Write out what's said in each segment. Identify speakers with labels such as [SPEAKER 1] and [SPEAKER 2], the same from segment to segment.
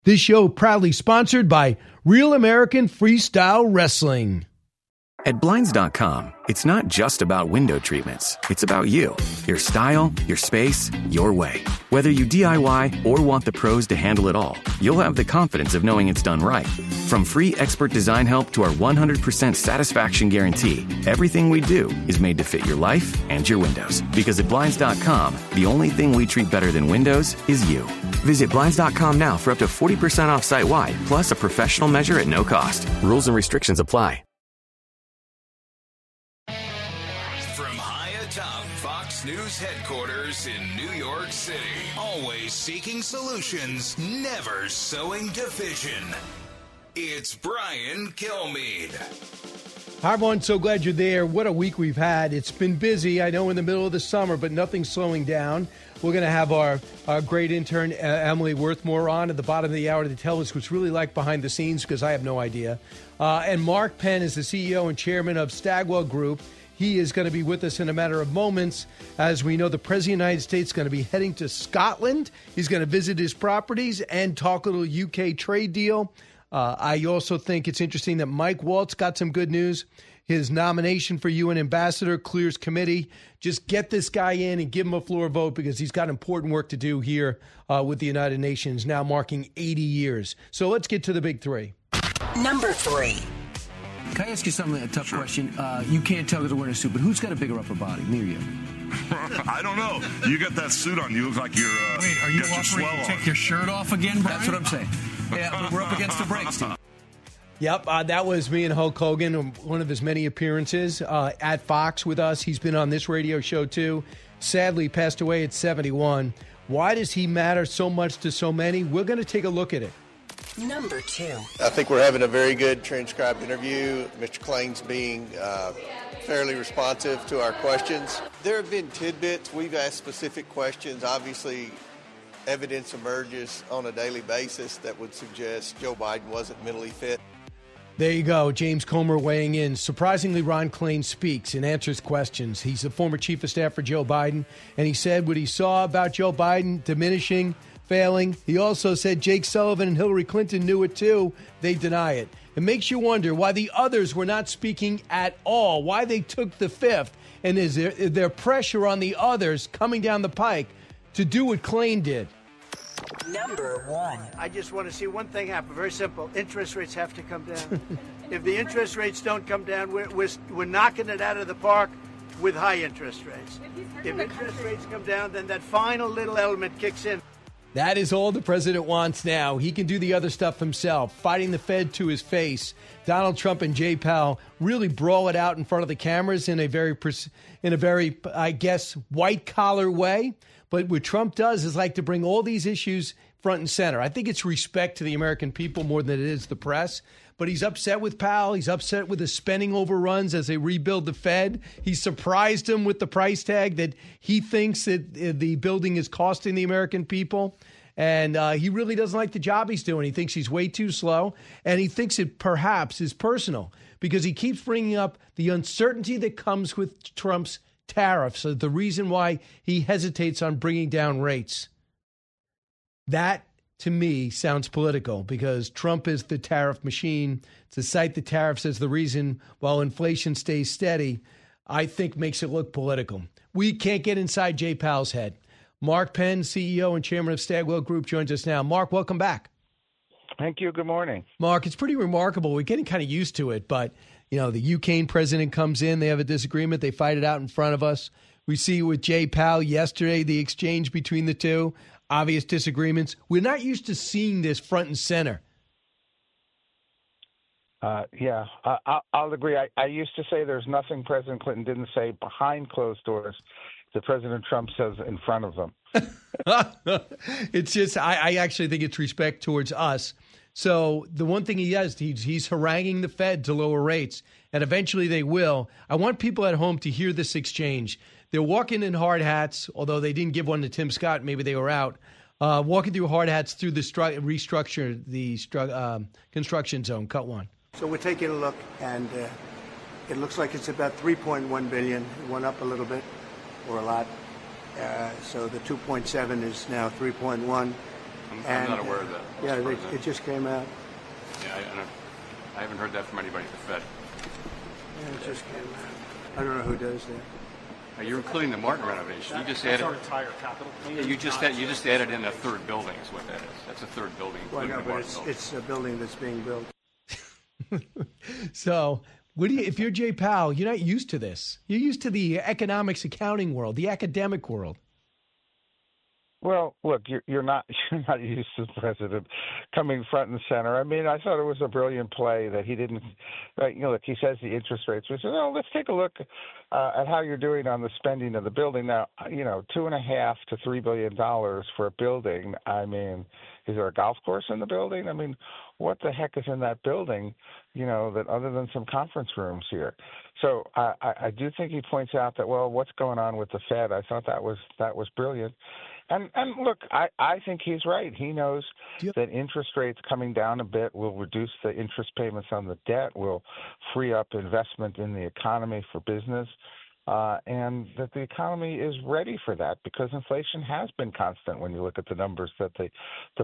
[SPEAKER 1] This show proudly sponsored by Real American Freestyle Wrestling.
[SPEAKER 2] At Blinds.com, it's not just about window treatments. It's about you, your style, your space, your way. Whether you DIY or want the pros to handle it all, you'll have the confidence of knowing it's done right. From free expert design help to our 100% satisfaction guarantee, everything we do is made to fit your life and your windows. Because at Blinds.com, the only thing we treat better than windows is you. Visit Blinds.com now for up to 40% off site-wide, plus a professional measure at no cost. Rules and restrictions apply.
[SPEAKER 3] From high atop Fox News headquarters in New York City, always seeking solutions, never sowing division. It's Brian Kilmeade.
[SPEAKER 1] Hi, everyone. So glad you're there. What a week we've had. It's been busy, I know, in the middle of the summer, but nothing's slowing down. We're going to have our great intern, Emily Worthmore, on at the bottom of the hour to tell us what's really like behind the scenes, because I have no idea. And Mark Penn is the CEO and chairman of Stagwell Group. He is going to be with us in a matter of moments. As we know, the President of the United States is going to be heading to Scotland. He's going to visit his properties and talk a little UK trade deal. I also think it's interesting that Mike Waltz got some good news. His nomination for UN ambassador clears committee. Just get this guy in and give him a floor vote, because he's got important work to do here with the United Nations, now marking 80 years. So let's get to the big three.
[SPEAKER 4] Number 3.
[SPEAKER 5] Can I ask you something, a tough question? You can't tell because we're wearing a suit, but who's got a bigger upper body, me or you?
[SPEAKER 6] I don't know. You got that suit on. You look like you're
[SPEAKER 7] Wait, are you offering to take your shirt off again, Brian?
[SPEAKER 5] That's what I'm saying. Yeah, we're up against the break, Steve.
[SPEAKER 1] Yep, that was me and Hulk Hogan, one of his many appearances at Fox with us. He's been on this radio show, too. Sadly, passed away at 71. Why does he matter so much to so many? We're going to take a look at it.
[SPEAKER 4] Number 2.
[SPEAKER 8] I think we're having a very good transcribed interview. Mr. Klain's being fairly responsive to our questions. There have been tidbits. We've asked specific questions. Obviously, evidence emerges on a daily basis that would suggest Joe Biden wasn't mentally fit.
[SPEAKER 1] There you go. James Comer weighing in. Surprisingly, Ron Klain speaks and answers questions. He's the former chief of staff for Joe Biden, and he said what he saw about Joe Biden diminishing, failing. He also said Jake Sullivan and Hillary Clinton knew it too. They deny it. It makes you wonder why the others were not speaking at all, why they took the fifth, and is there pressure on the others coming down the pike to do what Klain did?
[SPEAKER 4] Number 1.
[SPEAKER 9] I just want to see one thing happen. Very simple. Interest rates have to come down. If the interest rates don't come down, we're knocking it out of the park with high interest rates. If interest rates come down, then that final little element kicks in.
[SPEAKER 1] That is all the president wants now. He can do the other stuff himself, fighting the Fed to his face. Donald Trump and Jay Powell really brawl it out in front of the cameras in a very, I guess, white-collar way. But what Trump does is like to bring all these issues front and center. I think it's respect to the American people more than it is the press. But he's upset with Powell. He's upset with the spending overruns as they rebuild the Fed. He surprised him with the price tag that he thinks that the building is costing the American people. And he really doesn't like the job he's doing. He thinks he's way too slow. And he thinks it perhaps is personal because he keeps bringing up the uncertainty that comes with Trump's tariffs, the reason why he hesitates on bringing down rates. That, to me, sounds political because Trump is the tariff machine. To cite the tariffs as the reason while inflation stays steady, I think makes it look political. We can't get inside Jay Powell's head. Mark Penn, CEO and chairman of Stagwell Group, joins us now. Mark, welcome back.
[SPEAKER 10] Thank you. Good morning.
[SPEAKER 1] Mark, it's pretty remarkable. We're getting kind of used to it, but you know, the UK president comes in, they have a disagreement, they fight it out in front of us. We see with Jay Powell yesterday, the exchange between the two, obvious disagreements. We're not used to seeing this front and center.
[SPEAKER 10] I'll agree. I used to say there's nothing President Clinton didn't say behind closed doors that President Trump says in front of them.
[SPEAKER 1] It's just, I actually think it's respect towards us. So the one thing he does, he's haranguing the Fed to lower rates, and eventually they will. I want people at home to hear this exchange. They're walking in hard hats, although they didn't give one to Tim Scott. Maybe they were out. Walking through hard hats through the restructure, the construction zone. Cut one.
[SPEAKER 9] So we're taking a look, and it looks like it's about $3.1 billion. It went up a little bit, or a lot. So the 2.7 is now 3.1.
[SPEAKER 11] I'm not aware of that.
[SPEAKER 9] Yeah, it just came out.
[SPEAKER 11] Yeah, I haven't heard that from anybody at the Fed.
[SPEAKER 9] Yeah, it just came out. I don't know who does that.
[SPEAKER 11] Now, you're including the Martin renovation. You just added.
[SPEAKER 12] That's our entire capital plan.
[SPEAKER 11] Yeah, you just added in a third building, is what that is. That's a third building,
[SPEAKER 9] Well,
[SPEAKER 11] including
[SPEAKER 9] no,
[SPEAKER 11] the
[SPEAKER 9] but
[SPEAKER 11] Martin building.
[SPEAKER 9] it's a building that's being built.
[SPEAKER 1] So, if you're Jay Powell, you're not used to this. You're used to the economics accounting world, the academic world.
[SPEAKER 10] Well, look, you're not used to the president coming front and center. I mean, I thought it was a brilliant play that he didn't. Look, he says the interest rates. We said, oh, let's take a look at how you're doing on the spending of the building. Now, $2.5 to $3 billion for a building. I mean, is there a golf course in the building? I mean, what the heck is in that building? That other than some conference rooms here. So I do think he points out that, well, what's going on with the Fed? I thought that was brilliant. And look, I think he's right. He knows that interest rates coming down a bit will reduce the interest payments on the debt, will free up investment in the economy for business, and that the economy is ready for that because inflation has been constant when you look at the numbers that the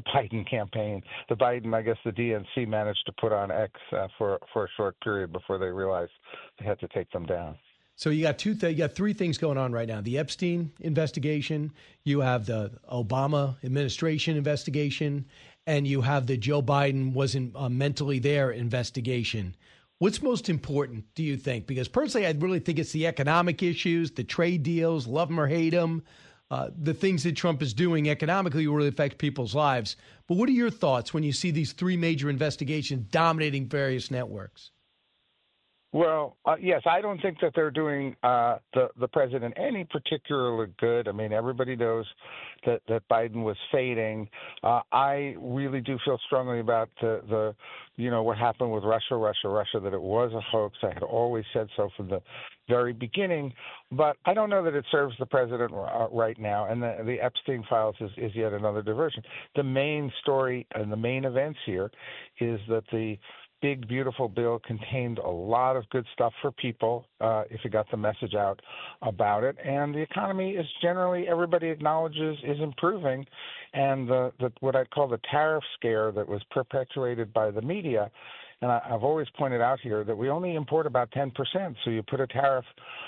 [SPEAKER 10] DNC managed to put on X for a short period before they realized they had to take them down.
[SPEAKER 1] So you got three things going on right now: the Epstein investigation, you have the Obama administration investigation, and you have the Joe Biden wasn't mentally there investigation. What's most important, do you think? Because personally, I really think it's the economic issues, the trade deals, love them or hate them, the things that Trump is doing economically will really affect people's lives. But what are your thoughts when you see these three major investigations dominating various networks?
[SPEAKER 10] Well, yes, I don't think that they're doing the president any particular good. I mean, everybody knows that Biden was fading. I really do feel strongly about the what happened with Russia, that it was a hoax. I had always said so from the very beginning, but I don't know that it serves the president right now. And the Epstein files is yet another diversion. The main story and the main events here is that the big, beautiful bill contained a lot of good stuff for people if you got the message out about it. And the economy is generally, everybody acknowledges, is improving. And the what I'd call the tariff scare that was perpetuated by the media, and I've always pointed out here that we only import about 10%. So you put a tariff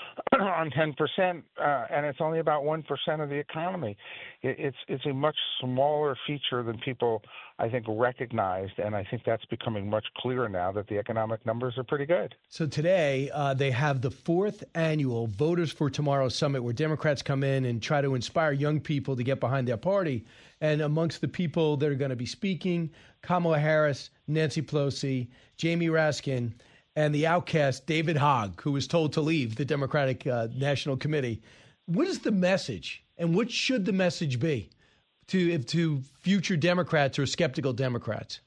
[SPEAKER 10] on 10%, and it's only about 1% of the economy. It's a much smaller feature than people, I think, recognized, and I think that's becoming much clearer now that the economic numbers are pretty good.
[SPEAKER 1] So today they have the fourth annual Voters for Tomorrow Summit where Democrats come in and try to inspire young people to get behind their party. And amongst the people that are going to be speaking, Kamala Harris, Nancy Pelosi, Jamie Raskin, and the outcast David Hogg, who was told to leave the Democratic National Committee. What is the message, and what should the message be to future Democrats or skeptical Democrats?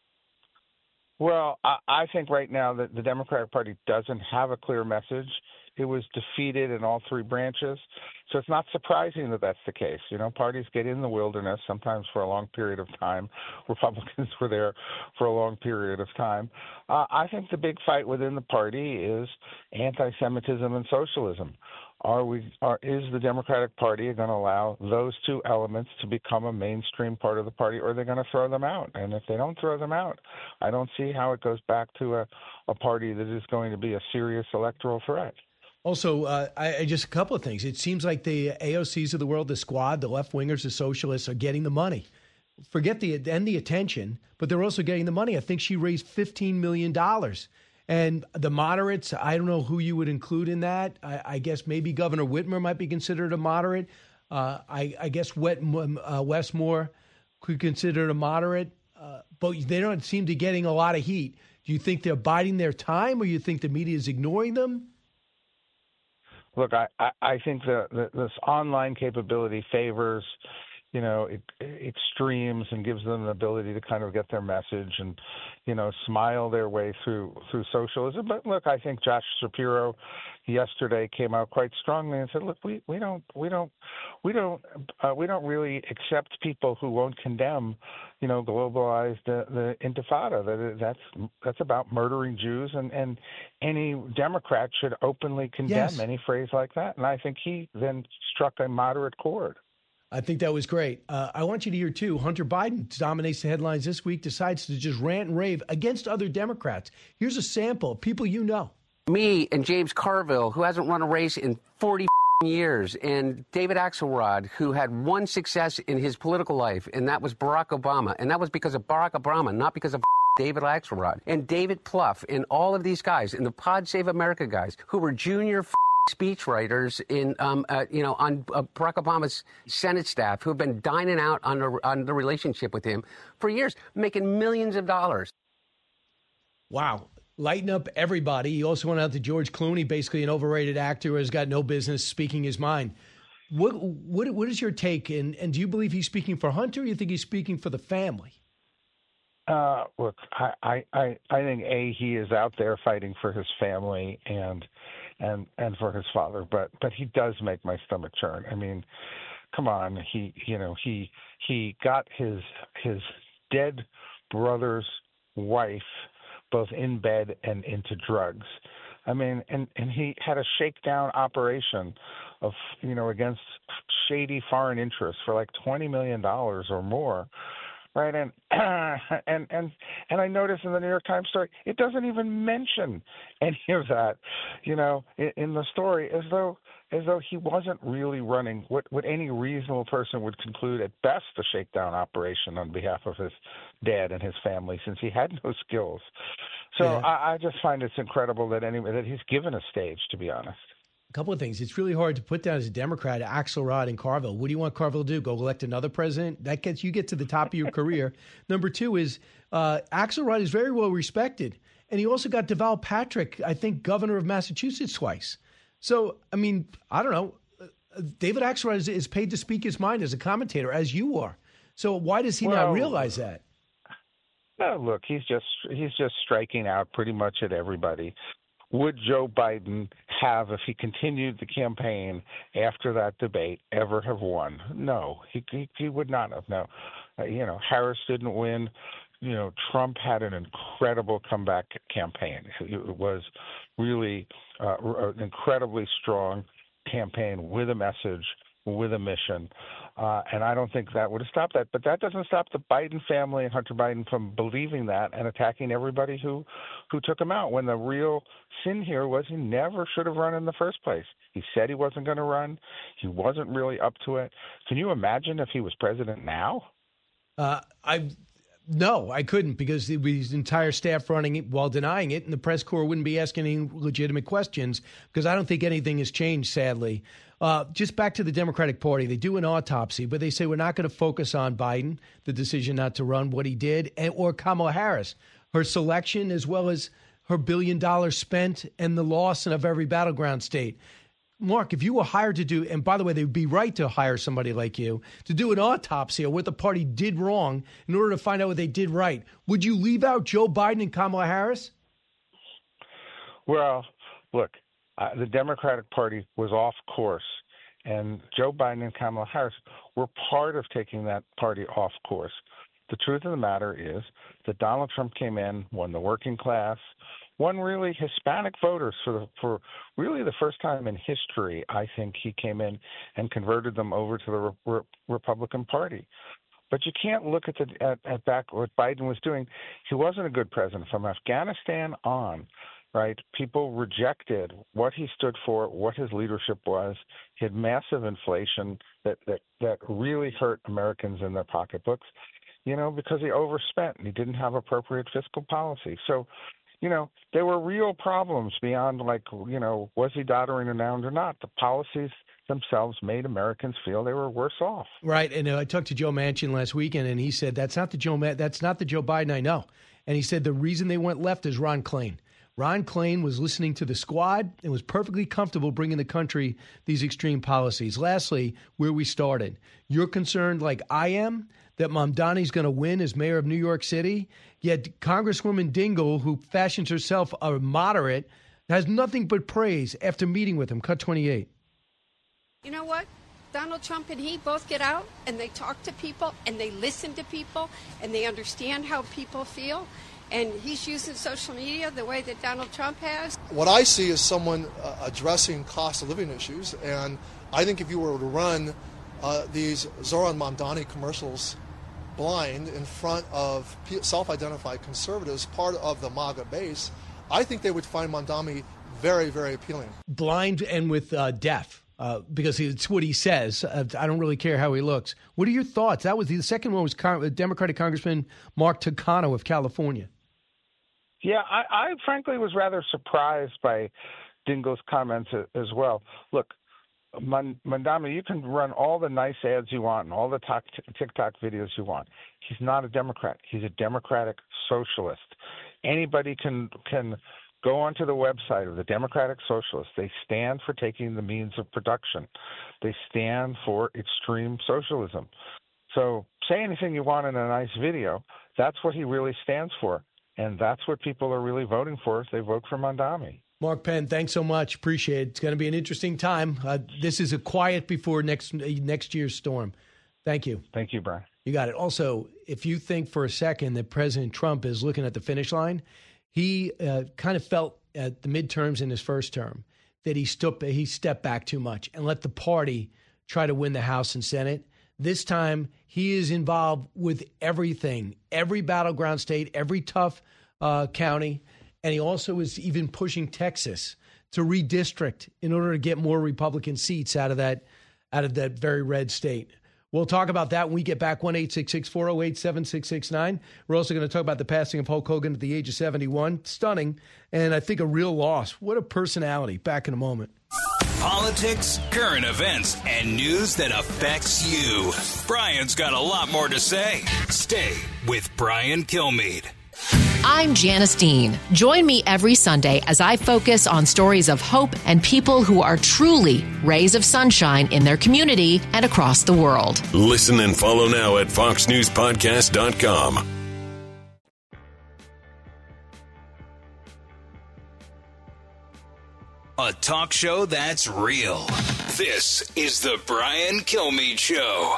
[SPEAKER 10] Well, I think right now that the Democratic Party doesn't have a clear message. It was defeated in all three branches. So it's not surprising that that's the case. Parties get in the wilderness sometimes for a long period of time. Republicans were there for a long period of time. I think the big fight within the party is anti-Semitism and socialism. Is the Democratic Party going to allow those two elements to become a mainstream part of the party, or are they going to throw them out? And if they don't throw them out, I don't see how it goes back to a party that is going to be a serious electoral threat.
[SPEAKER 1] Also, I just a couple of things. It seems like the AOCs of the world, the Squad, the left-wingers, the socialists are getting the money. Forget the attention, but they're also getting the money. I think she raised $15 million. And the moderates, I don't know who you would include in that. I guess maybe Governor Whitmer might be considered a moderate. I guess Wes Moore could be considered a moderate. But they don't seem to be getting a lot of heat. Do you think they're biding their time, or you think the media is ignoring them?
[SPEAKER 10] Look, I think this online capability favors, extremes and gives them the ability to kind of get their message and, smile their way through socialism. But look, I think Josh Shapiro yesterday came out quite strongly and said, look, we don't really accept people who won't condemn, globalized the Intifada. That's about murdering Jews, and any Democrat should openly condemn any phrase like that. And I think he then struck a moderate chord.
[SPEAKER 1] I think that was great. I want you to hear, too, Hunter Biden dominates the headlines this week, decides to just rant and rave against other Democrats. Here's a sample of people you know.
[SPEAKER 12] Me and James Carville, who hasn't run a race in 40 years, and David Axelrod, who had one success in his political life, and that was Barack Obama. And that was because of Barack Obama, not because of David Axelrod. And David Plouffe, and all of these guys, and the Pod Save America guys, who were junior speechwriters in, on Barack Obama's Senate staff, who have been dining out on the relationship with him for years, making millions of dollars.
[SPEAKER 1] Wow. Lighten up everybody. He also went out to George Clooney, basically an overrated actor who has got no business speaking his mind. What is your take? And do you believe he's speaking for Hunter, or do you think he's speaking for the family?
[SPEAKER 10] Look, I think he is out there fighting for his family and for his father, but he does make my stomach churn. I mean, come on, he got his dead brother's wife both in bed and into drugs. I mean, and he had a shakedown operation of against shady foreign interests for like $20 million or more. Right, and I noticed in the New York Times story, it doesn't even mention any of that, in the story, as though he wasn't really running what any reasonable person would conclude at best a shakedown operation on behalf of his dad and his family, since he had no skills. So yeah. I just find it's incredible that he's given a stage, to be honest.
[SPEAKER 1] Couple of things. It's really hard to put down as a Democrat, Axelrod and Carville. What do you want Carville to do? Go elect another president? That gets you to the top of your career. Number two is Axelrod is very well respected. And he also got Deval Patrick, I think, governor of Massachusetts twice. So, I mean, I don't know. David Axelrod is paid to speak his mind as a commentator, as you are. So why does he not realize that?
[SPEAKER 10] No, look, he's just striking out pretty much at everybody. Would Joe Biden have, if he continued the campaign after that debate, ever have won? No, he would not have. No, Harris didn't win. Trump had an incredible comeback campaign. It was really an incredibly strong campaign with a message, with a mission. And I don't think that would have stopped that. But that doesn't stop the Biden family and Hunter Biden from believing that and attacking everybody who took him out, when the real sin here was he never should have run in the first place. He said he wasn't going to run. He wasn't really up to it. Can you imagine if he was president now?
[SPEAKER 1] No, I couldn't, because his entire staff running it while denying it, and the press corps wouldn't be asking any legitimate questions, because I don't think anything has changed, sadly. Just back to the Democratic Party, they do an autopsy, but they say we're not going to focus on Biden, the decision not to run, what he did, or Kamala Harris, her selection, as well as her $1 billion spent and the loss of every battleground state. Mark, if you were hired to do, and by the way, they would be right to hire somebody like you, to do an autopsy of what the party did wrong in order to find out what they did right, would you leave out Joe Biden and Kamala Harris?
[SPEAKER 10] Well, look, the Democratic Party was off course, and Joe Biden and Kamala Harris were part of taking that party off course. The truth of the matter is that Donald Trump came in, won the working class, won really Hispanic voters for really the first time in history. I think he came in and converted them over to the Republican Party. But you can't look at back what Biden was doing. He wasn't a good president. From Afghanistan on, right, people rejected what he stood for, what his leadership was. He had massive inflation that really hurt Americans in their pocketbooks, because he overspent and he didn't have appropriate fiscal policy. So, there were real problems beyond was he doddering around or not? The policies themselves made Americans feel they were worse off.
[SPEAKER 1] Right. And I talked to Joe Manchin last weekend, and he said, that's not the Joe Biden I know. And he said the reason they went left is Ron Klain. Ron Klain was listening to the squad and was perfectly comfortable bringing the country these extreme policies. Lastly, where we started, you're concerned, like I am, that Mamdani's going to win as mayor of New York City, yet Congresswoman Dingell, who fashions herself a moderate, has nothing but praise after meeting with him. Cut 28.
[SPEAKER 13] You know what? Donald Trump and he both get out and they talk to people and they listen to people and they understand how people feel. And he's using social media the way that Donald Trump has.
[SPEAKER 14] What I see is someone addressing cost of living issues. And I think if you were to run these Zoran Mamdani commercials blind in front of self-identified conservatives, part of the MAGA base, I think they would find Mamdani very, very appealing.
[SPEAKER 1] Blind and with deaf. Because it's what he says. I don't really care how he looks. What are your thoughts? That was the second one was Democratic Congressman Mark Takano of California.
[SPEAKER 10] Yeah, I frankly was rather surprised by Dingell's comments as well. Look, Mamdani, you can run all the nice ads you want and all the TikTok videos you want. He's not a Democrat. He's a Democratic socialist. Anybody can go onto the website of the Democratic Socialists. They stand for taking the means of production. They stand for extreme socialism. So say anything you want in a nice video. That's what he really stands for. And that's what people are really voting for if they vote for Mamdani.
[SPEAKER 1] Mark Penn, thanks so much. Appreciate it. It's going to be an interesting time. This is a quiet before next year's storm. Thank you.
[SPEAKER 10] Thank you, Brian.
[SPEAKER 1] You got it. Also, if you think for a second that President Trump is looking at the finish line, he kind of felt at the midterms in his first term that he stepped back too much and let the party try to win the House and Senate. This time, he is involved with everything, every battleground state, every tough county, and he also is even pushing Texas to redistrict in order to get more Republican seats out of that very red state. We'll talk about that when we get back, 1-866-408-7669. We're also going to talk about the passing of Hulk Hogan at the age of 71. Stunning, and I think a real loss. What a personality. Back in a moment.
[SPEAKER 3] Politics, current events, and news that affects you. Brian's got a lot more to say. Stay with Brian Kilmeade.
[SPEAKER 15] I'm Janice Dean. Join me every Sunday as I focus on stories of hope and people who are truly rays of sunshine in their community and across the world.
[SPEAKER 16] Listen and follow now at foxnewspodcast.com.
[SPEAKER 3] A talk show that's real. This is the Brian Kilmeade Show.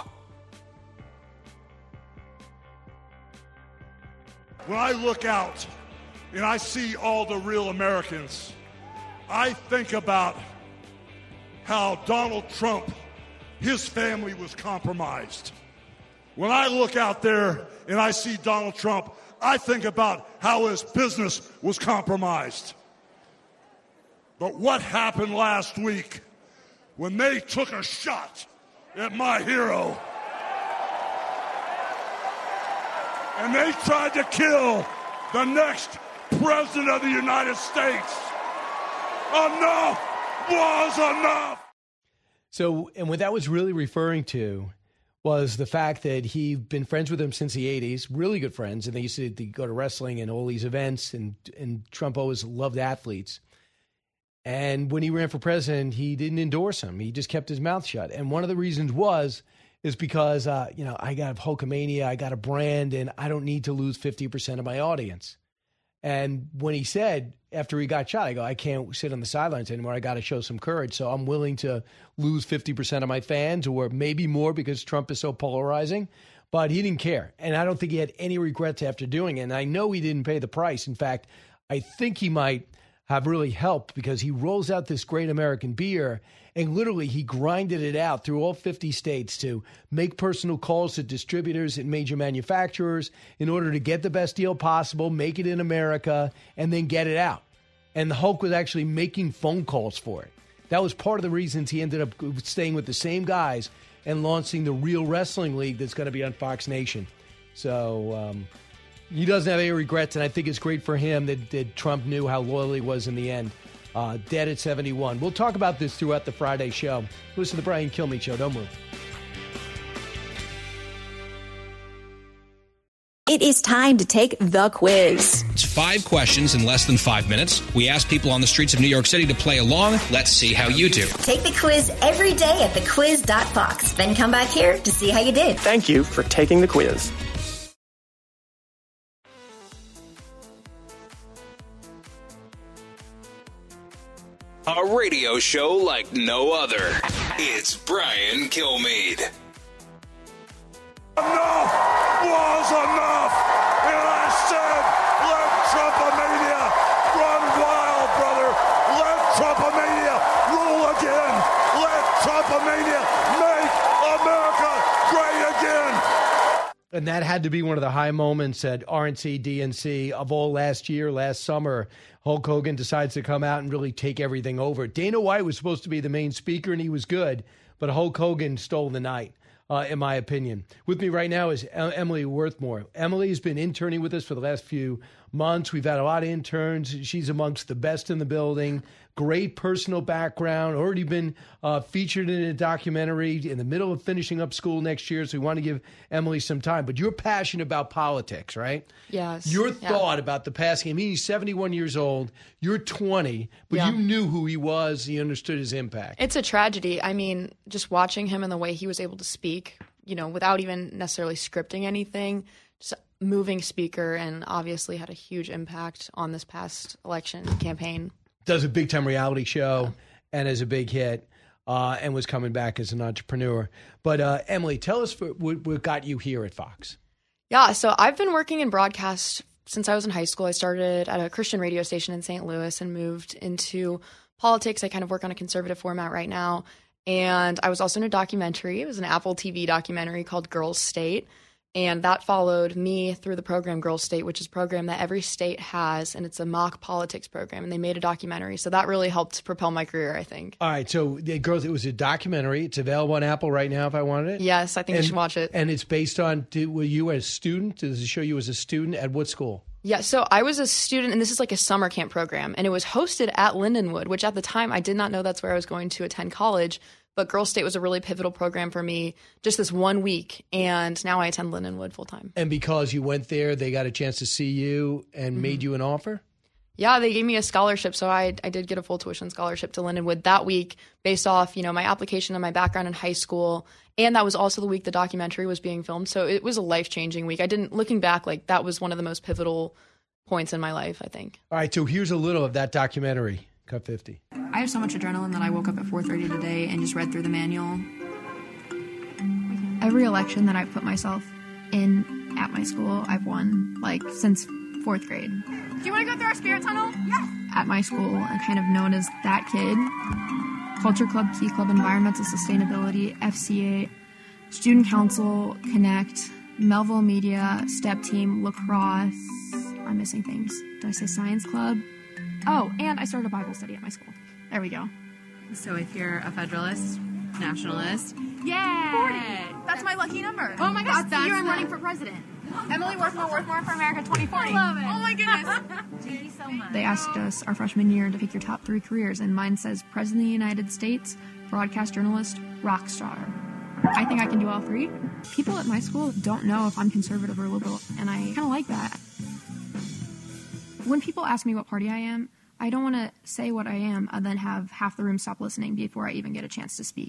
[SPEAKER 6] When I look out and I see all the real Americans, I think about how Donald Trump, his family was compromised. When I look out there and I see Donald Trump, I think about how his business was compromised. But what happened last week when they took a shot at my hero? And they tried to kill the next president of the United States. Enough was enough.
[SPEAKER 1] So, and what that was really referring to was the fact that he'd been friends with him since the 80s, really good friends, and they used to go to wrestling and all these events, and Trump always loved athletes. And when he ran for president, he didn't endorse him. He just kept his mouth shut. And one of the reasons is because, I got Hulkamania, I got a brand, and I don't need to lose 50% of my audience. And when he said, after he got shot, I can't sit on the sidelines anymore. I got to show some courage. So I'm willing to lose 50% of my fans, or maybe more because Trump is so polarizing. But he didn't care. And I don't think he had any regrets after doing it. And I know he didn't pay the price. In fact, I think he might have really helped because he rolls out this great American beer, and literally he grinded it out through all 50 states to make personal calls to distributors and major manufacturers in order to get the best deal possible, make it in America, and then get it out. And the Hulk was actually making phone calls for it. That was part of the reasons he ended up staying with the same guys and launching the Real Wrestling League that's going to be on Fox Nation. So he doesn't have any regrets, and I think it's great for him that Trump knew how loyal he was in the end. Dead at 71. We'll talk about this throughout the Friday show. Listen to the Brian Kilmeade Show. Don't move.
[SPEAKER 17] It is time to take the quiz.
[SPEAKER 18] It's 5 questions in less than 5 minutes. We ask people on the streets of New York City to play along. Let's see how you do.
[SPEAKER 17] Take the quiz every day at thequiz.fox. Then come back here to see how you did.
[SPEAKER 19] Thank you for taking the quiz.
[SPEAKER 3] A radio show like no other. It's Brian Kilmeade.
[SPEAKER 6] Enough was enough. And I said, let Trumpomania run wild, brother. Let Trumpomania rule again. Let Trumpomania make America great again.
[SPEAKER 1] And that had to be one of the high moments at RNC, DNC of all last year, last summer. Hulk Hogan decides to come out and really take everything over. Dana White was supposed to be the main speaker, and he was good, but Hulk Hogan stole the night, in my opinion. With me right now is Emily Worthmore. Emily's been interning with us for the last few months. We've had a lot of interns. She's amongst the best in the building. Great personal background. Already been featured in a documentary in the middle of finishing up school next year, so we want to give Emily some time. But you're passionate about politics, right?
[SPEAKER 20] Yes.
[SPEAKER 1] Your thought about the passing. I mean, he's 71 years old. You're 20, but you knew who he was. You understood his impact.
[SPEAKER 20] It's a tragedy. I mean, just watching him and the way he was able to speak, without even necessarily scripting anything, just moving speaker, and obviously had a huge impact on this past election campaign.
[SPEAKER 1] Does a big-time reality show and is a big hit and was coming back as an entrepreneur. But, Emily, tell us what got you here at Fox.
[SPEAKER 20] Yeah, so I've been working in broadcast since I was in high school. I started at a Christian radio station in St. Louis and moved into politics. I kind of work on a conservative format right now. And I was also in a documentary. It was an Apple TV documentary called Girls State. And that followed me through the program Girls State, which is a program that every state has, and it's a mock politics program, and they made a documentary. So that really helped propel my career, I think.
[SPEAKER 1] All right, so Girls, it was a documentary. It's available on Apple right now if I wanted it.
[SPEAKER 20] Yes, I think you should watch it.
[SPEAKER 1] And it's based on, were you a student? Does it show you as a student at what school?
[SPEAKER 20] Yeah, so I was a student, and this is like a summer camp program, and it was hosted at Lindenwood, which at the time I did not know that's where I was going to attend college. But Girls State was a really pivotal program for me just this 1 week, and now I attend Lindenwood full-time.
[SPEAKER 1] And because you went there, they got a chance to see you and made you an offer?
[SPEAKER 20] Yeah, they gave me a scholarship, so I did get a full tuition scholarship to Lindenwood that week based off, my application and my background in high school, and that was also the week the documentary was being filmed, so it was a life-changing week. Looking back, that was one of the most pivotal points in my life, I think.
[SPEAKER 1] All right, so here's a little of that documentary. Cut 50.
[SPEAKER 21] I have so much adrenaline that I woke up at 4:30 today and just read through the manual. Every election that I've put myself in at my school, I've won, since 4th grade.
[SPEAKER 22] Do you want to go through our spirit tunnel? Yes.
[SPEAKER 21] At my school, I'm kind of known as that kid. Culture Club, Key Club, Environmental Sustainability, FCA, Student Council, Connect, Melville Media, Step Team, Lacrosse. I'm missing things. Did I say Science Club? Oh, and I started a Bible study at my school. There we go.
[SPEAKER 22] So if you're a Federalist, Nationalist, yay! 40. That's my lucky number. Oh my gosh, that's the year I'm running for president. Emily Worthmore for America 2040. I love it. Oh my goodness. Thank you so much.
[SPEAKER 21] They asked us our freshman year to pick your top 3 careers, and mine says President of the United States, broadcast journalist, rock star. I think I can do all 3. People at my school don't know if I'm conservative or liberal, and I kind of like that. When people ask me what party I am, I don't want to say what I am and then have half the room stop listening before I even get a chance to speak.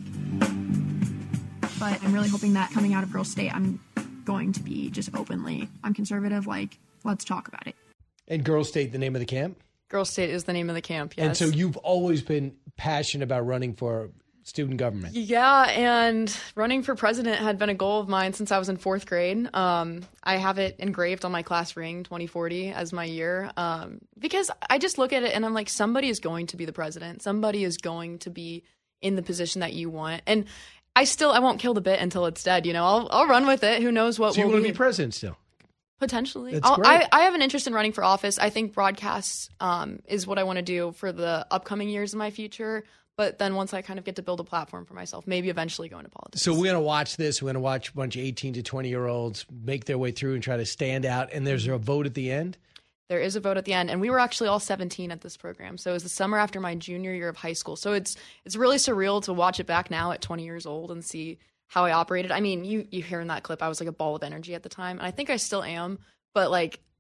[SPEAKER 21] But I'm really hoping that coming out of Girls State, I'm going to be just openly, I'm conservative, let's talk about it.
[SPEAKER 1] And Girls State, the name of the camp?
[SPEAKER 20] Girls State is the name of the camp, yes.
[SPEAKER 1] And so you've always been passionate about running for student government.
[SPEAKER 20] Yeah, and running for president had been a goal of mine since I was in 4th grade. I have it engraved on my class ring, 2040, as my year, because I just look at it and I'm like, somebody is going to be the president. Somebody is going to be in the position that you want. And I won't kill the bit until it's dead. I'll run with it. Who knows what
[SPEAKER 1] so you want to be president still?
[SPEAKER 20] Potentially.
[SPEAKER 1] That's great.
[SPEAKER 20] I have an interest in running for office. I think broadcasts is what I want to do for the upcoming years of my future. But then once I kind of get to build a platform for myself, maybe eventually go into politics.
[SPEAKER 1] So we're going to watch this. We're going to watch a bunch of 18 to 20-year-olds make their way through and try to stand out. And there's a vote at the end?
[SPEAKER 20] There is a vote at the end. And we were actually all 17 at this program. So it was the summer after my junior year of high school. So it's really surreal to watch it back now at 20 years old and see how I operated. I mean, you hear in that clip, I was like a ball of energy at the time. And I think I still am. But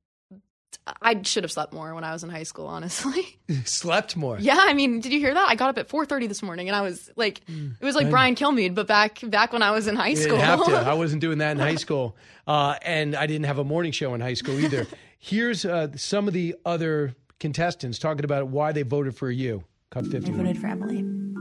[SPEAKER 20] I should have slept more when I was in high school, honestly.
[SPEAKER 1] Slept more?
[SPEAKER 20] Yeah, I mean, did you hear that? I got up at 4:30 this morning, and I was like, it was like Brian Kilmeade, but back when I was in high school.
[SPEAKER 1] You didn't have to. I wasn't doing that in high school, and I didn't have a morning show in high school either. Here's some of the other contestants talking about why they voted for you. Cut 50.
[SPEAKER 23] I voted for Emily.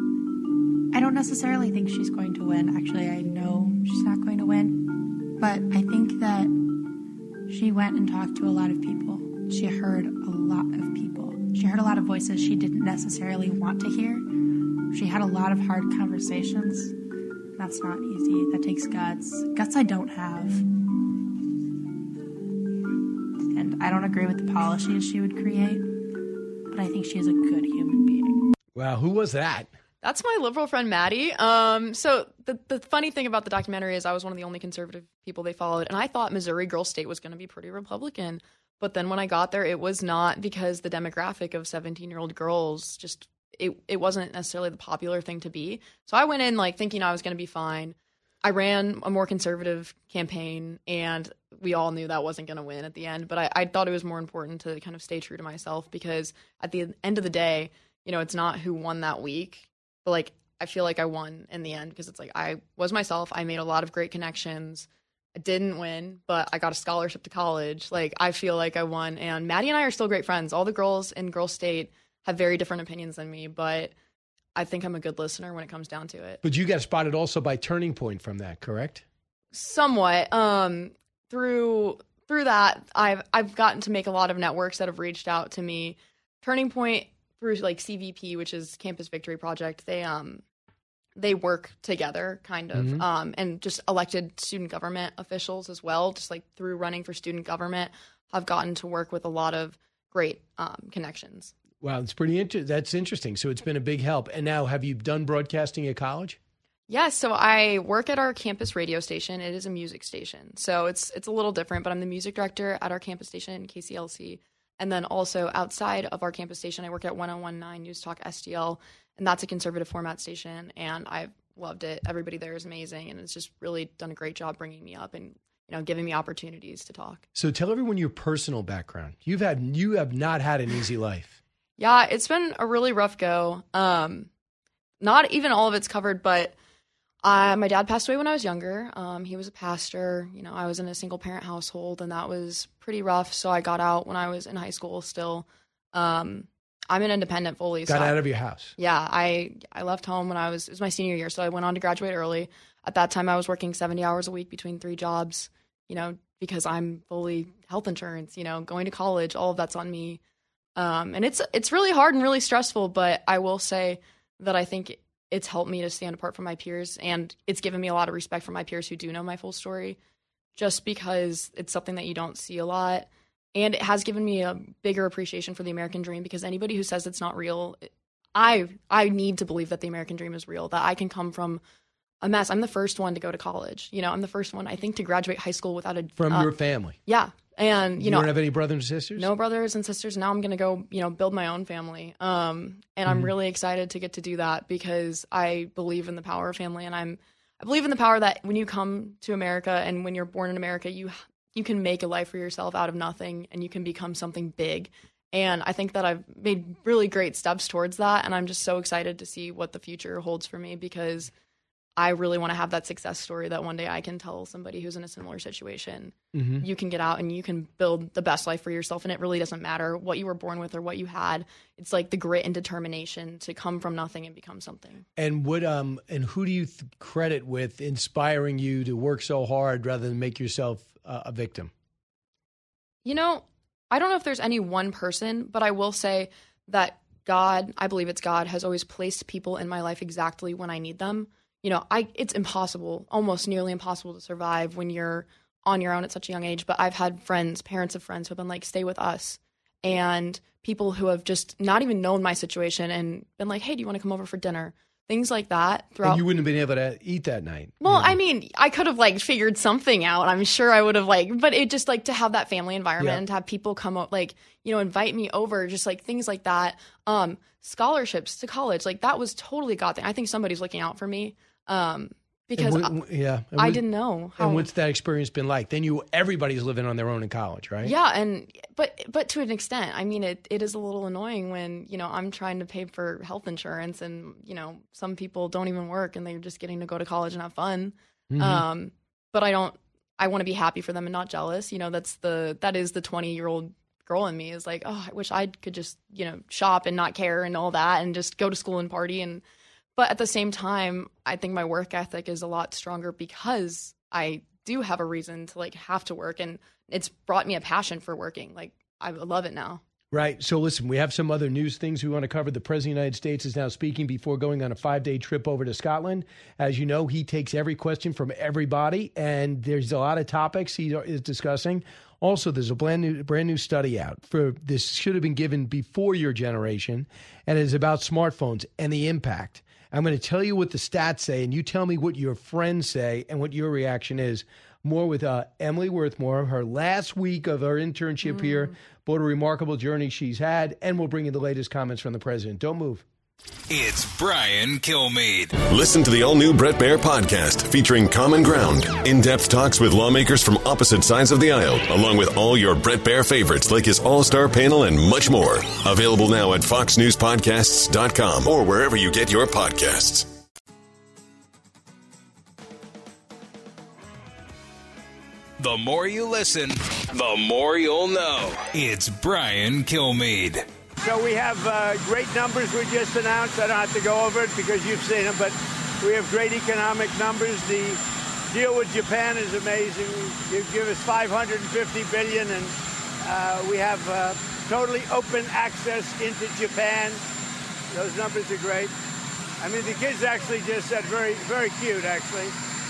[SPEAKER 23] I don't necessarily think she's going to win. Actually, I know she's not going to win, but I think that she went and talked to a lot of people. She heard a lot of people. She heard a lot of voices she didn't necessarily want to hear. She had a lot of hard conversations. That's not easy. That takes guts. Guts I don't have. And I don't agree with the policies she would create, but I think she is a good human being.
[SPEAKER 1] Wow, who was that?
[SPEAKER 20] That's my liberal friend, Maddie. So the funny thing about the documentary is I was one of the only conservative people they followed, and I thought Missouri Girls State was going to be pretty Republican. But then when I got there, it was not, because the demographic of 17-year-old girls just, it wasn't necessarily the popular thing to be. So I went in like thinking I was going to be fine. I ran a more conservative campaign, and we all knew that wasn't going to win at the end. But I thought it was more important to kind of stay true to myself, because at the end of the day, you know, it's not who won that week. But like, I feel like I won in the end, because it's like I was myself. I made a lot of great connections. I didn't win, but I got a scholarship to college. Like, I feel like I won. And Maddie and I are still great friends. All the girls in Girls State have very different opinions than me, but I think I'm a good listener when it comes down to it.
[SPEAKER 1] But you got spotted also by Turning Point from that, correct?
[SPEAKER 20] Somewhat. Through that, I've gotten to make a lot of networks that have reached out to me. Turning Point, through like CVP, which is Campus Victory Project, they work together kind of, and just elected student government officials as well, just like through running for student government, I've gotten to work with a lot of great connections.
[SPEAKER 1] Wow, it's pretty that's interesting. So it's been a big help. And now, have you done broadcasting at college?
[SPEAKER 20] Yes, so I work at our campus radio station. It is a music station, so it's a little different, but I'm the music director at our campus station, KCLC. And then also outside of our campus station, I work at 1019 News Talk STL, and that's a conservative format station, and I've loved it. Everybody there is amazing, and it's just really done a great job bringing me up and, you know, giving me opportunities to talk.
[SPEAKER 1] So tell everyone your personal background. You have not had an easy life.
[SPEAKER 20] Yeah, it's been a really rough go. Not even all of it's covered, but my dad passed away when I was younger. He was a pastor. You know, I was in a single parent household, and that was pretty rough. So I got out when I was in high school still. I'm an independent fully.
[SPEAKER 1] Got out of your house.
[SPEAKER 20] Yeah, I left home when it was my senior year. So I went on to graduate early. At that time, I was working 70 hours a week between 3 jobs, you know, because I'm fully health insurance, you know, going to college, all of that's on me. And it's really hard and really stressful, but I will say that I think it's helped me to stand apart from my peers, and it's given me a lot of respect from my peers who do know my full story, just because it's something that you don't see a lot. And it has given me a bigger appreciation for the American dream, because anybody who says it's not real, I need to believe that the American dream is real, that I can come from a mess. I'm the first one to go to college. You know, I'm the first one, I think, to graduate high school without
[SPEAKER 1] From your family?
[SPEAKER 20] Yeah. And, you know,
[SPEAKER 1] don't have any brothers and sisters?
[SPEAKER 20] No brothers and sisters. Now I'm going to go, you know, build my own family. And I'm really excited to get to do that, because I believe in the power of family. And I believe in the power that when you come to America and when you're born in America, you can make a life for yourself out of nothing, and you can become something big. And I think that I've made really great steps towards that. And I'm just so excited to see what the future holds for me, because I really want to have that success story that one day I can tell somebody who's in a similar situation. You can get out and you can build the best life for yourself. And it really doesn't matter what you were born with or what you had. It's like the grit and determination to come from nothing and become something.
[SPEAKER 1] And and who do you credit with inspiring you to work so hard rather than make yourself a victim?
[SPEAKER 20] You know, I don't know if there's any one person, but I will say that God, I believe it's God, has always placed people in my life exactly when I need them. You know, it's impossible, almost nearly impossible to survive when you're on your own at such a young age. But I've had friends, parents of friends who have been like, stay with us. And people who have just not even known my situation and been like, hey, do you want to come over for dinner? Things like that.
[SPEAKER 1] And you wouldn't have been able to eat that night.
[SPEAKER 20] Well, I mean, I could have like figured something out. I'm sure I would have but it just like to have that family environment and to have people come up, like, you know, invite me over, just like things like that. Scholarships to college, like that was totally a God thing. I think somebody's looking out for me. Because I didn't know how.
[SPEAKER 1] And what's that experience been like? Then everybody's living on their own in college, right?
[SPEAKER 20] Yeah, but to an extent, I mean, it is a little annoying when, you know, I'm trying to pay for health insurance and, you know, some people don't even work and they're just getting to go to college and have fun. But I want to be happy for them and not jealous. You know, that is the 20-year-old girl in me is like, oh, I wish I could just, you know, shop and not care and all that and just go to school and party. But at the same time, I think my work ethic is a lot stronger because I do have a reason to like have to work, and it's brought me a passion for working. Like I love it now.
[SPEAKER 1] Right. So listen, we have some other news things we want to cover. The President of the United States is now speaking before going on a 5-day trip over to Scotland. As you know, he takes every question from everybody, and there's a lot of topics he is discussing. Also, there's a brand new study out for this should have been given before your generation, and it is about smartphones and the impact. I'm going to tell you what the stats say, and you tell me what your friends say and what your reaction is. More with Emily Worthmore, her last week of her internship here, what a remarkable journey she's had, and we'll bring you the latest comments from the president. Don't move.
[SPEAKER 3] It's Brian Kilmeade.
[SPEAKER 16] Listen to the all-new Bret Baier podcast featuring Common Ground, in-depth talks with lawmakers from opposite sides of the aisle, along with all your Bret Baier favorites like his all-star panel and much more. Available now at foxnewspodcasts.com or wherever you get your podcasts.
[SPEAKER 3] The more you listen, the more you'll know. It's Brian Kilmeade.
[SPEAKER 9] So we have great numbers we just announced. I don't have to go over it because you've seen them, but we have great economic numbers. The deal with Japan is amazing. You give us $550 billion, and we have totally open access into Japan. Those numbers are great. I mean, the kids actually just said very, very cute, actually.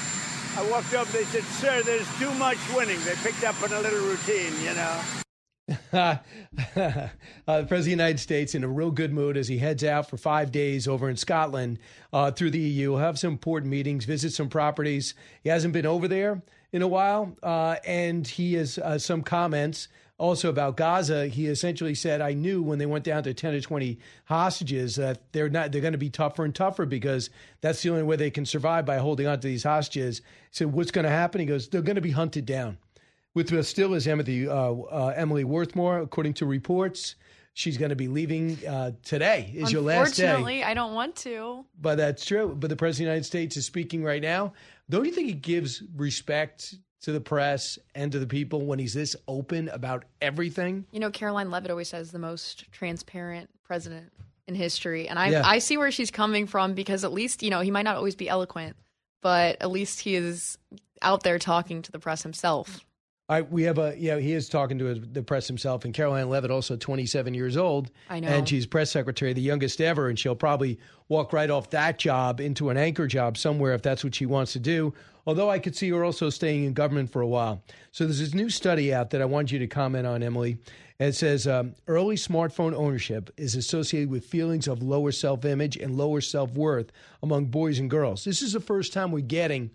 [SPEAKER 9] I walked up, they said, "Sir, there's too much winning." They picked up on a little routine, you know.
[SPEAKER 1] The President of the United States in a real good mood as he heads out for 5 days over in Scotland through the EU. He'll have some important meetings, visit some properties. He hasn't been over there in a while, and he has some comments also about Gaza. He essentially said, I knew when they went down to 10 or 20 hostages that they're going to be tougher and tougher because that's the only way they can survive, by holding on to these hostages. He said, what's going to happen? He goes, they're going to be hunted down. With us still is Emily Worthmore, according to reports. She's going to be leaving today. Is your last day.
[SPEAKER 20] Unfortunately, I don't want to.
[SPEAKER 1] But that's true. But the President of the United States is speaking right now. Don't you think he gives respect to the press and to the people when he's this open about everything?
[SPEAKER 20] You know, Caroline Leavitt always says the most transparent president in history. And I see where she's coming from because at least, you know, he might not always be eloquent, but at least he is out there talking to the press himself.
[SPEAKER 1] He is talking to the press himself, and Caroline Leavitt, also 27 years old.
[SPEAKER 20] I know.
[SPEAKER 1] And she's press secretary, the youngest ever, and she'll probably walk right off that job into an anchor job somewhere if that's what she wants to do. Although I could see her also staying in government for a while. So there's this new study out that I want you to comment on, Emily. And it says early smartphone ownership is associated with feelings of lower self-image and lower self-worth among boys and girls. This is the first time we're getting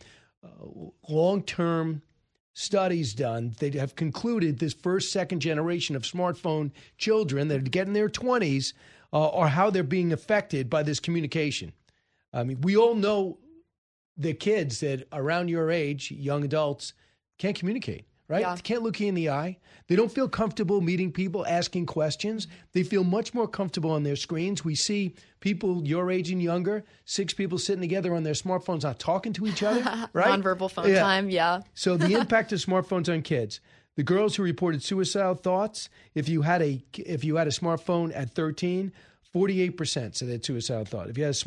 [SPEAKER 1] long-term studies done. They have concluded this first, second generation of smartphone children that are getting their 20s are how they're being affected by this communication. I mean, we all know the kids that around your age, young adults, can't communicate, right?
[SPEAKER 20] Yeah.
[SPEAKER 1] They can't look you in the eye. They don't feel comfortable meeting people, asking questions. They feel much more comfortable on their screens. We see people your age and younger, 6 people sitting together on their smartphones, not talking to each other, right?
[SPEAKER 20] Nonverbal phone time, yeah.
[SPEAKER 1] So the impact of smartphones on kids. The girls who reported suicidal thoughts, if you had a smartphone at 13, 48% said they had suicidal thought. If you had a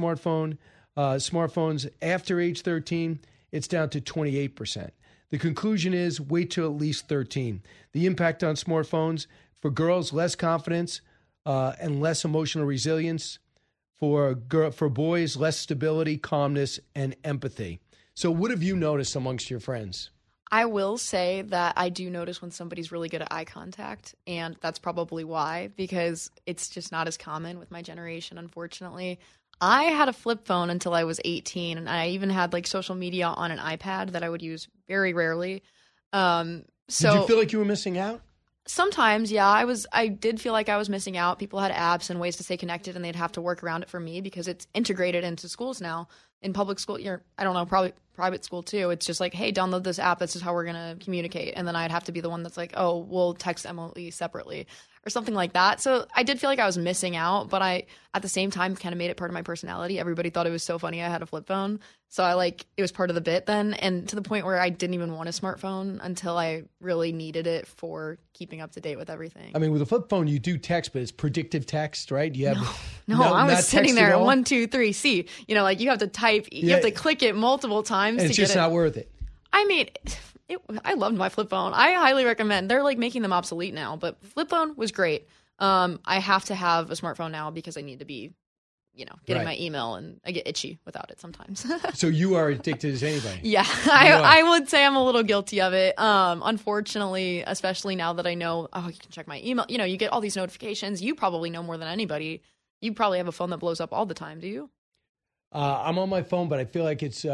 [SPEAKER 1] smartphones after age 13, it's down to 28%. The conclusion is wait till at least 13. The impact on smartphones for girls, less confidence and less emotional resilience. For boys, less stability, calmness, and empathy. So what have you noticed amongst your friends?
[SPEAKER 20] I will say that I do notice when somebody's really good at eye contact, and that's probably why, because it's just not as common with my generation, unfortunately. I had a flip phone until I was 18, and I even had like social media on an iPad that I would use very rarely.
[SPEAKER 1] Did you feel like you were missing out?
[SPEAKER 20] Sometimes, yeah. I did feel like I was missing out. People had apps and ways to stay connected, and they'd have to work around it for me because it's integrated into schools now. In public school, probably private school too. It's just like, hey, download this app. This is how we're going to communicate. And then I'd have to be the one that's like, oh, we'll text Emily separately or something like that. So I did feel like I was missing out, but I, at the same time, kind of made it part of my personality. Everybody thought it was so funny I had a flip phone. So it was part of the bit then. And to the point where I didn't even want a smartphone until I really needed it for keeping up to date with everything.
[SPEAKER 1] I mean, with a flip phone, you do text, but it's predictive text, right? You have
[SPEAKER 20] No, I was sitting there, 1, 2, 3, C. You know, like you have to type, you have to click it multiple times
[SPEAKER 1] and
[SPEAKER 20] to get it.
[SPEAKER 1] It's just not worth it.
[SPEAKER 20] I mean, I loved my flip phone. I highly recommend. They're like making them obsolete now, but flip phone was great. I have to have a smartphone now because I need to be, getting
[SPEAKER 1] Right.
[SPEAKER 20] my email, and I get itchy without it sometimes.
[SPEAKER 1] So you are addicted as anybody.
[SPEAKER 20] Yeah, I would say I'm a little guilty of it. Unfortunately, especially now that I know, you can check my email. You get all these notifications. You probably know more than anybody. You probably have a phone that blows up all the time. Do you?
[SPEAKER 1] I'm on my phone, but I feel like it's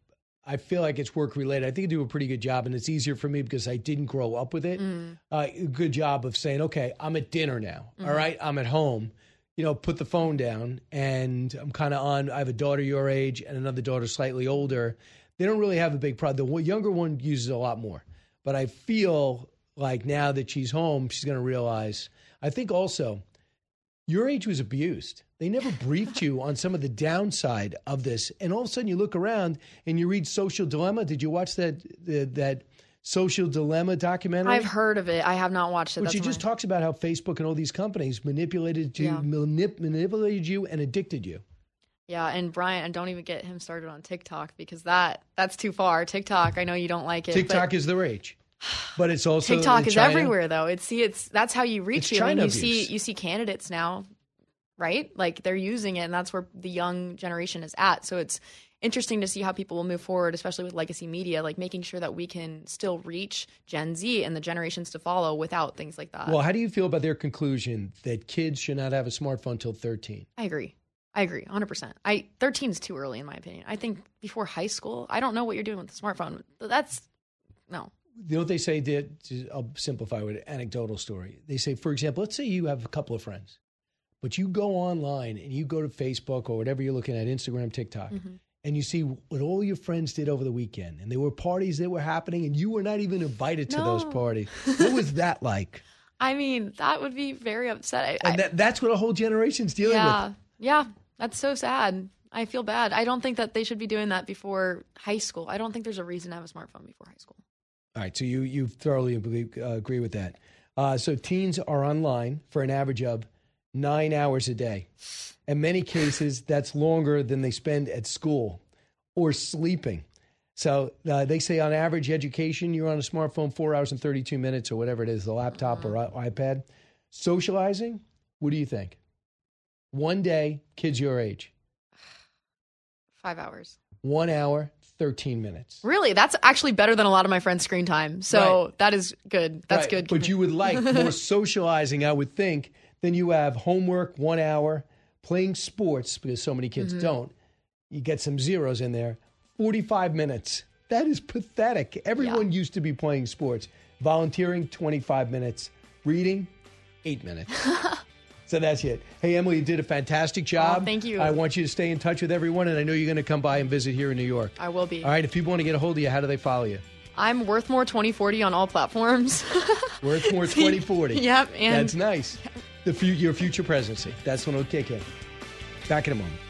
[SPEAKER 1] work related. I think I do a pretty good job, and it's easier for me because I didn't grow up with it. Good job of saying, okay, I'm at dinner now. All right, I'm at home. Put the phone down, and I'm kind of on. I have a daughter your age and another daughter slightly older. They don't really have a big problem. The younger one uses a lot more, but I feel like now that she's home, she's going to realize. I think also, your age was abused. They never briefed you on some of the downside of this, and all of a sudden you look around and you read Social Dilemma. Did you watch that Social Dilemma documentary?
[SPEAKER 20] I've heard of it. I have not watched it.
[SPEAKER 1] Which just talks about how Facebook and all these companies manipulated you and addicted you.
[SPEAKER 20] Yeah, and Brian, and don't even get him started on TikTok because that's too far. TikTok, I know you don't like it.
[SPEAKER 1] TikTok is the rage. But it's also
[SPEAKER 20] TikTok is
[SPEAKER 1] China.
[SPEAKER 20] Everywhere though. That's how you reach
[SPEAKER 1] It's
[SPEAKER 20] you.
[SPEAKER 1] China
[SPEAKER 20] And
[SPEAKER 1] abuse.
[SPEAKER 20] you see candidates now, right? Like they're using it, and that's where the young generation is at. So it's interesting to see how people will move forward, especially with legacy media, like making sure that we can still reach Gen Z and the generations to follow without things like that.
[SPEAKER 1] Well, how do you feel about their conclusion that kids should not have a smartphone until 13?
[SPEAKER 20] I agree 100%. 13 is too early in my opinion. I think before high school, I don't know what you're doing with the smartphone. That's no.
[SPEAKER 1] You know what they say? I'll simplify with an anecdotal story. They say, for example, let's say you have a couple of friends, but you go online and you go to Facebook or whatever you're looking at, Instagram, TikTok, and you see what all your friends did over the weekend. And there were parties that were happening and you were not even invited to those parties. What was that like?
[SPEAKER 20] I mean, that would be very upsetting.
[SPEAKER 1] And that's what a whole generation's dealing with.
[SPEAKER 20] Yeah, that's so sad. I feel bad. I don't think that they should be doing that before high school. I don't think there's a reason to have a smartphone before high school.
[SPEAKER 1] All right, so you thoroughly agree with that. So teens are online for an average of 9 hours a day. In many cases, that's longer than they spend at school or sleeping. So they say on average education, you're on a smartphone 4 hours and 32 minutes or whatever it is, the laptop or iPad. Socializing, what do you think? One day, kids your age.
[SPEAKER 20] 5 hours.
[SPEAKER 1] 1 hour, 13 minutes.
[SPEAKER 20] Really? That's actually better than a lot of my friends' screen time. So that is good. That's good.
[SPEAKER 1] But you would like more socializing, I would think, than you have homework, 1 hour, playing sports, because so many kids don't. You get some zeros in there. 45 minutes. That is pathetic. Everyone used to be playing sports. Volunteering, 25 minutes. Reading, 8 minutes. So that's it. Hey, Emily, you did a fantastic job.
[SPEAKER 20] Oh, thank you.
[SPEAKER 1] I want you to stay in touch with everyone, and I know you're going to come by and visit here in New York.
[SPEAKER 20] I will be.
[SPEAKER 1] All right, if people want to get a hold of you, how do they follow you?
[SPEAKER 20] I'm Worthmore 2040 on all platforms.
[SPEAKER 1] Worthmore 2040.
[SPEAKER 20] Yep. And
[SPEAKER 1] that's nice. Your future presidency. That's when it'll kick in. Back in a moment.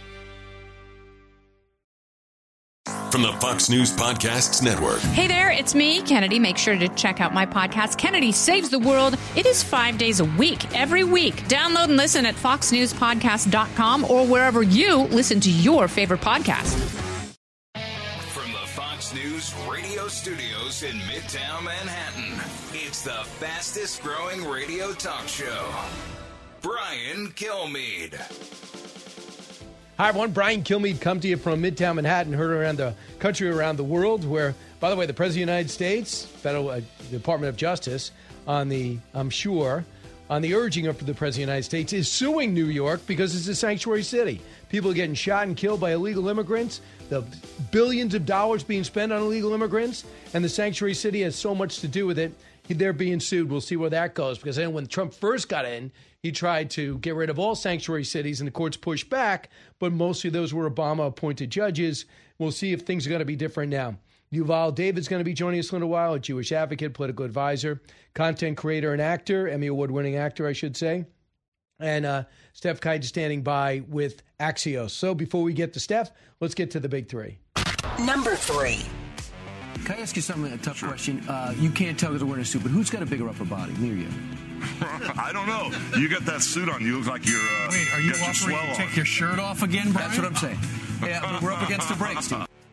[SPEAKER 16] From the Fox News Podcasts Network.
[SPEAKER 2] Hey there, it's me, Kennedy. Make sure to check out my podcast, Kennedy Saves the World. It is 5 days a week, every week. Download and listen at foxnewspodcast.com or wherever you listen to your favorite podcast.
[SPEAKER 3] From the Fox News radio studios in Midtown Manhattan, it's the fastest growing radio talk show. Brian Kilmeade.
[SPEAKER 1] Hi, everyone. Brian Kilmeade come to you from Midtown Manhattan, heard around the country, around the world, where, by the way, the President of the United States, Federal Department of Justice, on the urging of the President of the United States, is suing New York because it's a sanctuary city. People are getting shot and killed by illegal immigrants, the billions of dollars being spent on illegal immigrants, and the sanctuary city has so much to do with it. They're being sued. We'll see where that goes, because I know when Trump first got in, he tried to get rid of all sanctuary cities, and the courts pushed back, but mostly those were Obama-appointed judges. We'll see if things are going to be different now. Yuval David's going to be joining us in a little while, a Jewish advocate, political advisor, content creator and actor, Emmy Award-winning actor, I should say. And Steph Kite standing by with Axios. So before we get to Steph, let's get to the big three.
[SPEAKER 4] Number 3.
[SPEAKER 5] Can I ask you something, a tough question? You can't tell because we're wearing a suit, but who's got a bigger upper body, me or you?
[SPEAKER 6] I don't know. You got that suit on. You look like you're.
[SPEAKER 5] Wait, are you offering to take your shirt off again, Brian? That's what I'm saying. Yeah, we're up against the break, Steve.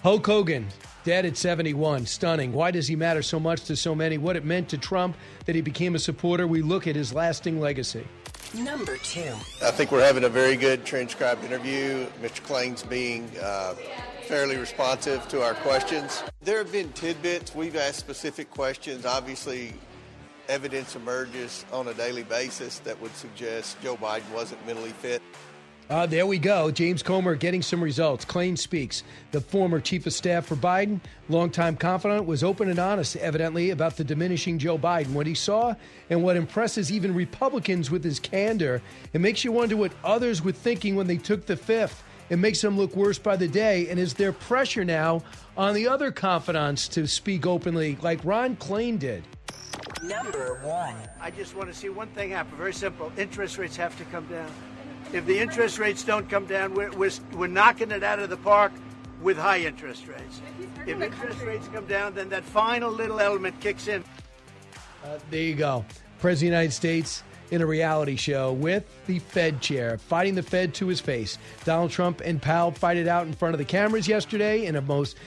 [SPEAKER 1] Hulk Hogan, dead at 71. Stunning. Why does he matter so much to so many? What it meant to Trump that he became a supporter. We look at his lasting legacy.
[SPEAKER 4] Number 2.
[SPEAKER 7] I think we're having a very good transcribed interview. Mr. Klain's being fairly responsive to our questions. There have been tidbits. We've asked specific questions. Obviously, evidence emerges on a daily basis that would suggest Joe Biden wasn't mentally fit.
[SPEAKER 1] There we go. James Comer getting some results. Klain speaks. The former chief of staff for Biden, longtime confidant, was open and honest, evidently, about the diminishing Joe Biden. What he saw and what impresses even Republicans with his candor. It makes you wonder what others were thinking when they took the fifth. It makes them look worse by the day. And is there pressure now on the other confidants to speak openly like Ron Klain did?
[SPEAKER 4] Number 1.
[SPEAKER 9] I just want to see one thing happen. Very simple. Interest rates have to come down. If the interest rates don't come down, we're knocking it out of the park with high interest rates. If interest rates come down, then that final little element kicks in.
[SPEAKER 1] There you go. President of the United States in a reality show with the Fed chair, fighting the Fed to his face. Donald Trump and Powell fight it out in front of the cameras yesterday in a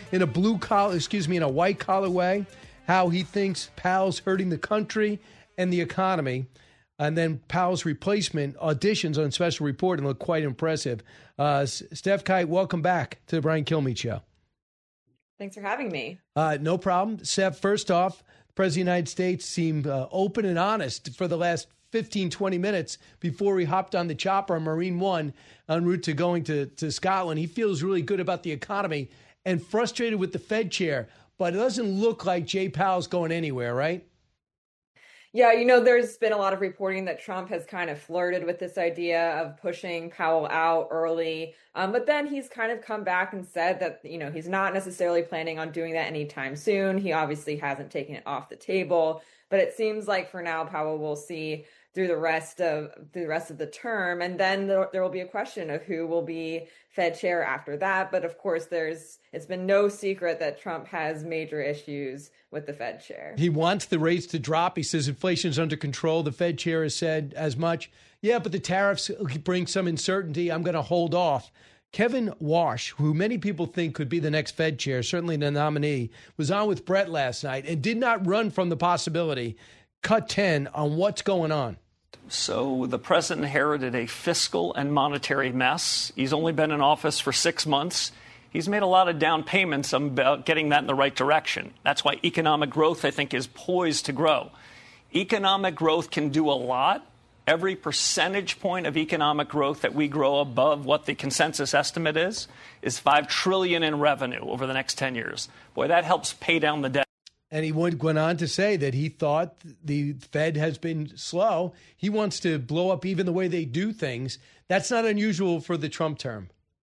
[SPEAKER 1] white collar way. How he thinks Powell's hurting the country and the economy. And then Powell's replacement auditions on Special Report and look quite impressive. Steph Kite, welcome back to the Brian Kilmeade Show.
[SPEAKER 8] Thanks for having me.
[SPEAKER 1] No problem. Steph, first off, the President of the United States seemed open and honest for the last 15, 20 minutes before he hopped on the chopper on Marine One en route to going to Scotland. He feels really good about the economy and frustrated with the Fed chair, but it doesn't look like Jay Powell's going anywhere, right?
[SPEAKER 8] Yeah, there's been a lot of reporting that Trump has kind of flirted with this idea of pushing Powell out early. But then he's kind of come back and said that, he's not necessarily planning on doing that anytime soon. He obviously hasn't taken it off the table. But it seems like for now, Powell will see through the rest of the term. And then there will be a question of who will be Fed chair after that. But of course, it's been no secret that Trump has major issues with the Fed chair.
[SPEAKER 1] He wants the rates to drop. He says inflation's under control. The Fed chair has said as much. Yeah, but the tariffs bring some uncertainty. I'm going to hold off. Kevin Warsh, who many people think could be the next Fed chair, certainly the nominee, was on with Brett last night and did not run from the possibility. Cut 10 on what's going on.
[SPEAKER 11] So the president inherited a fiscal and monetary mess. He's only been in office for 6 months. He's made a lot of down payments about getting that in the right direction. That's why economic growth, I think, is poised to grow. Economic growth can do a lot. Every percentage point of economic growth that we grow above what the consensus estimate is $5 trillion in revenue over the next 10 years. Boy, that helps pay down the debt.
[SPEAKER 1] And he went on to say that he thought the Fed has been slow. He wants to blow up even the way they do things. That's not unusual for the Trump term.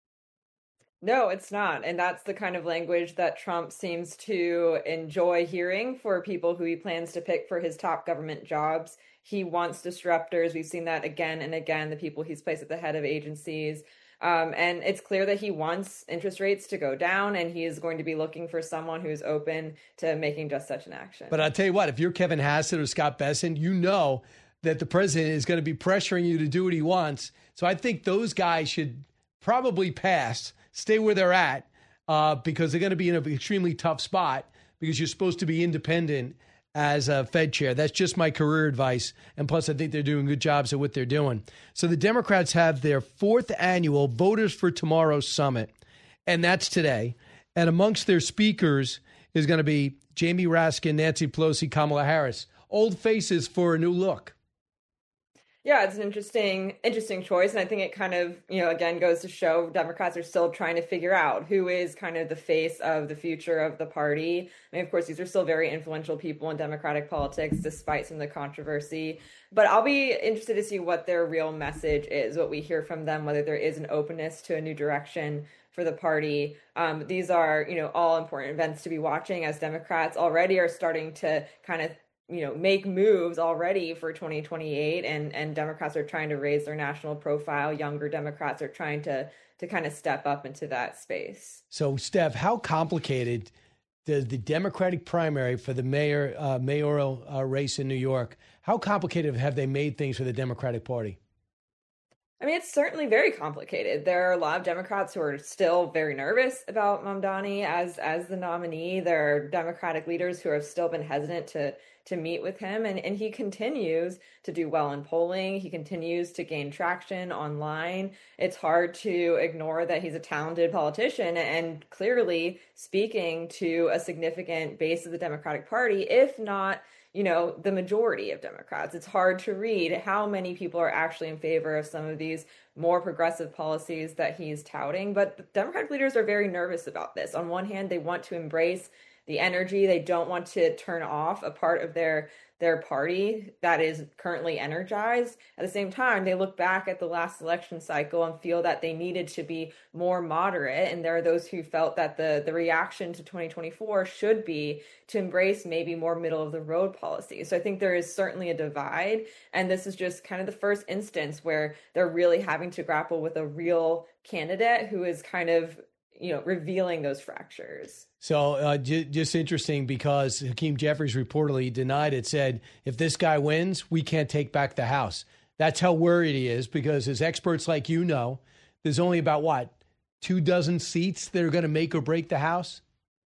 [SPEAKER 8] No, it's not. And that's the kind of language that Trump seems to enjoy hearing for people who he plans to pick for his top government jobs. He wants disruptors. We've seen that again and again, the people he's placed at the head of agencies. And it's clear that he wants interest rates to go down, and he is going to be looking for someone who's open to making just such an action.
[SPEAKER 1] But I'll tell you what, if you're Kevin Hassett or Scott Bessent, you know that the president is going to be pressuring you to do what he wants. So I think those guys should probably pass, stay where they're at, because they're going to be in an extremely tough spot because you're supposed to be independent as a Fed chair. That's just my career advice. And plus, I think they're doing good jobs at what they're doing. So the Democrats have their 4th annual Voters for Tomorrow Summit, and that's today. And amongst their speakers is going to be Jamie Raskin, Nancy Pelosi, Kamala Harris. Old faces for a new look.
[SPEAKER 8] Yeah, it's an interesting choice. And I think it kind of, again, goes to show Democrats are still trying to figure out who is kind of the face of the future of the party. I mean, of course, these are still very influential people in Democratic politics, despite some of the controversy. But I'll be interested to see what their real message is, what we hear from them, whether there is an openness to a new direction for the party. These are, all important events to be watching, as Democrats already are starting to kind of make moves already for 2028, and Democrats are trying to raise their national profile. Younger Democrats are trying to kind of step up into that space.
[SPEAKER 1] So, Steph, how complicated does the Democratic primary for the mayoral race in New York, how complicated have they made things for the Democratic Party?
[SPEAKER 8] I mean, it's certainly very complicated. There are a lot of Democrats who are still very nervous about Mamdani as the nominee. There are Democratic leaders who have still been hesitant to meet with him, and he continues to do well in polling. He continues to gain traction online. It's hard to ignore that he's a talented politician and clearly speaking to a significant base of the Democratic Party, if not the majority of Democrats. It's hard to read how many people are actually in favor of some of these more progressive policies that he's touting. But the Democratic leaders are very nervous about this. On one hand, they want to embrace the energy. They don't want to turn off a part of their party that is currently energized. At the same time, they look back at the last election cycle and feel that they needed to be more moderate. And there are those who felt that the reaction to 2024 should be to embrace maybe more middle of the road policy. So I think there is certainly a divide. And this is just kind of the first instance where they're really having to grapple with a real candidate who is kind of revealing those fractures.
[SPEAKER 1] So just interesting because Hakeem Jeffries reportedly denied it, said, if this guy wins, we can't take back the House. That's how worried he is because as experts like there's only about, 24 seats that are going to make or break the House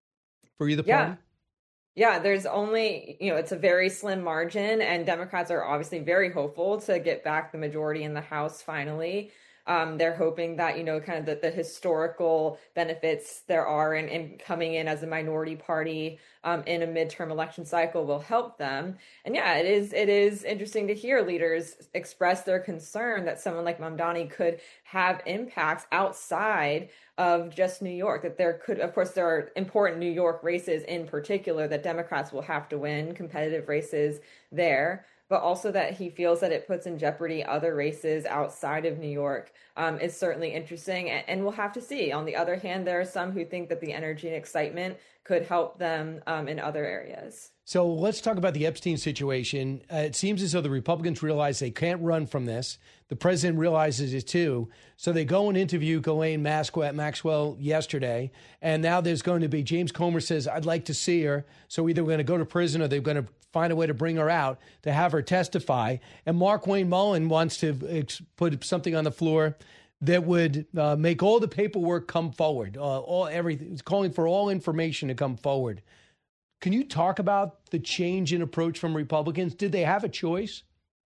[SPEAKER 1] for either party?
[SPEAKER 8] Yeah, there's only, it's a very slim margin, and Democrats are obviously very hopeful to get back the majority in the House finally. They're hoping that, kind of the historical benefits there are in coming in as a minority party in a midterm election cycle will help them. And yeah, it is interesting to hear leaders express their concern that someone like Mamdani could have impacts outside of just New York, that there are important New York races in particular that Democrats will have to win, competitive races there, but also that he feels that it puts in jeopardy other races outside of New York is certainly interesting, and we'll have to see. On the other hand, there are some who think that the energy and excitement could help them in other areas.
[SPEAKER 1] So let's talk about the Epstein situation. It seems as though the Republicans realize they can't run from this. The president realizes it too. So they go and interview Ghislaine Maxwell yesterday. And now there's going to be, James Comer says, I'd like to see her. So either we're going to go to prison or they're going to find a way to bring her out to have her testify. And Markwayne Mullin wants to put something on the floor that would make all the paperwork come forward, everything. It's calling for all information to come forward. Can you talk about the change in approach from Republicans? Did they have a choice?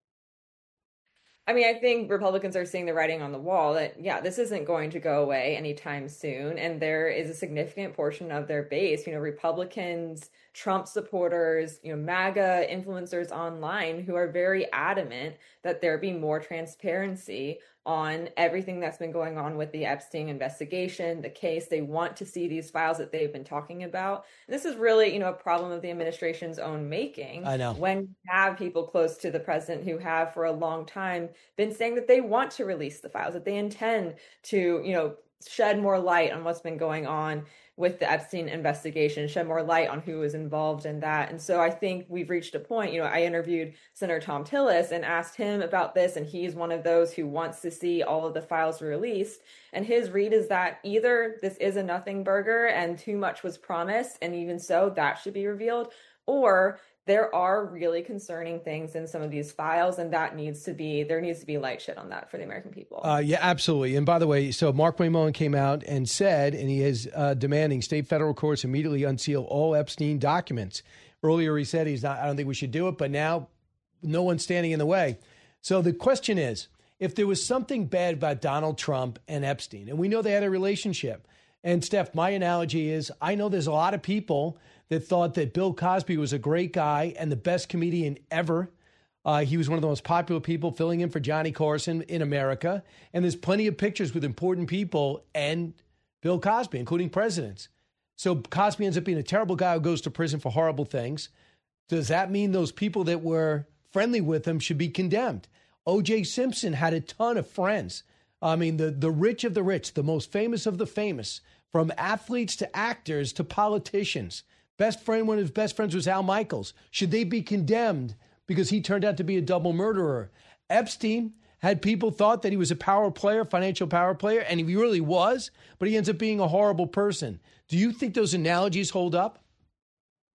[SPEAKER 8] I mean, I think Republicans are seeing the writing on the wall that, this isn't going to go away anytime soon. And there is a significant portion of their base, Republicans, Trump supporters, MAGA influencers online who are very adamant that there be more transparency on everything that's been going on with the Epstein investigation, the case. They want to see these files that they've been talking about. And this is really, a problem of the administration's own making.
[SPEAKER 1] I know.
[SPEAKER 8] When you have people close to the president who have for a long time been saying that they want to release the files, that they intend to, shed more light on what's been going on with the Epstein investigation, shed more light on who was involved in that. And so I think we've reached a point, I interviewed Senator Thom Tillis and asked him about this, and he's one of those who wants to see all of the files released. And his read is that either this is a nothing burger and too much was promised, and even so, that should be revealed, or there are really concerning things in some of these files, and there needs to be light shed on that for the American people.
[SPEAKER 1] Yeah, absolutely. And by the way, so Markwayne Mullin came out and said, and he is demanding state federal courts immediately unseal all Epstein documents. Earlier he said I don't think we should do it, but now no one's standing in the way. So the question is, if there was something bad about Donald Trump and Epstein, and we know they had a relationship, and Steph, my analogy is, I know there's a lot of people that thought that Bill Cosby was a great guy and the best comedian ever. He was one of the most popular people filling in for Johnny Carson in America. And there's plenty of pictures with important people and Bill Cosby, including presidents. So Cosby ends up being a terrible guy who goes to prison for horrible things. Does that mean those people that were friendly with him should be condemned? O.J. Simpson had a ton of friends. I mean, the rich of the rich, the most famous of the famous, from athletes to actors to politicians. One of his best friends was Al Michaels. Should they be condemned because he turned out to be a double murderer? Epstein had people thought that he was a financial power player, and he really was, but he ends up being a horrible person. Do you think those analogies hold up?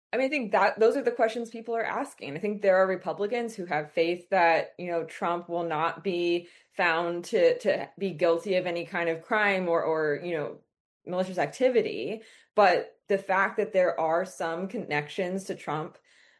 [SPEAKER 8] I mean, I think that those are the questions people are asking. I think there are Republicans who have faith that, Trump will not be found to be guilty of any kind of crime or malicious activity. But the fact that there are some connections to Trump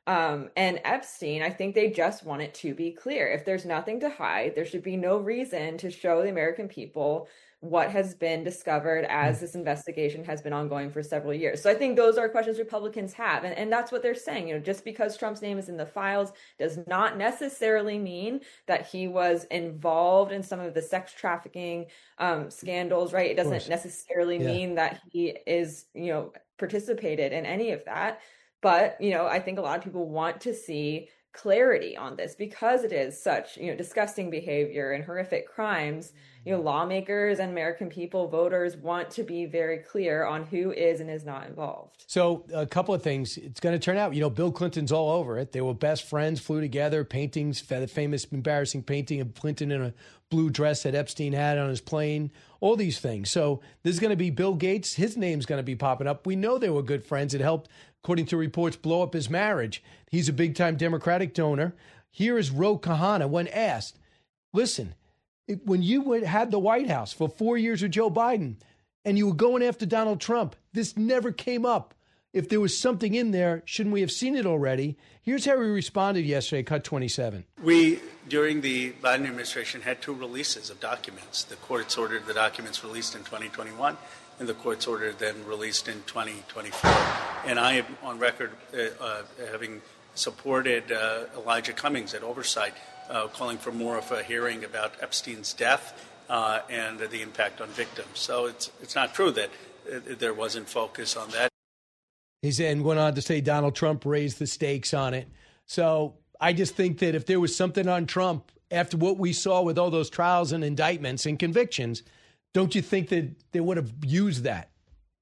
[SPEAKER 8] and Epstein, I think they just want it to be clear. If there's nothing to hide, there should be no reason to show the American people what has been discovered as this investigation has been ongoing for several years. So I think those are questions Republicans have. And that's what they're saying. Just because Trump's name is in the files does not necessarily mean that he was involved in some of the sex trafficking scandals, right? It doesn't necessarily mean that he is, participated in any of that. But, I think a lot of people want to see clarity on this because it is such, disgusting behavior and horrific crimes. Lawmakers and American people, voters want to be very clear on who is and is not involved.
[SPEAKER 1] So a couple of things. It's going to turn out, Bill Clinton's all over it. They were best friends, flew together, paintings, the famous embarrassing painting of Clinton in a blue dress that Epstein had on his plane, all these things. So there's going to be Bill Gates. His name's going to be popping up. We know they were good friends. It helped, according to reports, blow up his marriage. He's a big-time Democratic donor. Here is Ro Khanna when asked, listen, when you had the White House for 4 years with Joe Biden and you were going after Donald Trump, this never came up. If there was something in there, shouldn't we have seen it already? Here's how he responded yesterday, cut 27.
[SPEAKER 12] We, during the Biden administration, had 2 releases of documents. The courts ordered the documents released in 2021, and the courts ordered them released in 2024. And I am on record having supported Elijah Cummings at Oversight, calling for more of a hearing about Epstein's death and the impact on victims. So it's not true that there wasn't focus on that.
[SPEAKER 1] He then went on to say Donald Trump raised the stakes on it. So I just think that if there was something on Trump after what we saw with all those trials and indictments and convictions, don't you think that they would have used that?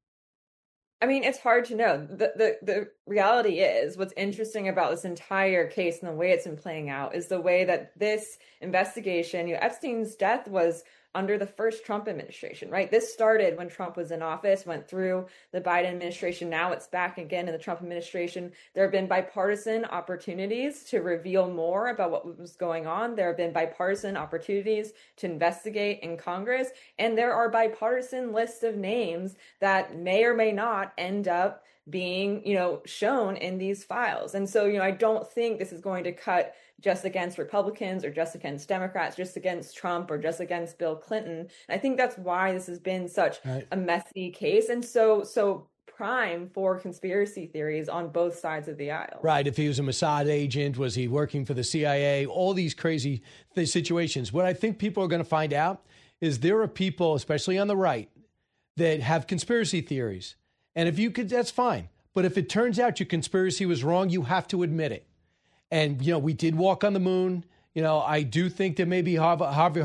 [SPEAKER 8] I mean, it's hard to know. The reality is what's interesting about this entire case and the way it's been playing out is the way that this investigation, Epstein's death was under the first Trump administration, right? This started when Trump was in office, went through the Biden administration. Now it's back again in the Trump administration. There have been bipartisan opportunities to reveal more about what was going on. There have been bipartisan opportunities to investigate in Congress. And there are bipartisan lists of names that may or may not end up being, shown in these files. And so, I don't think this is going to cut just against Republicans or just against Democrats, just against Trump or just against Bill Clinton. And I think that's why this has been such a messy case and so prime for conspiracy theories on both sides of the aisle.
[SPEAKER 1] Right. If he was a Mossad agent, was he working for the CIA? All these crazy situations. What I think people are going to find out is there are people, especially on the right, that have conspiracy theories. And if you could, that's fine. But if it turns out your conspiracy was wrong, you have to admit it. And, we did walk on the moon. I do think that maybe Harvey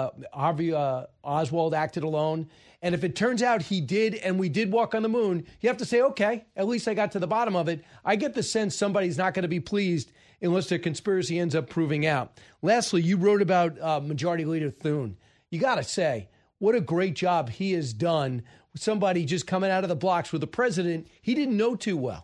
[SPEAKER 1] Oswald acted alone. And if it turns out he did and we did walk on the moon, you have to say, okay, at least I got to the bottom of it. I get the sense somebody's not going to be pleased unless their conspiracy ends up proving out. Lastly, you wrote about Majority Leader Thune. You got to say, what a great job he has done with somebody just coming out of the blocks with a president he didn't know too well.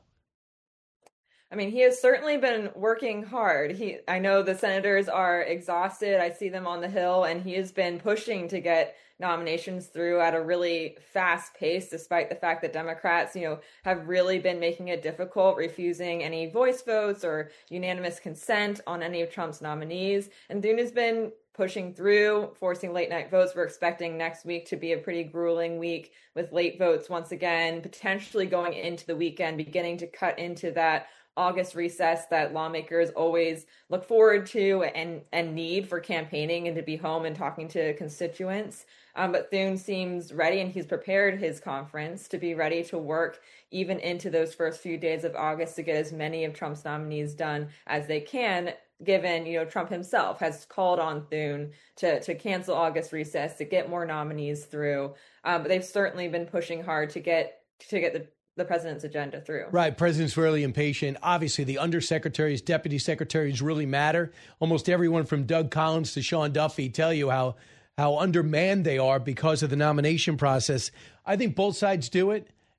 [SPEAKER 8] I mean, he has certainly been working hard. I know the senators are exhausted. I see them on the Hill, and he has been pushing to get nominations through at a really fast pace, despite the fact that Democrats, have really been making it difficult, refusing any voice votes or unanimous consent on any of Trump's nominees. And Thune has been pushing through, forcing late night votes. We're expecting next week to be a pretty grueling week with late votes once again, potentially going into the weekend, beginning to cut into that August recess that lawmakers always look forward to and need for campaigning and to be home and talking to constituents. But Thune seems ready, and he's prepared his conference to be ready to work even into those first few days of August to get as many of Trump's nominees done as they can, given, Trump himself has called on Thune to cancel August recess, to get more nominees through. But they've certainly been pushing hard to get the president's agenda through. Right.
[SPEAKER 1] President's really impatient. Obviously, the undersecretaries, deputy secretaries really matter. Almost everyone from Doug Collins to Sean Duffy tell you how undermanned they are because of the nomination process. I think both sides do it.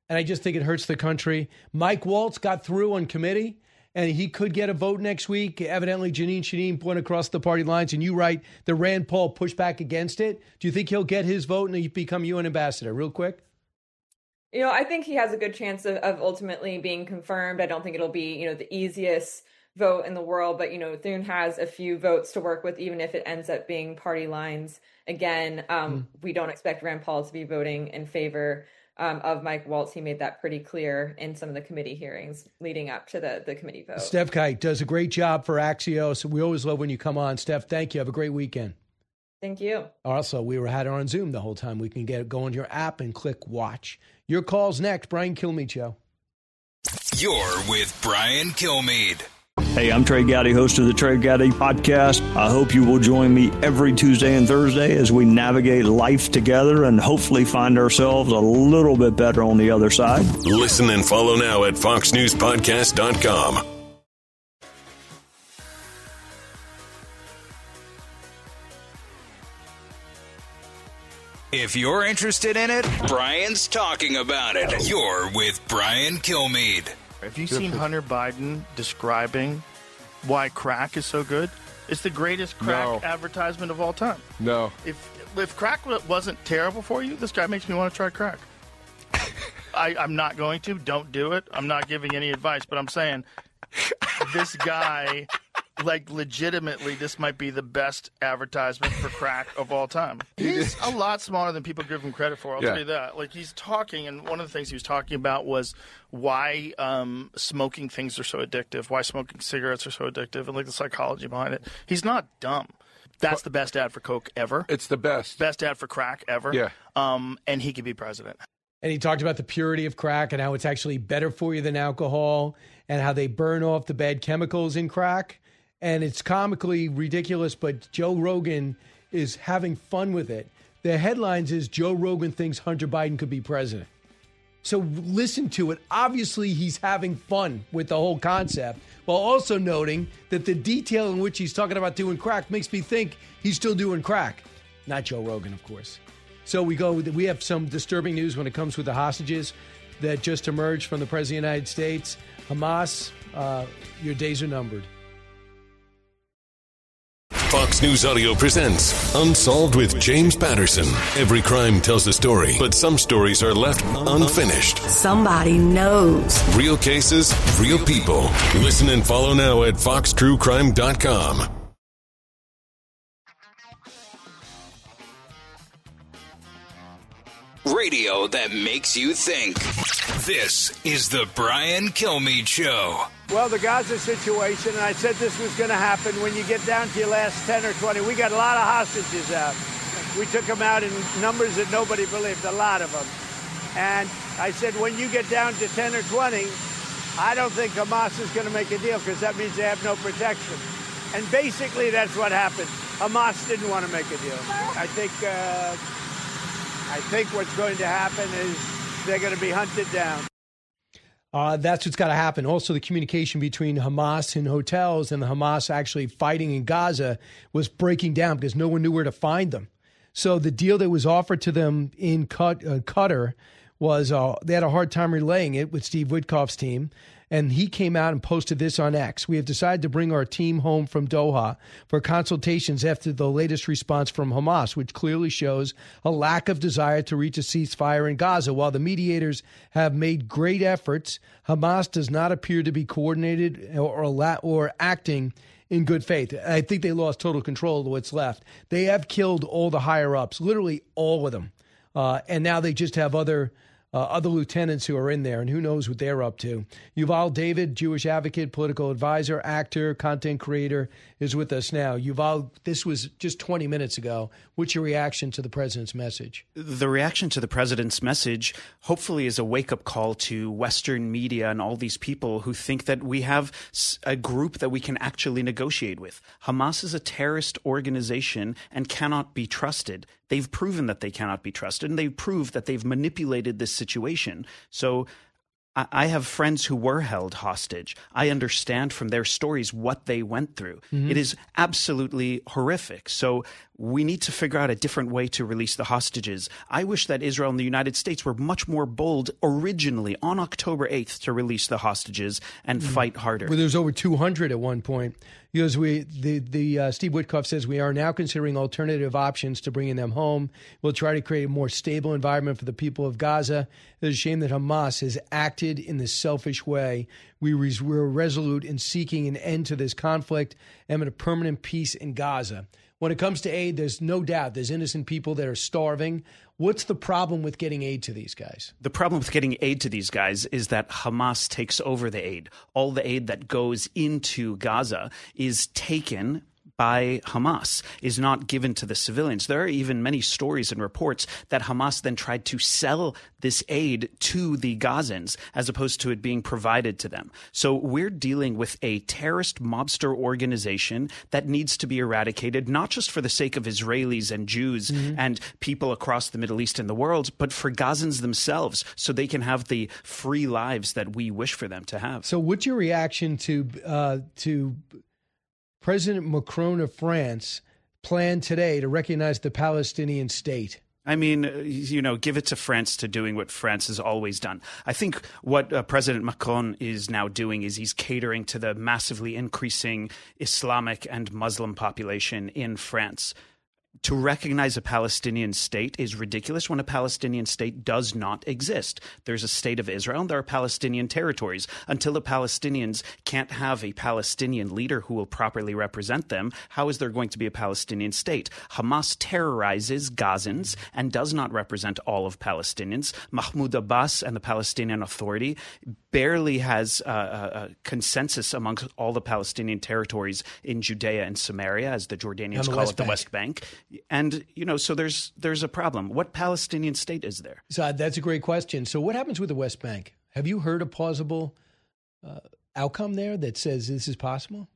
[SPEAKER 1] and I just think it hurts the country. Mike Waltz got through on committee, and he could get a vote next week. Evidently, Jeanine Shaheen went across the party lines, and you write that Rand Paul pushed back against it. Do you think he'll get his vote and he become UN ambassador? Real quick.
[SPEAKER 8] I think he has a good chance of ultimately being confirmed. I don't think it'll be, the easiest vote in the world, but, Thune has a few votes to work with, even if it ends up being party lines. Again, we don't expect Rand Paul to be voting in favor of Mike Waltz. He made that pretty clear in some of the committee hearings leading up to the committee vote.
[SPEAKER 1] Steph Kite does a great job for Axios. We always love when you come on. Steph, thank you. Have a great weekend.
[SPEAKER 8] Thank you.
[SPEAKER 1] Also, we had her on Zoom the whole time. We can go on your app and click watch. Your call's next. Brian Kilmeade Show.
[SPEAKER 3] You're with Brian Kilmeade.
[SPEAKER 10] Hey, I'm Trey Gowdy, host of the Trey Gowdy Podcast. I hope you will join me every Tuesday and Thursday as we navigate life together and hopefully find ourselves a little bit better on the other side.
[SPEAKER 16] Listen and follow now at foxnewspodcast.com.
[SPEAKER 3] If you're interested in it, Brian's talking about it. You're with Brian Kilmeade.
[SPEAKER 13] Have you seen Hunter Biden describing why crack is so good? It's the greatest crack advertisement of all time.
[SPEAKER 14] No.
[SPEAKER 13] If crack wasn't terrible for you, this guy makes me want to try crack. I'm not going to. Don't do it. I'm not giving any advice, but I'm saying this guy, legitimately, this might be the best advertisement for crack of all time. He's a lot smarter than people give him credit for. I'll tell you that. He's talking, and one of the things he was talking about was why smoking things are so addictive, why smoking cigarettes are so addictive, and the psychology behind it. He's not dumb. That's the best ad for Coke ever.
[SPEAKER 14] It's the best.
[SPEAKER 13] Best ad for crack ever.
[SPEAKER 14] Yeah.
[SPEAKER 13] And he could be president.
[SPEAKER 1] And he talked about the purity of crack and how it's actually better for you than alcohol and how they burn off the bad chemicals in crack. And it's comically ridiculous, but Joe Rogan is having fun with it. The headlines is Joe Rogan thinks Hunter Biden could be president. So listen to it. Obviously, he's having fun with the whole concept, while also noting that the detail in which he's talking about doing crack makes me think he's still doing crack. Not Joe Rogan, of course. So we have some disturbing news when it comes with the hostages that just emerged from the President of the United States. Hamas, your days are numbered.
[SPEAKER 16] Fox News Audio presents Unsolved with James Patterson. Every crime tells a story, but some stories are left unfinished.
[SPEAKER 4] Somebody knows.
[SPEAKER 16] Real cases, real people. Listen and follow now at foxtruecrime.com.
[SPEAKER 3] Radio that makes you think. This is the Brian Kilmeade Show.
[SPEAKER 9] Well, the Gaza situation, and I said this was going to happen when you get down to your last 10 or 20. We got a lot of hostages out. We took them out in numbers that nobody believed, a lot of them. And I said, when you get down to 10 or 20, I don't think Hamas is going to make a deal because that means they have no protection. And basically that's what happened. Hamas didn't want to make a deal. I think what's going to happen is they're going to be hunted down.
[SPEAKER 1] That's what's got to happen. Also, the communication between Hamas and hotels and the Hamas actually fighting in Gaza was breaking down because no one knew where to find them. So the deal that was offered to them in Qatar was they had a hard time relaying it with Steve Witkoff's team. And he came out and posted this on X. We have decided to bring our team home from Doha for consultations after the latest response from Hamas, which clearly shows a lack of desire to reach a ceasefire in Gaza. While the mediators have made great efforts, Hamas does not appear to be coordinated or acting in good faith. I think they lost total control of what's left. They have killed all the higher-ups, literally all of them. And now they just have other lieutenants who are in there, and who knows what they're up to. Yuval David, Jewish advocate, political advisor, actor, content creator, is with us now. Yuval, this was just 20 minutes ago. What's your reaction to the president's message?
[SPEAKER 24] The reaction to the president's message hopefully is a wake-up call to Western media and all these people who think that we have a group that we can actually negotiate with. Hamas is a terrorist organization and cannot be trusted. They've proven that they cannot be trusted, and they've proved that they've manipulated this situation. So I have friends who were held hostage. I understand from their stories what they went through. Mm-hmm. It is absolutely horrific. So we need to figure out a different way to release the hostages. I wish that Israel and the United States were much more bold originally on October 8th to release the hostages and fight harder.
[SPEAKER 1] Well, there was over 200 at one point. He goes, Steve Witkoff says, we are now considering alternative options to bringing them home. We'll try to create a more stable environment for the people of Gaza. It's a shame that Hamas has acted in this selfish way. We're resolute in seeking an end to this conflict and a permanent peace in Gaza. When it comes to aid, there's no doubt there's innocent people that are starving. What's the problem with getting aid to these guys?
[SPEAKER 24] The problem with getting aid to these guys is that Hamas takes over the aid. All the aid that goes into Gaza is taken by Hamas, is not given to the civilians. There are even many stories and reports that Hamas then tried to sell this aid to the Gazans as opposed to it being provided to them. So we're dealing with a terrorist mobster organization that needs to be eradicated, not just for the sake of Israelis and Jews and people across the Middle East and the world, but for Gazans themselves, so they can have the free lives that we wish for them to have.
[SPEAKER 1] So what's your reaction to President Macron of France planned today to recognize the Palestinian state?
[SPEAKER 24] I mean, give it to France to doing what France has always done. I think what President Macron is now doing is he's catering to the massively increasing Islamic and Muslim population in France. To recognize a Palestinian state is ridiculous when a Palestinian state does not exist. There's a state of Israel and there are Palestinian territories. Until the Palestinians can't have a Palestinian leader who will properly represent them, how is there going to be a Palestinian state? Hamas terrorizes Gazans and does not represent all of Palestinians. Mahmoud Abbas and the Palestinian Authority barely has a consensus amongst all the Palestinian territories in Judea and Samaria, as the Jordanians call it, the West Bank. And, so there's a problem. What Palestinian state is there?
[SPEAKER 1] So that's a great question. So what happens with the West Bank? Have you heard a plausible outcome there that says this is possible?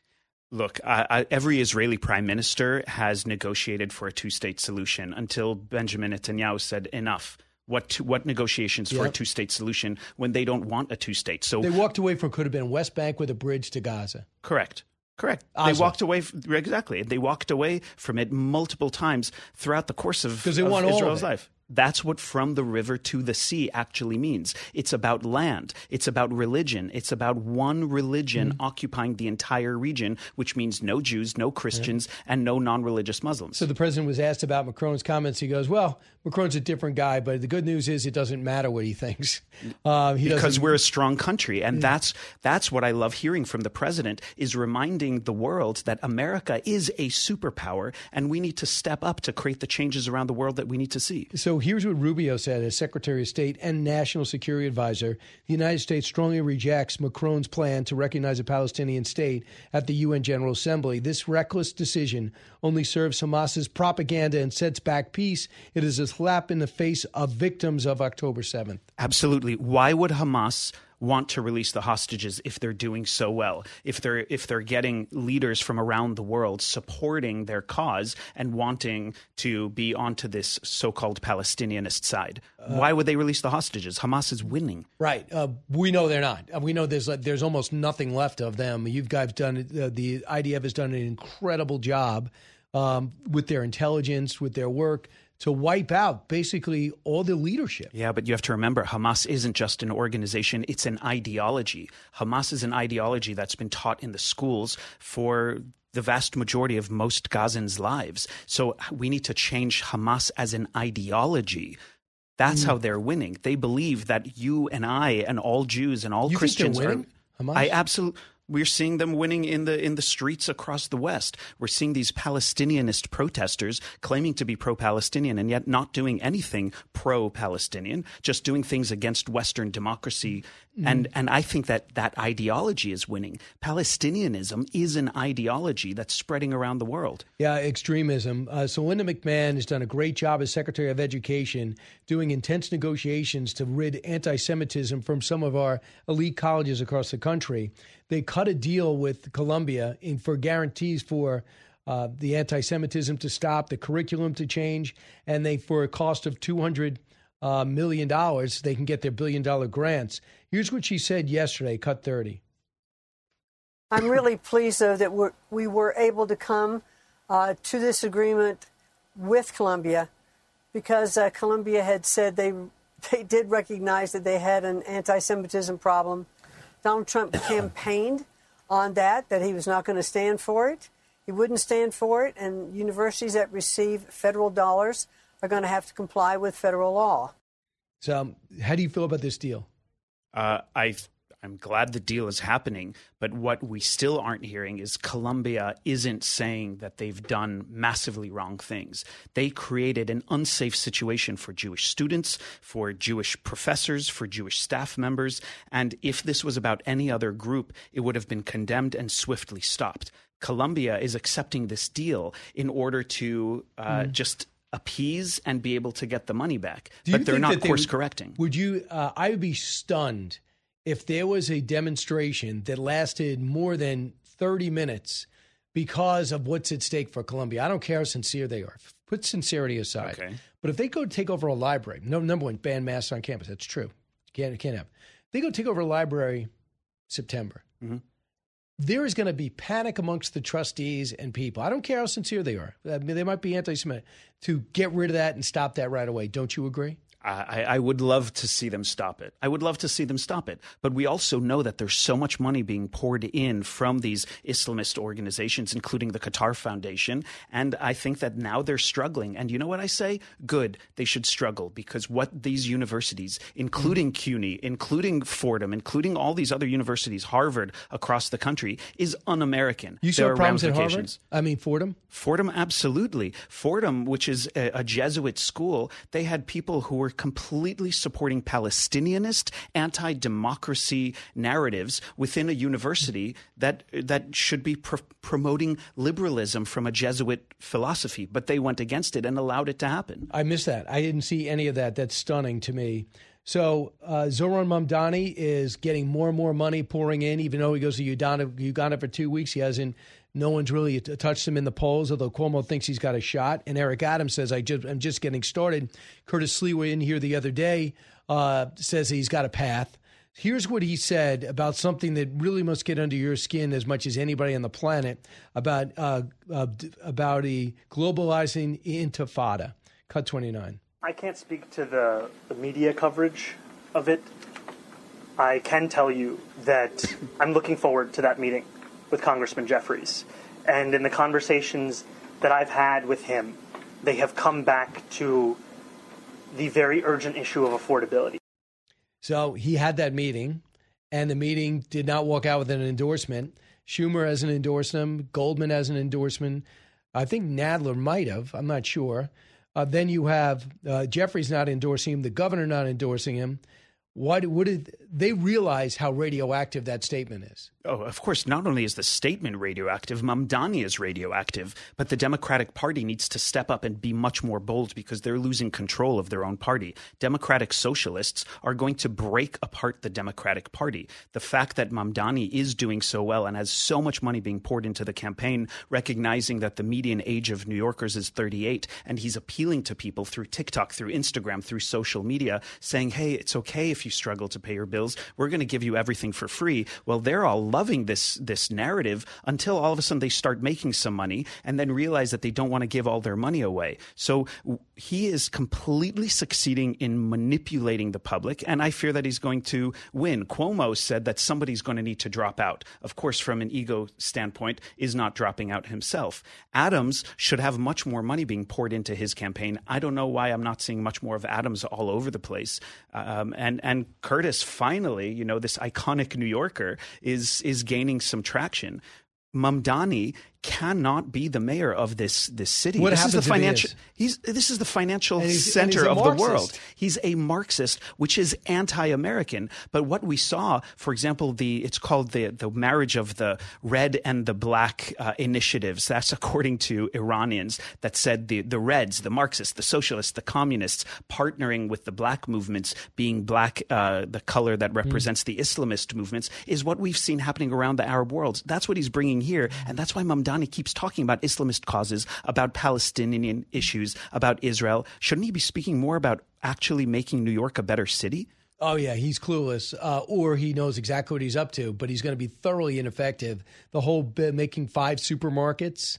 [SPEAKER 24] Look, every Israeli prime minister has negotiated for a two-state solution until Benjamin Netanyahu said enough. What negotiations for a two-state solution when they don't want a two-state? So
[SPEAKER 1] they walked away from could have been West Bank with a bridge to Gaza.
[SPEAKER 24] Correct.
[SPEAKER 1] Awesome.
[SPEAKER 24] They walked away. Exactly. They walked away from it multiple times throughout the course of Israel's life. That's what from the river to the sea actually means. It's about land. It's about religion. It's about one religion occupying the entire region, which means no Jews, no Christians, and no non-religious Muslims.
[SPEAKER 1] So the president was asked about Macron's comments. He goes, well, Macron's a different guy, but the good news is it doesn't matter what he thinks.
[SPEAKER 24] Because we're a strong country. And that's what I love hearing from the president, is reminding the world that America is a superpower and we need to step up to create the changes around the world that we need to see.
[SPEAKER 1] So here's what Rubio said as Secretary of State and National Security Advisor. The United States strongly rejects Macron's plan to recognize a Palestinian state at the UN General Assembly. This reckless decision only serves Hamas's propaganda and sets back peace. It is a slap in the face of victims of October 7th.
[SPEAKER 24] Absolutely. Why would Hamas want to release the hostages if they're doing so well, if they're getting leaders from around the world supporting their cause and wanting to be onto this so-called Palestinianist side? Why would they release the hostages? Hamas is winning.
[SPEAKER 1] Right. We know they're not. We know there's almost nothing left of them. You guys done the IDF has done an incredible job with their intelligence, with their work, to wipe out basically all the leadership.
[SPEAKER 24] Yeah, but you have to remember, Hamas isn't just an organization, it's an ideology. Hamas is an ideology that's been taught in the schools for the vast majority of most Gazans' lives. So we need to change Hamas as an ideology. That's how they're winning. They believe that you and I and all Jews and all Christians
[SPEAKER 1] think they're winning, Hamas?
[SPEAKER 24] I absolutely. We're seeing them winning in the streets across the West. We're seeing these Palestinianist protesters claiming to be pro-Palestinian and yet not doing anything pro-Palestinian, just doing things against Western democracy. And I think that ideology is winning. Palestinianism is an ideology that's spreading around the world.
[SPEAKER 1] Yeah, extremism. So Linda McMahon has done a great job as Secretary of Education doing intense negotiations to rid anti-Semitism from some of our elite colleges across the country. They cut a deal with Columbia for guarantees for the anti-Semitism to stop, the curriculum to change, and for a cost of $200 million, they can get their billion-dollar grants. Here's what she said yesterday, cut 30.
[SPEAKER 14] I'm really pleased, though, that we were able to come to this agreement with Colombia because Colombia had said they did recognize that they had an anti-Semitism problem. Donald Trump campaigned on that he was not going to stand for it. He wouldn't stand for it, and universities that receive federal dollars are going to have to comply with federal law.
[SPEAKER 1] So how do you feel about this deal?
[SPEAKER 24] I'm glad the deal is happening, but what we still aren't hearing is Colombia isn't saying that they've done massively wrong things. They created an unsafe situation for Jewish students, for Jewish professors, for Jewish staff members, and if this was about any other group, it would have been condemned and swiftly stopped. Colombia is accepting this deal in order to just appease and be able to get the money back, but they're not course correcting.
[SPEAKER 1] Would you? I would be stunned if there was a demonstration that lasted more than 30 minutes because of what's at stake for Colombia. I don't care how sincere they are. Put sincerity aside. Okay. But if they go take over a library, number one, ban masks on campus. That's true. Can't have. They go take over a library September. Mm-hmm. There is going to be panic amongst the trustees and people. I don't care how sincere they are. I mean, they might be anti-Semitic. To get rid of that and stop that right away. Don't you agree?
[SPEAKER 24] I would love to see them stop it. But we also know that there's so much money being poured in from these Islamist organizations, including the Qatar Foundation. And I think that now they're struggling. And you know what I say? Good. They should struggle because what these universities, including CUNY, including Fordham, including all these other universities, Harvard, across the country, is un-American.
[SPEAKER 1] You saw problems at Harvard? I mean, Fordham?
[SPEAKER 24] Fordham, absolutely. Fordham, which is a Jesuit school, they had people who were completely supporting Palestinianist, anti-democracy narratives within a university that should be promoting liberalism from a Jesuit philosophy. But they went against it and allowed it to happen.
[SPEAKER 1] I missed that. I didn't see any of that. That's stunning to me. So Zohran Mamdani is getting more and more money pouring in, even though he goes to Uganda for 2 weeks. No one's really touched him in the polls, although Cuomo thinks he's got a shot. And Eric Adams says, I'm just getting started. Curtis Lee was in here the other day, says he's got a path. Here's what he said about something that really must get under your skin as much as anybody on the planet, about a globalizing intifada. Cut 29.
[SPEAKER 15] I can't speak to the media coverage of it. I can tell you that I'm looking forward to that meeting with Congressman Jeffries. And in the conversations that I've had with him, they have come back to the very urgent issue of affordability.
[SPEAKER 1] So he had that meeting, and the meeting did not walk out with an endorsement. Schumer hasn't endorsed him. Goldman hasn't endorsement. I think Nadler might have. I'm not sure. Then you have Jeffries not endorsing him, the governor not endorsing him. What did they realize how radioactive that statement is?
[SPEAKER 24] Oh, of course, not only is the statement radioactive, Mamdani is radioactive, but the Democratic Party needs to step up and be much more bold because they're losing control of their own party. Democratic socialists are going to break apart the Democratic Party. The fact that Mamdani is doing so well and has so much money being poured into the campaign, recognizing that the median age of New Yorkers is 38, and he's appealing to people through TikTok, through Instagram, through social media, saying, hey, it's okay if you struggle to pay your bills. We're going to give you everything for free. Well, they're all loving this narrative until all of a sudden they start making some money and then realize that they don't want to give all their money away. So he is completely succeeding in manipulating the public, and I fear that he's going to win. Cuomo said that somebody's going to need to drop out. Of course, from an ego standpoint, is not dropping out himself. Adams should have much more money being poured into his campaign. I don't know why I'm not seeing much more of Adams all over the place. And Curtis, finally, this iconic New Yorker is gaining some traction. Mamdani cannot be the mayor of this city. This is the financial center of the world. He's a Marxist, which is anti-American. But what we saw, for example, it's called the marriage of the red and the black initiatives. That's according to Iranians that said the Reds, the Marxists, the socialists, the communists partnering with the black movements, being black, the color that represents the Islamist movements, is what we've seen happening around the Arab world. That's what he's bringing here. And that's why Mamdani keeps talking about Islamist causes, about Palestinian issues, about Israel. Shouldn't he be speaking more about actually making New York a better city?
[SPEAKER 1] Oh, yeah, he's clueless, or he knows exactly what he's up to, but he's going to be thoroughly ineffective. The whole making 5 supermarkets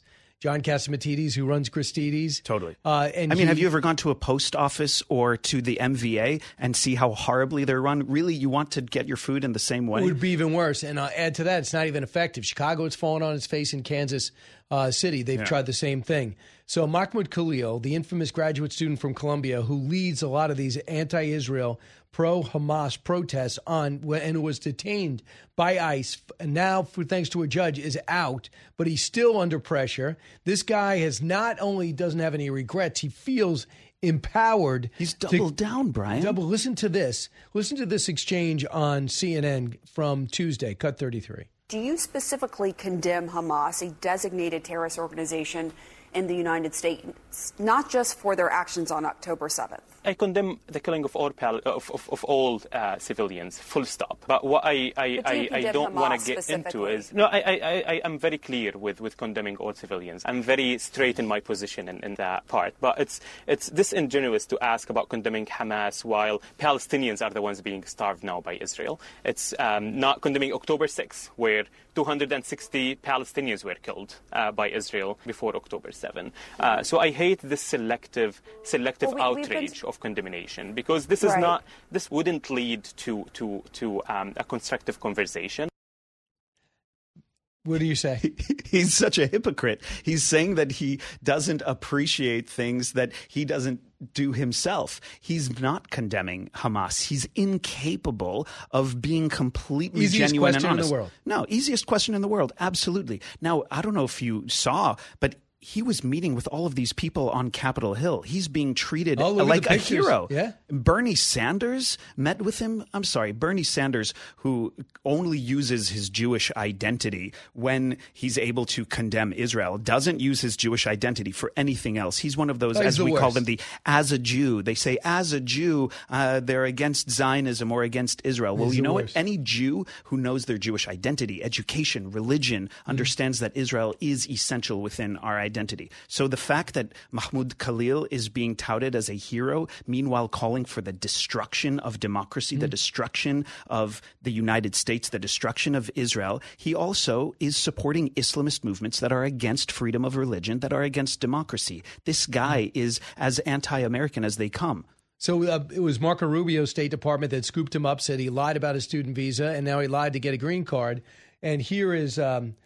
[SPEAKER 1] John Catsimatidis, who runs Christidis.
[SPEAKER 24] Totally.
[SPEAKER 1] And
[SPEAKER 24] have you ever gone to a post office or to the MVA and see how horribly they're run? Really, you want to get your food in the same way?
[SPEAKER 1] It would be even worse. And add to that, it's not even effective. Chicago, it's fallen on its face. In Kansas City, they've tried the same thing. So Mahmoud Khalil, the infamous graduate student from Columbia who leads a lot of these anti-Israel, pro-Hamas protests and who was detained by ICE, now, thanks to a judge, is out, but he's still under pressure. This guy has not only doesn't have any regrets, he feels empowered.
[SPEAKER 24] He's doubled down, Brian.
[SPEAKER 1] Listen to this. Listen to this exchange on CNN from Tuesday, cut 33.
[SPEAKER 17] Do you specifically condemn Hamas, a designated terrorist organization in the United States, not just for their actions on October 7th?
[SPEAKER 18] I condemn the killing of all civilians, full stop. But what I don't want to get into is... No, I am very clear with condemning all civilians. I'm very straight in my position in that part. But it's disingenuous to ask about condemning Hamas while Palestinians are the ones being starved now by Israel. It's not condemning October 6th, where 260 Palestinians were killed by Israel before October 7. So I hate this selective outrage of condemnation, because this is this wouldn't lead to a constructive conversation.
[SPEAKER 1] What do you say?
[SPEAKER 24] He's such a hypocrite. He's saying that he doesn't appreciate things that he doesn't do himself. He's not condemning Hamas. He's incapable of being completely genuine and honest. Easiest question in the world. No, easiest question in the world. Absolutely. Now, I don't know if you saw, but he was meeting with all of these people on Capitol Hill. He's being treated like a hero.
[SPEAKER 1] Yeah.
[SPEAKER 24] Bernie Sanders met with him. I'm sorry, Bernie Sanders, who only uses his Jewish identity when he's able to condemn Israel, doesn't use his Jewish identity for anything else. He's one of those, as we call them, as a Jew. They say, as a Jew, they're against Zionism or against Israel. Well, you know what? Any Jew who knows their Jewish identity, education, religion, understands that Israel is essential within our identity. So the fact that Mahmoud Khalil is being touted as a hero, meanwhile calling for the destruction of democracy, the destruction of the United States, the destruction of Israel, he also is supporting Islamist movements that are against freedom of religion, that are against democracy. This guy is as anti-American as they come.
[SPEAKER 1] So it was Marco Rubio's State Department that scooped him up, said he lied about his student visa, and now he lied to get a green card. And here is...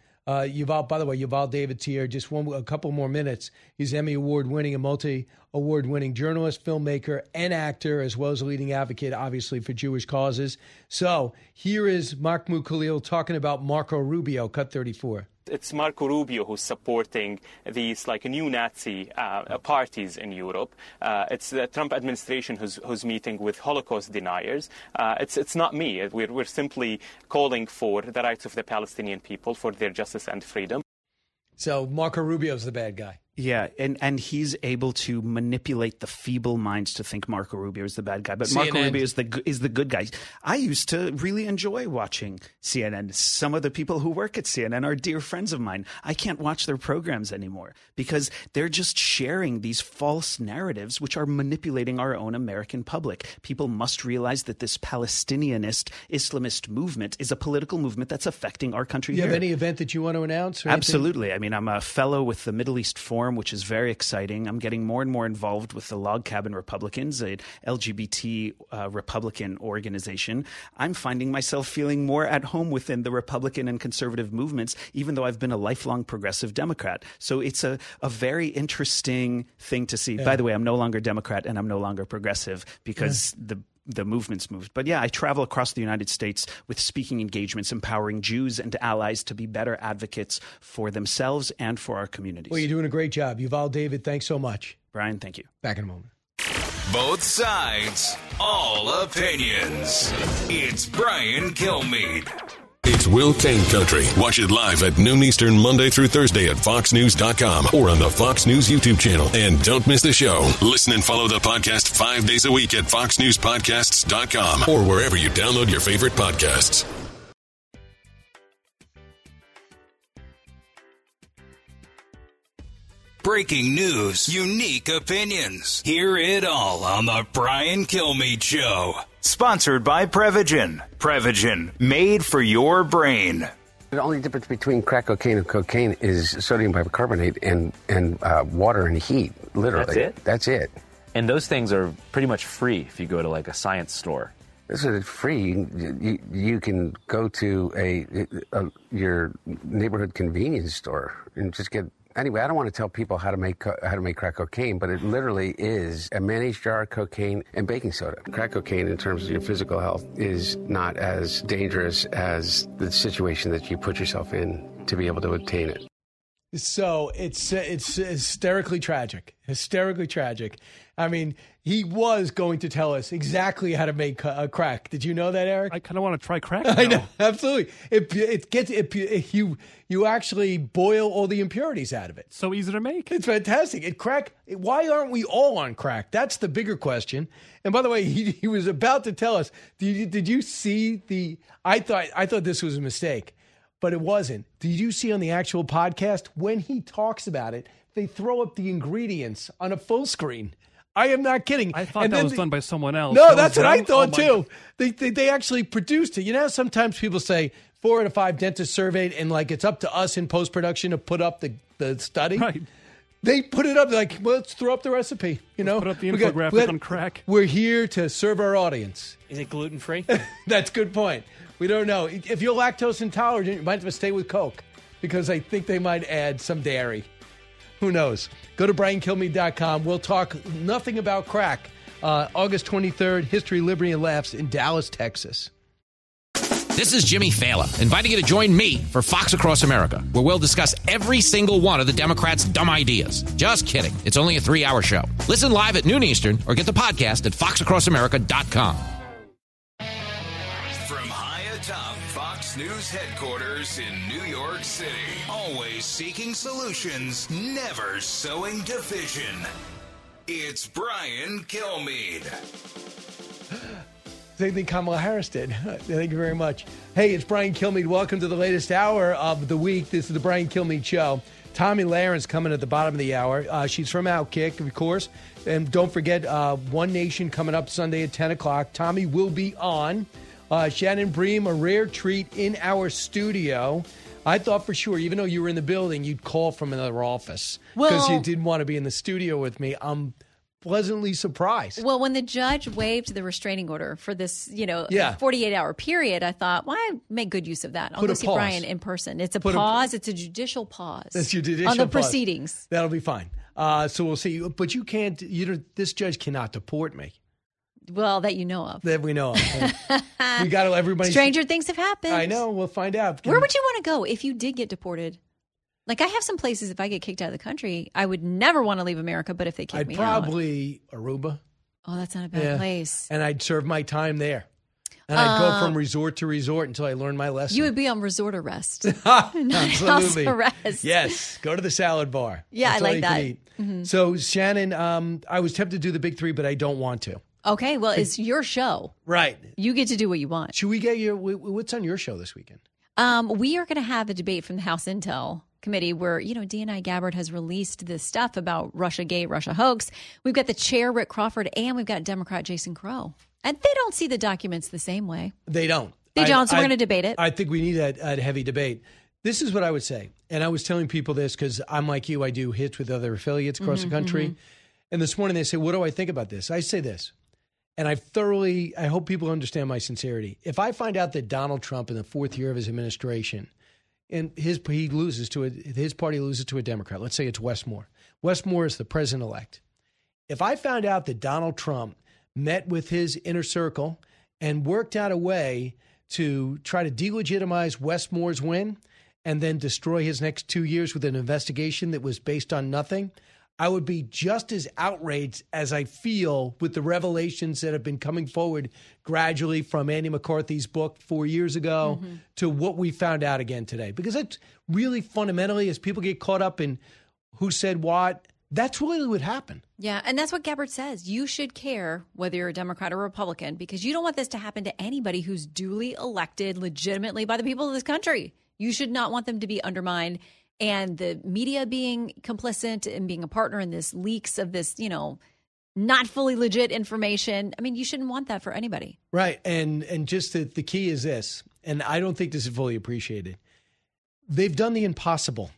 [SPEAKER 1] Yuval, by the way, Yuval David's here. Just a couple more minutes. He's Emmy Award-winning and multi-award-winning journalist, filmmaker, and actor, as well as a leading advocate, obviously, for Jewish causes. So here is Mahmoud Khalil talking about Marco Rubio, cut 34.
[SPEAKER 18] It's Marco Rubio who's supporting these neo-Nazi parties in Europe. It's the Trump administration who's meeting with Holocaust deniers. It's not me. We're simply calling for the rights of the Palestinian people, for their justice and freedom.
[SPEAKER 1] So Marco Rubio's the bad guy.
[SPEAKER 24] Yeah, and he's able to manipulate the feeble minds to think Marco Rubio is the bad guy. But CNN. Marco Rubio is the good guy. I used to really enjoy watching CNN. Some of the people who work at CNN are dear friends of mine. I can't watch their programs anymore because they're just sharing these false narratives which are manipulating our own American public. People must realize that this Palestinianist Islamist movement is a political movement that's affecting our country
[SPEAKER 1] here.
[SPEAKER 24] Do
[SPEAKER 1] you have any event that you want to announce? Or
[SPEAKER 24] Absolutely. I mean, I'm a fellow with the Middle East Forum, which is very exciting. I'm getting more and more involved with the Log Cabin Republicans, an LGBT Republican organization. I'm finding myself feeling more at home within the Republican and conservative movements, even though I've been a lifelong progressive Democrat. So it's a very interesting thing to see. Yeah. By the way, I'm no longer Democrat and I'm no longer progressive because the movement's moved. But yeah, I travel across the United States with speaking engagements, empowering Jews and allies to be better advocates for themselves and for our communities.
[SPEAKER 1] Well, you're doing a great job. Yuval David, thanks so much.
[SPEAKER 24] Brian, thank you.
[SPEAKER 1] Back in a moment.
[SPEAKER 3] Both sides, all opinions. It's Brian Kilmeade.
[SPEAKER 16] It's Will Kane Country. Watch it live at noon Eastern Monday through Thursday at foxnews.com or on the Fox News YouTube channel. And don't miss the show. Listen and follow the podcast 5 days a week at foxnewspodcasts.com or wherever you download your favorite podcasts.
[SPEAKER 3] Breaking news, unique opinions. Hear it all on the Brian Kilmeade Show. Sponsored by Prevagen. Prevagen, made for your brain.
[SPEAKER 19] The only difference between crack cocaine and cocaine is sodium bicarbonate and water and heat, literally. That's it.
[SPEAKER 21] And those things are pretty much free if you go to like a science store.
[SPEAKER 19] This is free. You can go to your neighborhood convenience store and just get. Anyway, I don't want to tell people how to make crack cocaine, but it literally is a mayonnaise jar of cocaine and baking soda. Crack cocaine, in terms of your physical health, is not as dangerous as the situation that you put yourself in to be able to obtain it.
[SPEAKER 1] So it's hysterically tragic. I mean, he was going to tell us exactly how to make crack. Did you know that, Eric?
[SPEAKER 22] I kind of want to try crack now.
[SPEAKER 1] I know, absolutely. You actually boil all the impurities out of it.
[SPEAKER 22] So easy to make.
[SPEAKER 1] It's fantastic. Why aren't we all on crack? That's the bigger question. And by the way, he was about to tell us. Did you see I thought this was a mistake. But it wasn't. Did you see on the actual podcast, when he talks about it, they throw up the ingredients on a full screen? I am not kidding.
[SPEAKER 22] I thought that was done by someone else.
[SPEAKER 1] No, that's what I thought too. They actually produced it. You know, sometimes people say 4 out of 5 dentists surveyed, and like it's up to us in post-production to put up the study.
[SPEAKER 22] Right.
[SPEAKER 1] They put it up like, well, let's throw up the recipe. You know,
[SPEAKER 22] put up the infographic on crack.
[SPEAKER 1] We're here to serve our audience.
[SPEAKER 23] Is it gluten-free?
[SPEAKER 1] That's a good point. We don't know. If you're lactose intolerant, you might have to stay with Coke because I think they might add some dairy. Who knows? Go to BrianKilmeade.com. We'll talk nothing about crack. August 23rd, History, Liberty, and Laughs in Dallas, Texas.
[SPEAKER 25] This is Jimmy Fallon, inviting you to join me for Fox Across America, where we'll discuss every single one of the Democrats' dumb ideas. Just kidding. It's only a 3-hour show. Listen live at noon Eastern or get the podcast at foxacrossamerica.com.
[SPEAKER 3] Fox News headquarters in New York City. Always seeking solutions, never sowing division. It's Brian Kilmeade.
[SPEAKER 1] Same thing Kamala Harris did. Thank you very much. Hey, it's Brian Kilmeade. Welcome to the latest hour of the week. This is the Brian Kilmeade Show. Tommy Laren's coming at the bottom of the hour. She's from Outkick, of course. And don't forget, One Nation coming up Sunday at 10 o'clock. Tommy will be on. Shannon Bream, a rare treat in our studio. I thought for sure, even though you were in the building, you'd call from another office because you didn't want to be in the studio with me. I'm pleasantly surprised.
[SPEAKER 26] Well, when the judge waived the restraining order for this, 48-hour period, I thought, why make good use of that? I'll go see Brian in person. It's a pause. It's a judicial pause.
[SPEAKER 1] That's your judicial
[SPEAKER 26] on the
[SPEAKER 1] pause.
[SPEAKER 26] Proceedings.
[SPEAKER 1] That'll be fine. So we'll see. But you can't. This judge cannot deport me.
[SPEAKER 26] Well, that you know of.
[SPEAKER 1] That we know of. We got to everybody.
[SPEAKER 26] Stranger things have happened.
[SPEAKER 1] I know. We'll find out.
[SPEAKER 26] Where would you want to go if you did get deported? Like, I have some places, if I get kicked out of the country, I would never want to leave America, but if they kick me out.
[SPEAKER 1] I'd probably Aruba.
[SPEAKER 26] Oh, that's not a bad place.
[SPEAKER 1] And I'd serve my time there. And I'd go from resort to resort until I learned my lesson.
[SPEAKER 26] You would be on resort arrest.
[SPEAKER 1] Absolutely.
[SPEAKER 26] House arrest.
[SPEAKER 1] Yes. Go to the salad bar.
[SPEAKER 26] Yeah,
[SPEAKER 1] That's
[SPEAKER 26] I like that.
[SPEAKER 1] Mm-hmm. So, Shannon, I was tempted to do the big three, but I don't want to.
[SPEAKER 26] Okay, well, it's your show.
[SPEAKER 1] Right.
[SPEAKER 26] You get to do what you want.
[SPEAKER 1] Should we get what's on your show this weekend?
[SPEAKER 26] We are going to have a debate from the House Intel Committee where, DNI Gabbard has released this stuff about Russiagate, Russia hoax. We've got the chair, Rick Crawford, and we've got Democrat Jason Crow. And they don't see the documents the same way.
[SPEAKER 1] They don't.
[SPEAKER 26] They don't, so we're going to debate it.
[SPEAKER 1] I think we need a heavy debate. This is what I would say. And I was telling people this because I'm like you. I do hits with other affiliates across the country. Mm-hmm. And this morning they say, what do I think about this? I say this. And I hope people understand my sincerity. If I find out that Donald Trump in the 4th year of his administration, and his party loses to a Democrat, let's say it's Wes Moore. Wes Moore is the president-elect. If I found out that Donald Trump met with his inner circle and worked out a way to try to delegitimize Wes Moore's win and then destroy his next 2 years with an investigation that was based on nothing, I would be just as outraged as I feel with the revelations that have been coming forward gradually from Andy McCarthy's book 4 years ago to what we found out again today. Because it's really fundamentally, as people get caught up in who said what, that's really what happened.
[SPEAKER 26] Yeah, and that's what Gabbard says. You should care whether you're a Democrat or Republican because you don't want this to happen to anybody who's duly elected legitimately by the people of this country. You should not want them to be undermined. And the media being complicit and being a partner in this leaks of this, not fully legit information. I mean, you shouldn't want that for anybody.
[SPEAKER 1] Right. And just the key is this, and I don't think this is fully appreciated. they've done the impossible.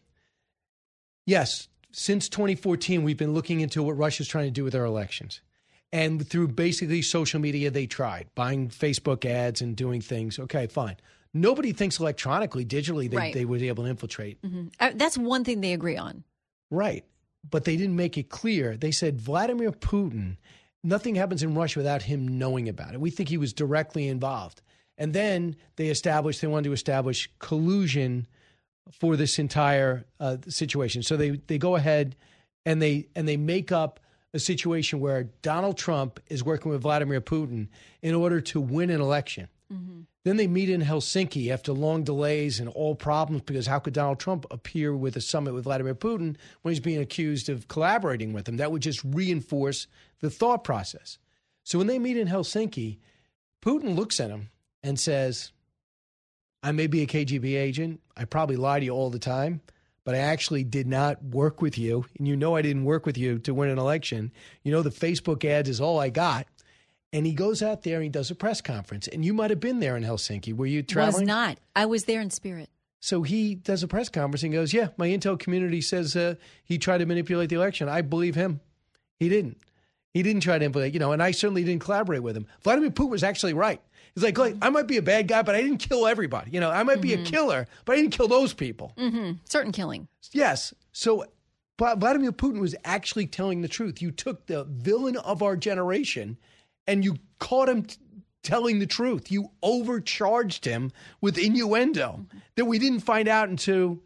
[SPEAKER 1] Yes, since 2014, we've been looking into what Russia's trying to do with our elections. And through basically social media, they tried buying Facebook ads and doing things. Okay, fine. Nobody thinks electronically, digitally, they were able to infiltrate.
[SPEAKER 26] Mm-hmm. That's one thing they agree on.
[SPEAKER 1] Right. But they didn't make it clear. They said Vladimir Putin, nothing happens in Russia without him knowing about it. We think he was directly involved. And then they wanted to establish collusion for this entire situation. So they go ahead and they make up a situation where Donald Trump is working with Vladimir Putin in order to win an election. Mm-hmm. Then they meet in Helsinki after long delays and all problems, because how could Donald Trump appear with a summit with Vladimir Putin when he's being accused of collaborating with him? That would just reinforce the thought process. So when they meet in Helsinki, Putin looks at him and says, I may be a KGB agent. I probably lie to you all the time, but I actually did not work with you. And you know I didn't work with you to win an election. You know the Facebook ads is all I got. And he goes out there and he does a press conference. And you might have been there in Helsinki. Were you traveling?
[SPEAKER 26] Was not. I was there in spirit.
[SPEAKER 1] So he does a press conference and goes, yeah, my intel community says he tried to manipulate the election. I believe him. He didn't. He didn't try to manipulate, and I certainly didn't collaborate with him. Vladimir Putin was actually right. He's like, I might be a bad guy, but I didn't kill everybody. I might be a killer, but I didn't kill those people.
[SPEAKER 26] Mm-hmm. Certain killing.
[SPEAKER 1] Yes. So Vladimir Putin was actually telling the truth. You took the villain of our generation and you caught him telling the truth. You overcharged him with innuendo that we didn't find out until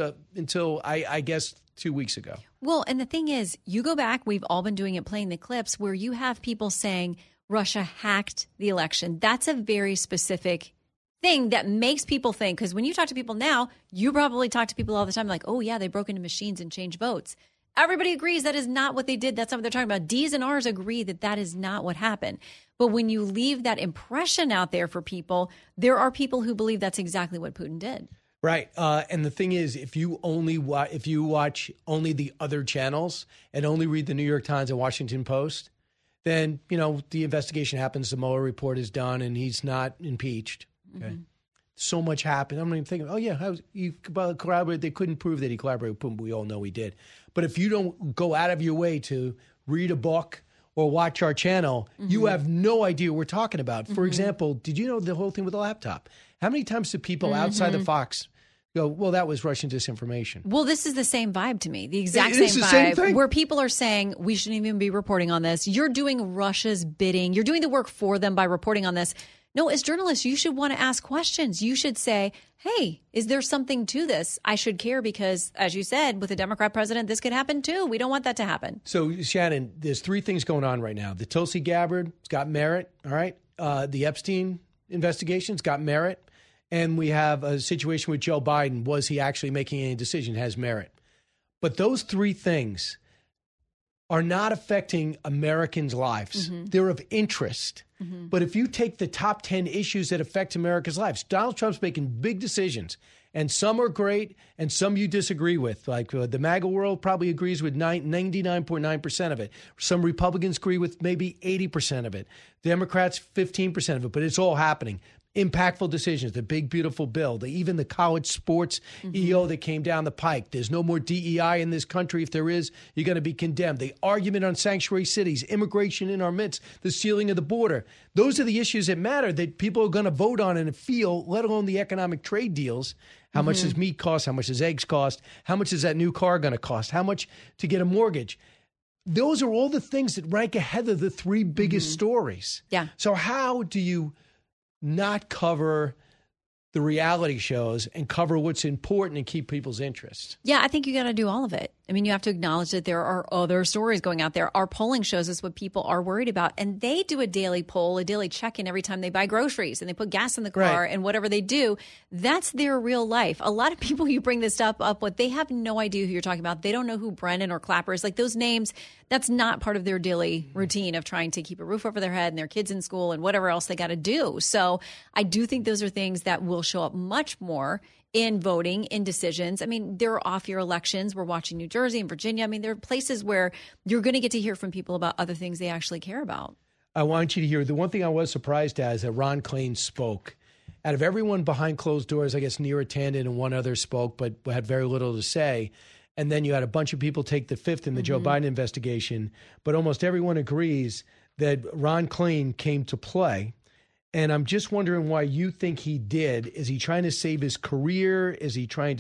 [SPEAKER 1] I guess 2 weeks ago.
[SPEAKER 26] Well, and the thing is, you go back, we've all been doing it, playing the clips where you have people saying Russia hacked the election. That's a very specific thing that makes people think, because when you talk to people now, you probably talk to people all the time like, oh, yeah, they broke into machines and changed votes. Everybody agrees that is not what they did. That's not what they're talking about. D's and R's agree that that is not what happened. But when you leave that impression out there for people, there are people who believe that's exactly what Putin did.
[SPEAKER 1] Right. And the thing is, if you watch only the other channels and only read the New York Times and Washington Post, then, the investigation happens, the Mueller report is done, and he's not impeached. Okay. Mm-hmm. So much happened. I'm not even thinking, he collaborated. They couldn't prove that he collaborated with Putin, but we all know he did. But if you don't go out of your way to read a book or watch our channel, you have no idea what we're talking about. For example, did you know the whole thing with the laptop? How many times do people outside the Fox go, well, that was Russian disinformation?
[SPEAKER 26] Well, this is the same vibe to me, the exact same vibe, where people are saying we shouldn't even be reporting on this. You're doing Russia's bidding. You're doing the work for them by reporting on this. No, as journalists, you should want to ask questions. You should say, hey, is there something to this? I should care because, as you said, with a Democrat president, this could happen too. We don't want that to happen.
[SPEAKER 1] So, Shannon, there's three things going on right now. The Tulsi Gabbard, it's got merit, all right? The Epstein investigation's got merit. And we have a situation with Joe Biden. Was he actually making any decision? Has merit. But those three things are not affecting Americans' lives. They're of interest. But if you take the top 10 issues that affect America's lives, Donald Trump's making big decisions. And some are great and some you disagree with. Like the MAGA world probably agrees with 99.9% of it. Some Republicans agree with maybe 80% of it. Democrats, 15% of it. But it's all happening. Impactful decisions, the big, beautiful bill, even the college sports EO that came down the pike. There's no more DEI in this country. If there is, you're going to be condemned. The argument on sanctuary cities, immigration in our midst, the sealing of the border. Those are the issues that matter that people are going to vote on and feel, let alone the economic trade deals. How much does meat cost? How much does eggs cost? How much is that new car going to cost? How much to get a mortgage? Those are all the things that rank ahead of the three biggest stories.
[SPEAKER 26] Yeah.
[SPEAKER 1] So how do you not cover the reality shows and cover what's important and keep people's interest?
[SPEAKER 26] Yeah, I think you got to do all of it. I mean, you have to acknowledge that there are other stories going out there. Our polling shows us what people are worried about. And they do a daily poll, a daily check-in every time they buy groceries and they put gas in the car and whatever they do. That's their real life. A lot of people you bring this stuff up with, they have no idea who you're talking about. They don't know who Brennan or Clapper is. Like those names, that's not part of their daily routine of trying to keep a roof over their head and their kids in school and whatever else they got to do. So I do think those are things that will show up much more in voting, in decisions. I mean, there are off-year elections. We're watching New Jersey and Virginia. I mean, there are places where you're going to get to hear from people about other things they actually care about.
[SPEAKER 1] I want you to hear, the one thing I was surprised at is that Ron Klain spoke. out of everyone behind closed doors, I guess Neera Tanden and one other spoke, but had very little to say. And then you had a bunch of people take the fifth in the Joe Biden investigation. But almost everyone agrees that Ron Klain came to play. And I'm just wondering why you think he did. Is he trying to save his career? Is he trying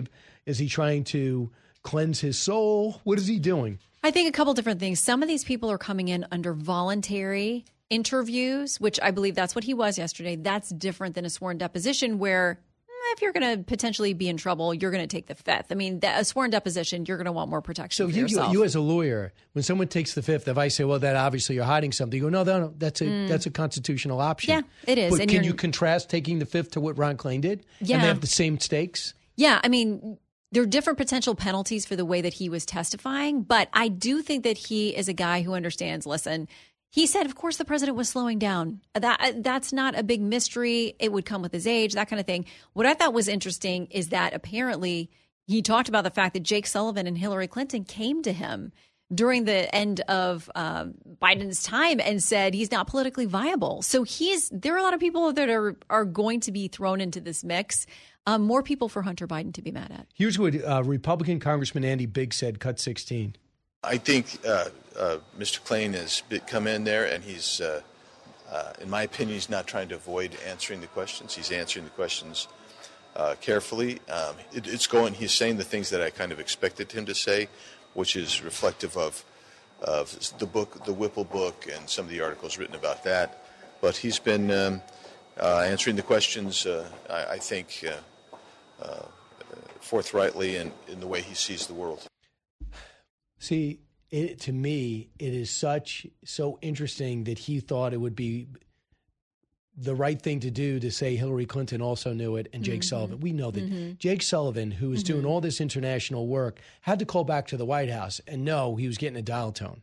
[SPEAKER 1] to cleanse his soul? What is he doing?
[SPEAKER 26] I think a couple different things. Some of these people are coming in under voluntary interviews, which I believe that's what he was yesterday. That's different than a sworn deposition where if you're going to potentially be in trouble, you're going to take the fifth. I mean, a sworn deposition, you're going to want more protection for yourself.
[SPEAKER 1] You as a lawyer, when someone takes the fifth, if I say, well, that obviously you're hiding something, you go, no, that's a constitutional option.
[SPEAKER 26] Yeah, it is.
[SPEAKER 1] But
[SPEAKER 26] and
[SPEAKER 1] can you contrast taking the fifth to what Ron Klain did?
[SPEAKER 26] Yeah.
[SPEAKER 1] And they have the same stakes?
[SPEAKER 26] Yeah, I mean, there are different potential penalties for the way that he was testifying, but I do think that he is a guy who understands, listen, he said, of course, the president was slowing down. That's not a big mystery. It would come with his age, that kind of thing. What I thought was interesting is that apparently he talked about the fact that Jake Sullivan and Hillary Clinton came to him during the end of Biden's time and said he's not politically viable. So there are a lot of people that are going to be thrown into this mix. More people for Hunter Biden to be mad at.
[SPEAKER 1] Here's what Republican Congressman Andy Biggs said, cut 16.
[SPEAKER 2] I think Mr. Klain has come in there and he's, in my opinion, he's not trying to avoid answering the questions. He's answering the questions carefully. He's saying the things that I kind of expected him to say, which is reflective of the book, the Whipple book, and some of the articles written about that. But he's been answering the questions, I think, forthrightly and in the way he sees the world.
[SPEAKER 1] See, to me, it is so interesting that he thought it would be the right thing to do to say Hillary Clinton also knew it and Jake Sullivan. We know that Jake Sullivan, who was doing all this international work, had to call back to the White House and know he was getting a dial tone.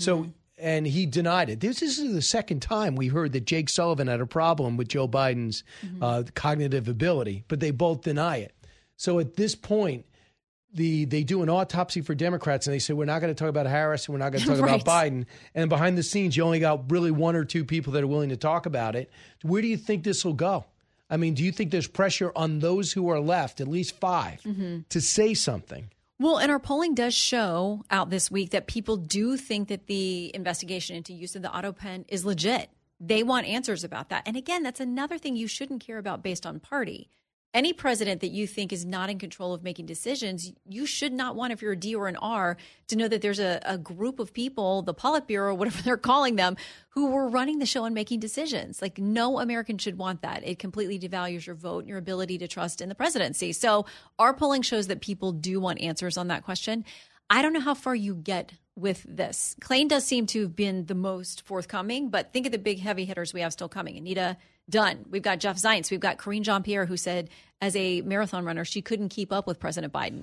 [SPEAKER 1] And he denied it. This is the second time we heard that Jake Sullivan had a problem with Joe Biden's cognitive ability, but they both deny it. So at this point, they do an autopsy for Democrats, and they say, we're not going to talk about Harris, and we're not going to talk about Biden. And behind the scenes, you only got really one or two people that are willing to talk about it. Where do you think this will go? I mean, do you think there's pressure on those who are left, at least five, to say something?
[SPEAKER 26] Well, and our polling does show out this week that people do think that the investigation into use of the auto pen is legit. They want answers about that. And again, that's another thing you shouldn't care about based on party. Any president that you think is not in control of making decisions, you should not want, if you're a D or an R, to know that there's a group of people, the Politburo, whatever they're calling them, who were running the show and making decisions. Like, no American should want that. It completely devalues your vote and your ability to trust in the presidency. So our polling shows that people do want answers on that question. I don't know how far you get with this. Klain does seem to have been the most forthcoming, but think of the big heavy hitters we have still coming. Anita Dunn. We've got Jeff Zients. We've got Karine Jean-Pierre, who said as a marathon runner, she couldn't keep up with President Biden.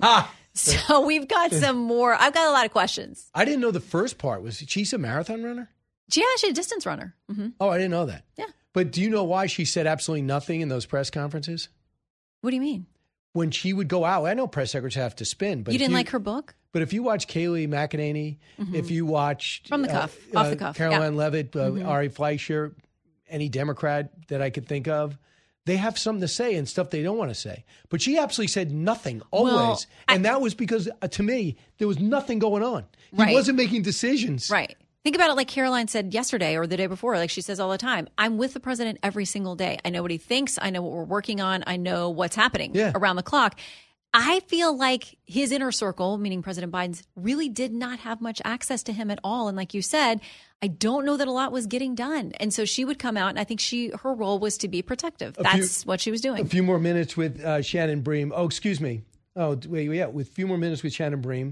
[SPEAKER 26] So we've got some more. I've got a lot of questions.
[SPEAKER 1] I didn't know the first part. Was she's a marathon runner?
[SPEAKER 26] Yeah, she's a distance runner.
[SPEAKER 1] Oh, I didn't know that.
[SPEAKER 26] Yeah.
[SPEAKER 1] But do you know why she said absolutely nothing in those press conferences?
[SPEAKER 26] What do you mean?
[SPEAKER 1] When she would go out, I know press secretaries have to spin. But
[SPEAKER 26] you didn't like her book?
[SPEAKER 1] But if you watch Kayleigh McEnany, if you watch
[SPEAKER 26] From the cuff, off the cuff,
[SPEAKER 1] Caroline Leavitt, Ari Fleischer, any Democrat that I could think of, they have something to say and stuff they don't want to say. But she absolutely said nothing, always. Well, and that was because, to me, there was nothing going on. He wasn't making decisions.
[SPEAKER 26] Right. Think about it like Caroline said yesterday or the day before, like she says all the time. I'm with the president every single day. I know what he thinks. I know what we're working on. I know what's happening around the clock. I feel like his inner circle, meaning President Biden's, really did not have much access to him at all. And like you said, I don't know that a lot was getting done. And so she would come out, and I think her role was to be protective. That's what she was doing.
[SPEAKER 1] A few more minutes with Shannon Bream. Oh, excuse me. Oh, wait, yeah, with a few more minutes with Shannon Bream.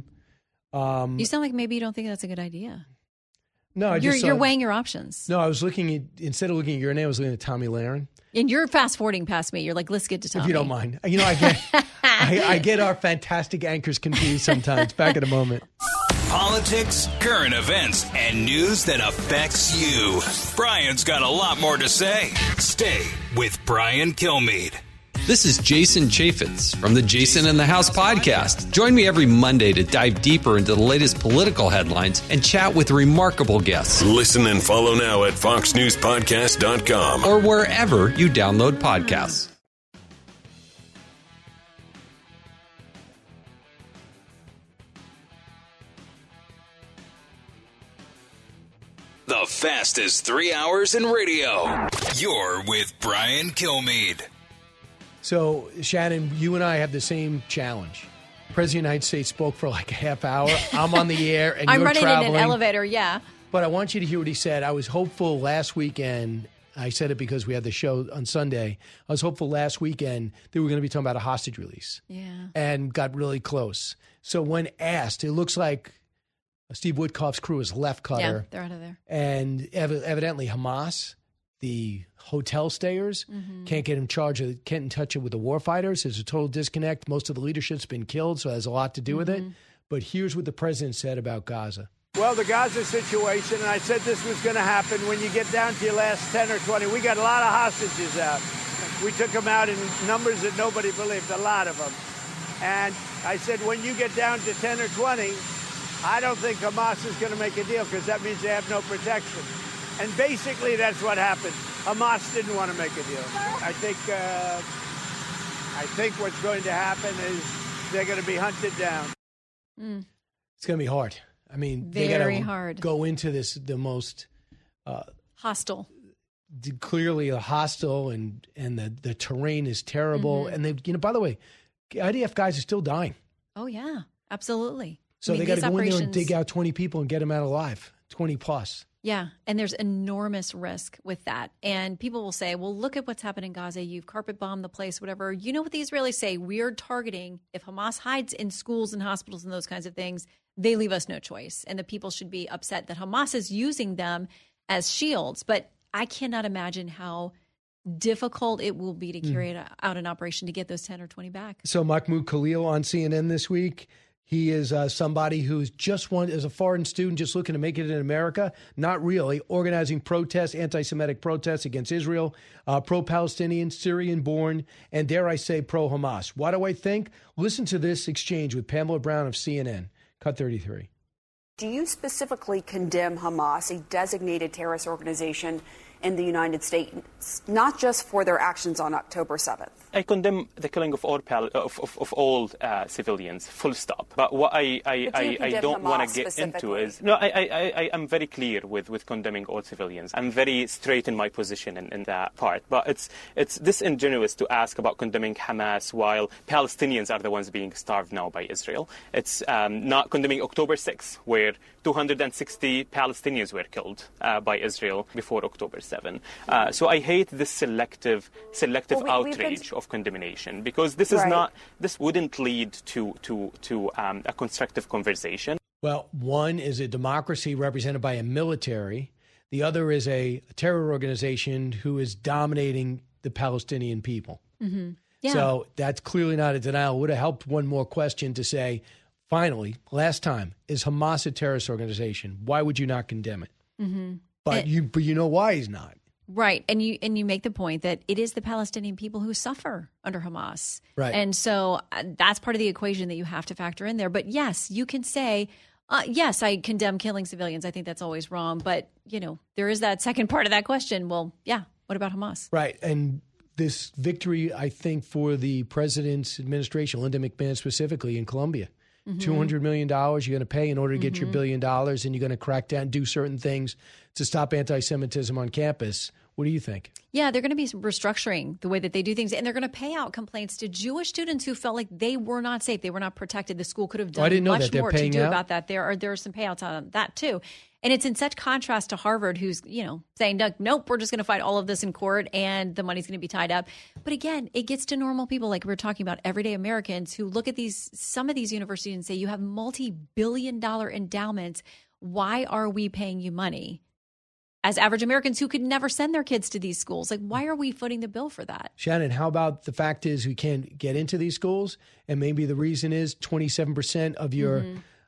[SPEAKER 26] You sound like maybe you don't think that's a good idea.
[SPEAKER 1] No,
[SPEAKER 26] you're weighing your options.
[SPEAKER 1] No, I was looking at, instead of looking at your name, I was looking at Tomi Lahren.
[SPEAKER 26] And you're fast forwarding past me. You're like, let's get to Tomi.
[SPEAKER 1] If you don't mind. You know, I get our fantastic anchors confused sometimes. Back in a moment.
[SPEAKER 3] Politics, current events, and news that affects you. Brian's got a lot more to say. Stay with Brian Kilmeade.
[SPEAKER 5] This is Jason Chaffetz from the Jason in the House podcast. Join me every Monday to dive deeper into the latest political headlines and chat with remarkable guests.
[SPEAKER 16] Listen and follow now at foxnewspodcast.com
[SPEAKER 5] or wherever you download podcasts.
[SPEAKER 3] The fastest 3 hours in radio. You're with Brian Kilmeade.
[SPEAKER 1] So, Shannon, you and I have the same challenge. The President of the United States spoke for like a half hour. I'm on the air, and
[SPEAKER 26] I'm
[SPEAKER 1] you're
[SPEAKER 26] running
[SPEAKER 1] traveling.
[SPEAKER 26] in an elevator, yeah.
[SPEAKER 1] But I want you to hear what he said. I was hopeful last weekend. I said it because we had the show on Sunday. I was hopeful last weekend that we were going to be talking about a hostage release.
[SPEAKER 26] Yeah.
[SPEAKER 1] And got really close. So when asked, it looks like Steve Witkoff's crew is left cutter.
[SPEAKER 26] Yeah, they're out of there.
[SPEAKER 1] And evidently Hamas, the hotel stayers, can't get in touch with the war fighters. There's a total disconnect. Most of the leadership's been killed, so it has a lot to do with it. But here's what the president said about Gaza.
[SPEAKER 9] Well, the Gaza situation, and I said this was going to happen when you get down to your last 10 or 20. We got a lot of hostages out. We took them out in numbers that nobody believed, a lot of them. And I said, when you get down to 10 or 20, I don't think Hamas is going to make a deal because that means they have no protection. And basically that's what happened. Hamas didn't want to make a deal. I think what's going to happen is they're going to be hunted down.
[SPEAKER 1] It's going to be hard. I mean,
[SPEAKER 26] Very
[SPEAKER 1] they got to
[SPEAKER 26] hard.
[SPEAKER 1] go into this the most
[SPEAKER 26] hostile.
[SPEAKER 1] Clearly hostile, and the terrain is terrible. And they, by the way, IDF guys are still dying.
[SPEAKER 26] Oh yeah, absolutely.
[SPEAKER 1] So they got to go in there and dig out 20 people and get them out alive, 20 plus.
[SPEAKER 26] Yeah, and there's enormous risk with that. And people will say, well, look at what's happened in Gaza. You've carpet bombed the place, whatever. You know what the Israelis say? We're targeting, if Hamas hides in schools and hospitals and those kinds of things, they leave us no choice. And the people should be upset that Hamas is using them as shields. But I cannot imagine how difficult it will be to carry out an operation to get those 10 or 20 back.
[SPEAKER 1] So Mahmoud Khalil on CNN this week. He is somebody who's as a foreign student, just looking to make it in America. Not really. Organizing protests, anti-Semitic protests against Israel, pro-Palestinian, Syrian-born, and dare I say, pro-Hamas. Why do I think? Listen to this exchange with Pamela Brown of CNN. Cut 33.
[SPEAKER 17] Do you specifically condemn Hamas, a designated terrorist organization in the United States, not just for their actions on October 7th?
[SPEAKER 18] I condemn the killing of all civilians, full stop. But what I don't want to get into is... No, I am very clear with condemning all civilians. I'm very straight in my position in that part. But it's disingenuous to ask about condemning Hamas while Palestinians are the ones being starved now by Israel. It's not condemning October 6th, where 260 Palestinians were killed by Israel before October 7. So I hate this selective outrage of condemnation, because this is not. This wouldn't lead to a constructive conversation.
[SPEAKER 1] Well, one is a democracy represented by a military. The other is a terror organization who is dominating the Palestinian people.
[SPEAKER 26] Mm-hmm. Yeah.
[SPEAKER 1] So that's clearly not a denial. It would have helped one more question to say, finally, last time, is Hamas a terrorist organization? Why would you not condemn it?
[SPEAKER 26] Mm-hmm.
[SPEAKER 1] But you know why he's not.
[SPEAKER 26] Right. And you make the point that it is the Palestinian people who suffer under Hamas.
[SPEAKER 1] Right.
[SPEAKER 26] And so that's part of the equation that you have to factor in there. But yes, you can say, yes, I condemn killing civilians. I think that's always wrong. But, there is that second part of that question. Well, yeah, what about Hamas?
[SPEAKER 1] Right. And this victory, I think, for the president's administration, Linda McMahon specifically in Colombia. $200 million you're going to pay in order to get your $1 billion, and you're going to crack down, do certain things to stop anti-Semitism on campus. What do you think?
[SPEAKER 26] Yeah, they're going to be restructuring the way that they do things, and they're going to pay out complaints to Jewish students who felt like they were not safe, they were not protected. The school could have done much more to do about that. There are some payouts on that too. And it's in such contrast to Harvard, who's, saying, nope, we're just going to fight all of this in court and the money's going to be tied up. But again, it gets to normal people like we're talking about, everyday Americans who look at some of these universities and say, you have multi-billion-dollar endowments. Why are we paying you money? As average Americans who could never send their kids to these schools. Like, why are we footing the bill for that?
[SPEAKER 1] Shannon, how about the fact is we can't get into these schools? And maybe the reason is 27% of your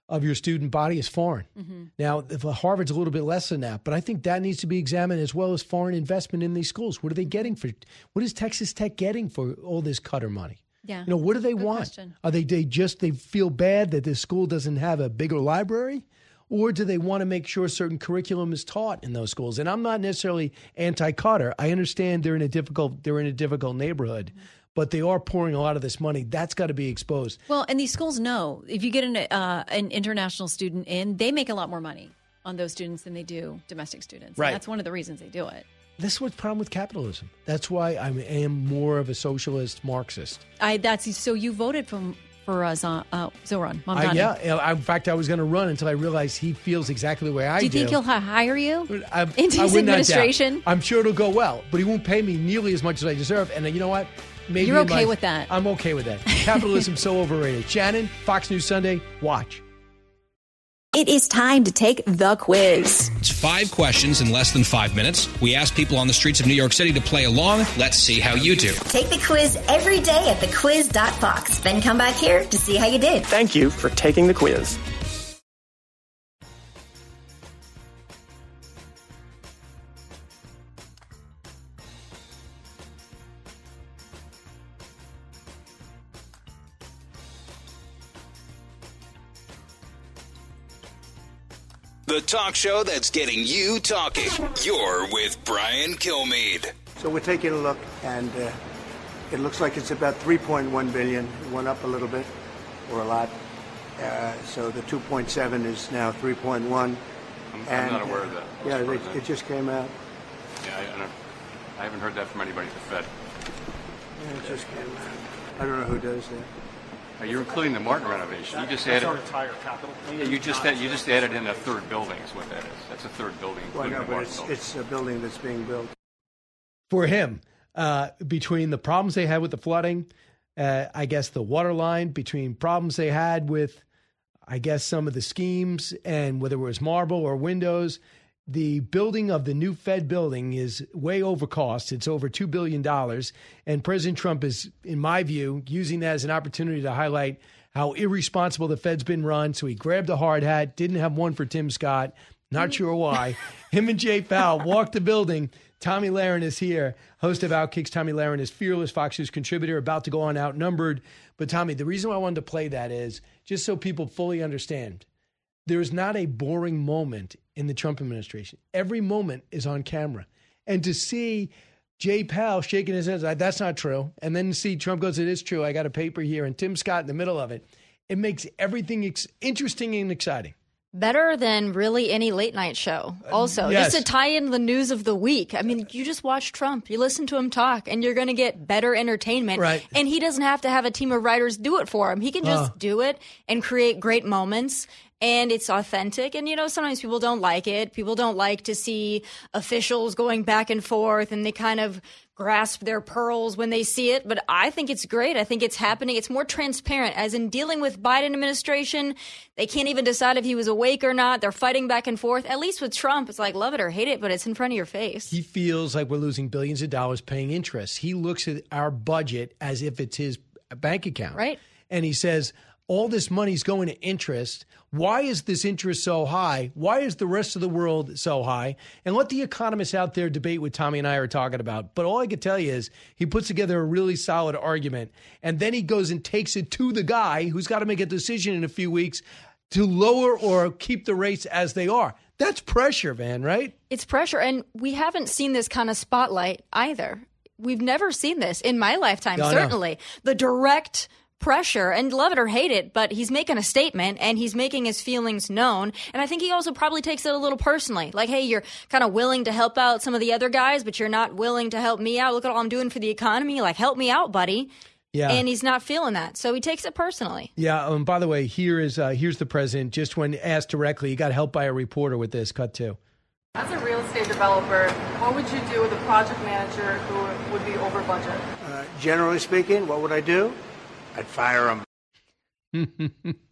[SPEAKER 1] of your student body is foreign. Mm-hmm. Now, if Harvard's a little bit less than that, but I think that needs to be examined as well as foreign investment in these schools. What are they getting for? What is Texas Tech getting for all this Qatar money?
[SPEAKER 26] Yeah.
[SPEAKER 1] What do they
[SPEAKER 26] Good
[SPEAKER 1] want?
[SPEAKER 26] question.
[SPEAKER 1] Are they feel bad that the school doesn't have a bigger library? Or do they want to make sure certain curriculum is taught in those schools? And I'm not necessarily anti-Qatar. I understand they're in a difficult neighborhood, but they are pouring a lot of this money. That's got to be exposed.
[SPEAKER 26] Well, and these schools know if you get an international student in, they make a lot more money on those students than they do domestic students.
[SPEAKER 1] Right.
[SPEAKER 26] And that's one of the reasons they do it.
[SPEAKER 1] This is what's the problem with capitalism. That's why I am more of a socialist Marxist.
[SPEAKER 26] So you voted for Zoran Mamdani.
[SPEAKER 1] Yeah. In fact, I was going to run until I realized he feels exactly the way I do.
[SPEAKER 26] Do you think he'll hire you into
[SPEAKER 1] his
[SPEAKER 26] his administration?
[SPEAKER 1] I'm sure it'll go well, but he won't pay me nearly as much as I deserve. And you know what? Maybe
[SPEAKER 26] you're okay with that.
[SPEAKER 1] I'm okay with that. Capitalism's so overrated. Shannon, Fox News Sunday, watch.
[SPEAKER 4] It is time to take the quiz.
[SPEAKER 25] It's 5 questions in less than 5 minutes. We ask people on the streets of New York City to play along. Let's see how you do.
[SPEAKER 4] Take the quiz every day at thequiz.fox. Then come back here to see how you did.
[SPEAKER 6] Thank you for taking the quiz.
[SPEAKER 3] The talk show that's getting you talking. You're with Brian Kilmeade.
[SPEAKER 9] So we're taking a look, and it looks like it's about $3.1 billion. It went up a little bit, or a lot. So the 2.7 is now 3.1.
[SPEAKER 7] I'm not aware of that.
[SPEAKER 9] Yeah, it just came out.
[SPEAKER 7] Yeah, I haven't heard that from anybody at the Fed.
[SPEAKER 9] Yeah, it just came out. I don't know who does that.
[SPEAKER 7] You're including the Martin renovation. You just added.
[SPEAKER 9] That's our entire capital.
[SPEAKER 7] Yeah, you just added in a third building. Is what that is. That's a third building,
[SPEAKER 9] Well,
[SPEAKER 7] including
[SPEAKER 9] no,
[SPEAKER 7] the
[SPEAKER 9] but
[SPEAKER 7] Martin building.
[SPEAKER 9] it's a building that's being built.
[SPEAKER 1] For him, between the problems they had with the flooding, I guess the water line, between problems they had with, I guess, some of the schemes and whether it was marble or windows, the building of the new Fed building is way over cost. It's over $2 billion. And President Trump is, in my view, using that as an opportunity to highlight how irresponsible the Fed's been run. So he grabbed a hard hat, didn't have one for Tim Scott. Not sure why. Him and Jay Powell walked the building. Tommy Lahren is here, host of Outkicks. Tommy Lahren is fearless Fox News contributor, about to go on Outnumbered. But Tommy, the reason why I wanted to play that is just so people fully understand. There is not a boring moment in the Trump administration. Every moment is on camera. And to see Jay Powell shaking his head, that's not true. And then see Trump goes, it is true. I got a paper here. And Tim Scott in the middle of it. It makes everything interesting and exciting.
[SPEAKER 11] Better than really any late night show. Also,
[SPEAKER 1] yes.
[SPEAKER 11] Just to tie in the news of the week. I mean, you just watch Trump, you listen to him talk, and you're going to get better entertainment.
[SPEAKER 1] Right.
[SPEAKER 11] And he doesn't have to have a team of writers do it for him. He can just do it and create great moments. And it's authentic. And, sometimes people don't like it. People don't like to see officials going back and forth, and they kind of grasp their pearls when they see it. But I think it's great. I think it's happening. It's more transparent. As in dealing with Biden administration, they can't even decide if he was awake or not. They're fighting back and forth. At least with Trump, it's like, love it or hate it, but it's in front of your face.
[SPEAKER 1] He feels like we're losing billions of dollars paying interest. He looks at our budget as if it's his bank account.
[SPEAKER 11] Right.
[SPEAKER 1] And he says, all this money's going to interest. Why is this interest so high? Why is the rest of the world so high? And let the economists out there debate what Tommy and I are talking about. But all I can tell you is he puts together a really solid argument. And then he goes and takes it to the guy who's got to make a decision in a few weeks to lower or keep the rates as they are. That's pressure, man, right?
[SPEAKER 11] It's pressure. And we haven't seen this kind of spotlight either. We've never seen this in my lifetime, certainly. No. The direct pressure, and love it or hate it, but he's making a statement and he's making his feelings known. And I think he also probably takes it a little personally. Like, hey, you're kind of willing to help out some of the other guys, but you're not willing to help me out. Look at all I'm doing for the economy. Like, help me out, buddy.
[SPEAKER 1] Yeah.
[SPEAKER 11] And he's not feeling that. So he takes it personally.
[SPEAKER 1] Yeah. By the way, here's the president. Just when asked directly, he got helped by a reporter with this. Cut 2.
[SPEAKER 12] As a real estate developer, what would you do with a project manager who would be over budget?
[SPEAKER 9] Generally speaking, what would I do? I'd fire him.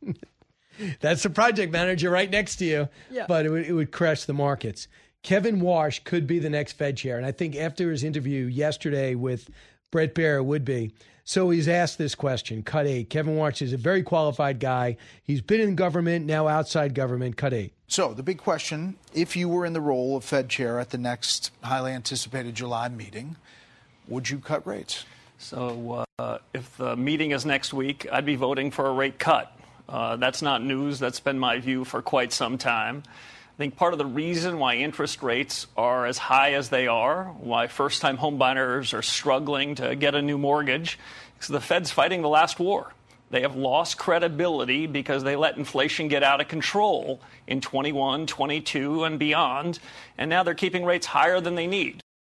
[SPEAKER 1] That's the project manager right next to you.
[SPEAKER 11] Yeah.
[SPEAKER 1] But it would crash the markets. Kevin Warsh could be the next Fed chair. And I think after his interview yesterday with Brett Baer would be. So he's asked this question. Cut 8. Kevin Warsh is a very qualified guy. He's been in government, now outside government. Cut 8.
[SPEAKER 8] So the big question, if you were in the role of Fed chair at the next highly anticipated July meeting, would you cut rates?
[SPEAKER 7] So if the meeting is next week, I'd be voting for a rate cut. That's not news. That's been my view for quite some time. I think part of the reason why interest rates are as high as they are, why first-time home buyers are struggling to get a new mortgage, is the Fed's fighting the last war. They have lost credibility because they let inflation get out of control in 21, 22, and beyond, and now they're keeping rates higher than they need.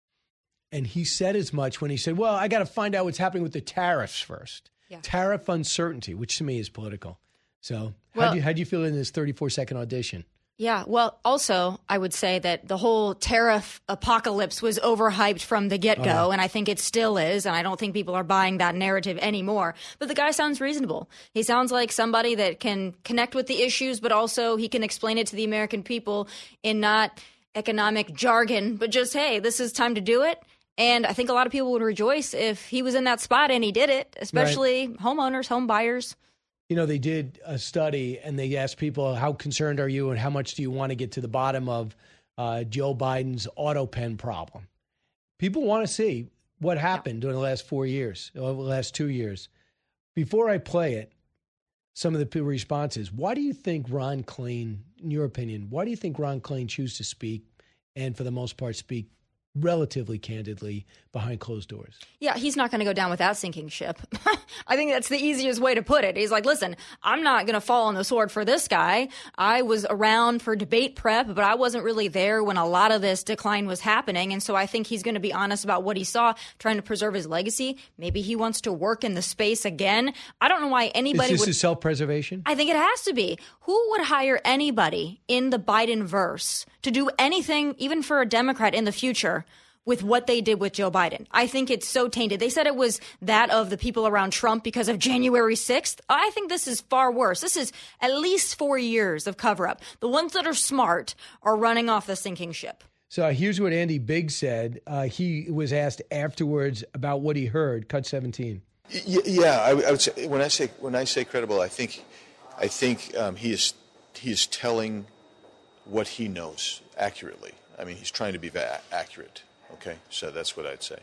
[SPEAKER 1] And he said as much when he said, well, I got to find out what's happening with the tariffs first. Yeah. Tariff uncertainty, which to me is political. So how do you feel in this 34-second audition?
[SPEAKER 11] Yeah, well, also, I would say that the whole tariff apocalypse was overhyped from the get-go, and I think it still is, and I don't think people are buying that narrative anymore. But the guy sounds reasonable. He sounds like somebody that can connect with the issues, but also he can explain it to the American people in not economic jargon, but just, hey, this is time to do it. And I think a lot of people would rejoice if he was in that spot and he did it, especially homeowners, home buyers.
[SPEAKER 1] You know, they did a study and they asked people, how concerned are you and how much do you want to get to the bottom of Joe Biden's auto pen problem? People want to see what happened during the last 4 years, or the last 2 years. Before I play it, some of the responses, why do you think Ron Klain, in your opinion, why do you think Ron Klain chooses to speak and for the most part speak relatively candidly behind closed doors?
[SPEAKER 11] Yeah, he's not going to go down with that sinking ship. I think that's the easiest way to put it. He's like, listen, I'm not going to fall on the sword for this guy. I was around for debate prep, but I wasn't really there when a lot of this decline was happening. And so I think he's going to be honest about what he saw, trying to preserve his legacy. Maybe he wants to work in the space again. I don't know why anybody
[SPEAKER 1] would. Is this self-preservation?
[SPEAKER 11] I think it has to be. Who would hire anybody in the Biden-verse to do anything, even for a Democrat in the future, with what they did with Joe Biden? I think it's so tainted. They said it was that of the people around Trump because of January 6th. I think this is far worse. This is at least 4 years of cover-up. The ones that are smart are running off the sinking ship.
[SPEAKER 1] So here's what Andy Biggs said. He was asked afterwards about what he heard. Cut 17.
[SPEAKER 2] Yeah, I would say when I say credible, I think he is telling what he knows accurately. I mean, he's trying to be accurate. Okay, so that's what I'd say.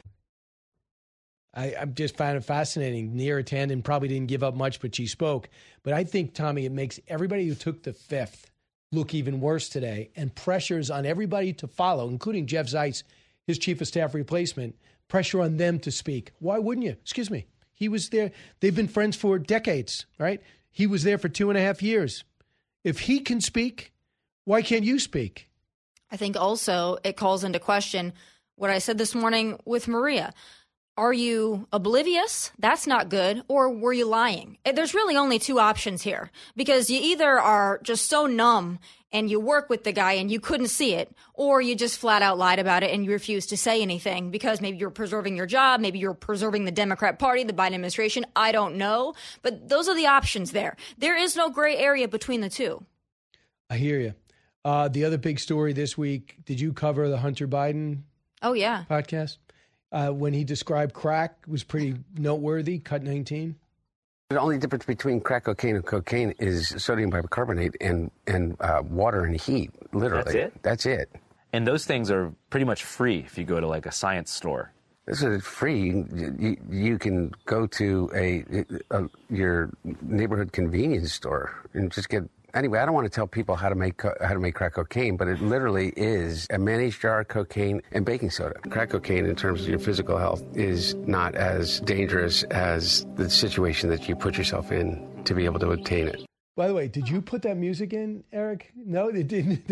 [SPEAKER 1] I just found it fascinating. Neera Tanden probably didn't give up much, but she spoke. But I think, Tommy, it makes everybody who took the fifth look even worse today, and pressures on everybody to follow, including Jeff Zients, his chief of staff replacement, pressure on them to speak. Why wouldn't you? Excuse me. He was there. They've been friends for decades, right? He was there for 2.5 years. If he can speak, why can't you speak?
[SPEAKER 11] I think also it calls into question what I said this morning with Maria. Are you oblivious? That's not good. Or were you lying? There's really only two options here, because you either are just so numb and you work with the guy and you couldn't see it, or you just flat out lied about it and you refuse to say anything because maybe you're preserving your job, maybe you're preserving the Democrat Party, the Biden administration. I don't know. But those are the options there. There is no gray area between the two.
[SPEAKER 1] I hear you. The other big story this week, did you cover the Hunter Biden podcast? When he described crack was pretty noteworthy, cut 19.
[SPEAKER 19] The only difference between crack cocaine and cocaine is sodium bicarbonate and water and heat, literally.
[SPEAKER 21] That's it?
[SPEAKER 19] That's it.
[SPEAKER 21] And those things are pretty much free if you go to like a science store.
[SPEAKER 19] This is free. You can go to your neighborhood convenience store and just get. Anyway, I don't want to tell people how to make crack cocaine, but it literally is a mayonnaise jar, cocaine, and baking soda. Crack cocaine, in terms of your physical health, is not as dangerous as the situation that you put yourself in to be able to obtain it.
[SPEAKER 1] By the way, did you put that music in, Eric? No, they didn't.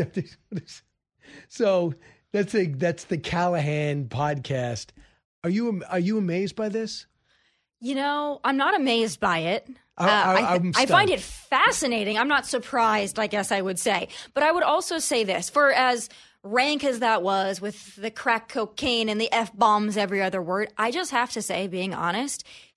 [SPEAKER 1] So that's the Callahan podcast. Are you amazed by this?
[SPEAKER 11] You know, I'm not amazed by it.
[SPEAKER 1] I
[SPEAKER 11] find it fascinating. I'm not surprised, I guess I would say. But I would also say this, for as rank as that was with the crack cocaine and the F-bombs every other word, I just have to say, being honest,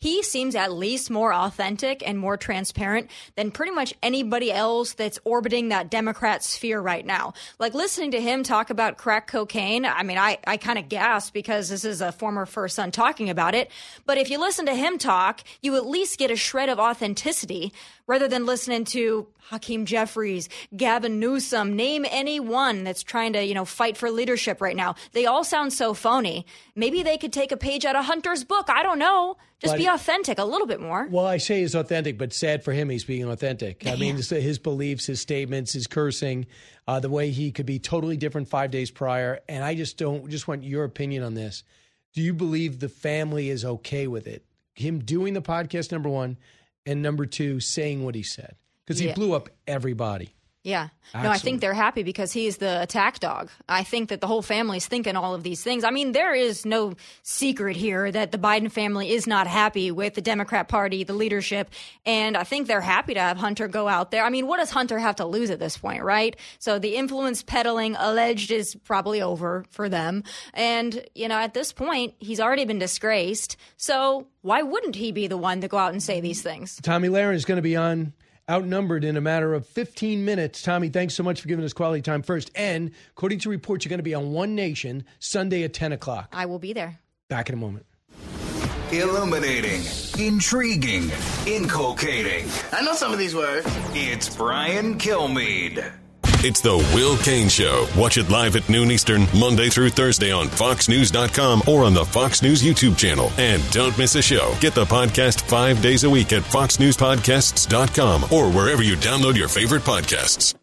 [SPEAKER 11] he seems at least more authentic and more transparent than pretty much anybody else that's orbiting that Democrat sphere right now. Like, listening to him talk about crack cocaine, I mean, I kind of gasp because this is a former first son talking about it. But if you listen to him talk, you at least get a shred of authenticity rather than listening to Hakeem Jeffries, Gavin Newsom, name anyone that's trying to, fight for leadership right now. They all sound so phony. Maybe they could take a page out of Hunter's book. I don't know. Just be authentic a little bit more.
[SPEAKER 1] Well, I say he's authentic, but sad for him he's being authentic. I mean, his beliefs, his statements, his cursing, the way he could be totally different 5 days prior. And I just want your opinion on this. Do you believe the family is okay with it? Him doing the podcast, number one, and number two, saying what he said? Because he blew up everybody.
[SPEAKER 11] Yeah.
[SPEAKER 1] Absolutely.
[SPEAKER 11] No, I think they're happy because he's the attack dog. I think that the whole family's thinking all of these things. I mean, there is no secret here that the Biden family is not happy with the Democrat Party, the leadership, and I think they're happy to have Hunter go out there. I mean, what does Hunter have to lose at this point, right? So the influence peddling alleged is probably over for them. And, at this point, he's already been disgraced. So why wouldn't he be the one to go out and say these things?
[SPEAKER 1] Tommy Lahren is going to be outnumbered in a matter of 15 minutes. Tommy, thanks so much for giving us quality time first. And according to reports, you're going to be on One Nation Sunday at 10 o'clock.
[SPEAKER 11] I will be there.
[SPEAKER 1] Back in a moment.
[SPEAKER 3] Illuminating, intriguing, inculcating.
[SPEAKER 10] I know some of these words.
[SPEAKER 3] It's Brian Kilmeade.
[SPEAKER 16] It's the Will Cain Show. Watch it live at noon Eastern, Monday through Thursday on FoxNews.com or on the Fox News YouTube channel. And don't miss a show. Get the podcast 5 days a week at FoxNewsPodcasts.com or wherever you download your favorite podcasts.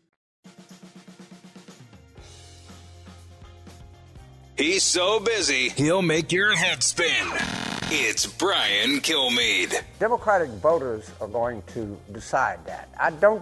[SPEAKER 3] He's so busy, he'll make your head spin. It's Brian Kilmeade.
[SPEAKER 13] Democratic voters are going to decide that.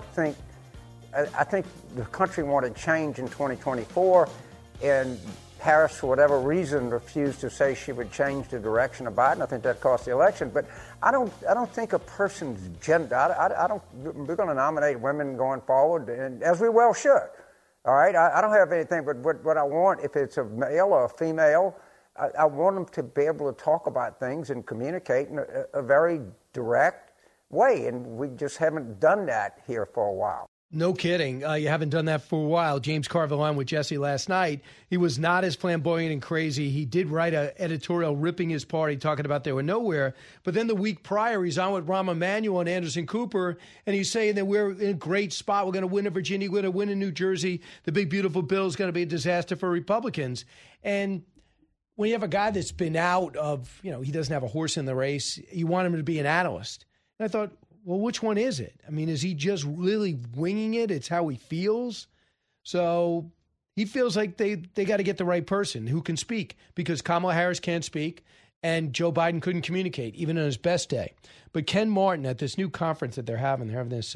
[SPEAKER 13] I think the country wanted change in 2024, and Harris, for whatever reason, refused to say she would change the direction of Biden. I think that cost the election. But I don't think a person's gender. We're going to nominate women going forward, and as we well should. All right. I don't have anything, but what I want, if it's a male or a female, I want them to be able to talk about things and communicate in a very direct way, and we just haven't done that here for a while.
[SPEAKER 1] No kidding. You haven't done that for a while. James Carville on with Jesse last night. He was not as flamboyant and crazy. He did write an editorial ripping his party, talking about they were nowhere. But then the week prior, he's on with Rahm Emanuel and Anderson Cooper, and he's saying that we're in a great spot. We're going to win in Virginia. We're going to win in New Jersey. The big, beautiful bill is going to be a disaster for Republicans. And when you have a guy that's been out of, he doesn't have a horse in the race, you want him to be an analyst. And I thought, well, which one is it? I mean, is he just really winging it? It's how he feels. So he feels like they got to get the right person who can speak, because Kamala Harris can't speak and Joe Biden couldn't communicate, even on his best day. But Ken Martin, at this new conference that they're having this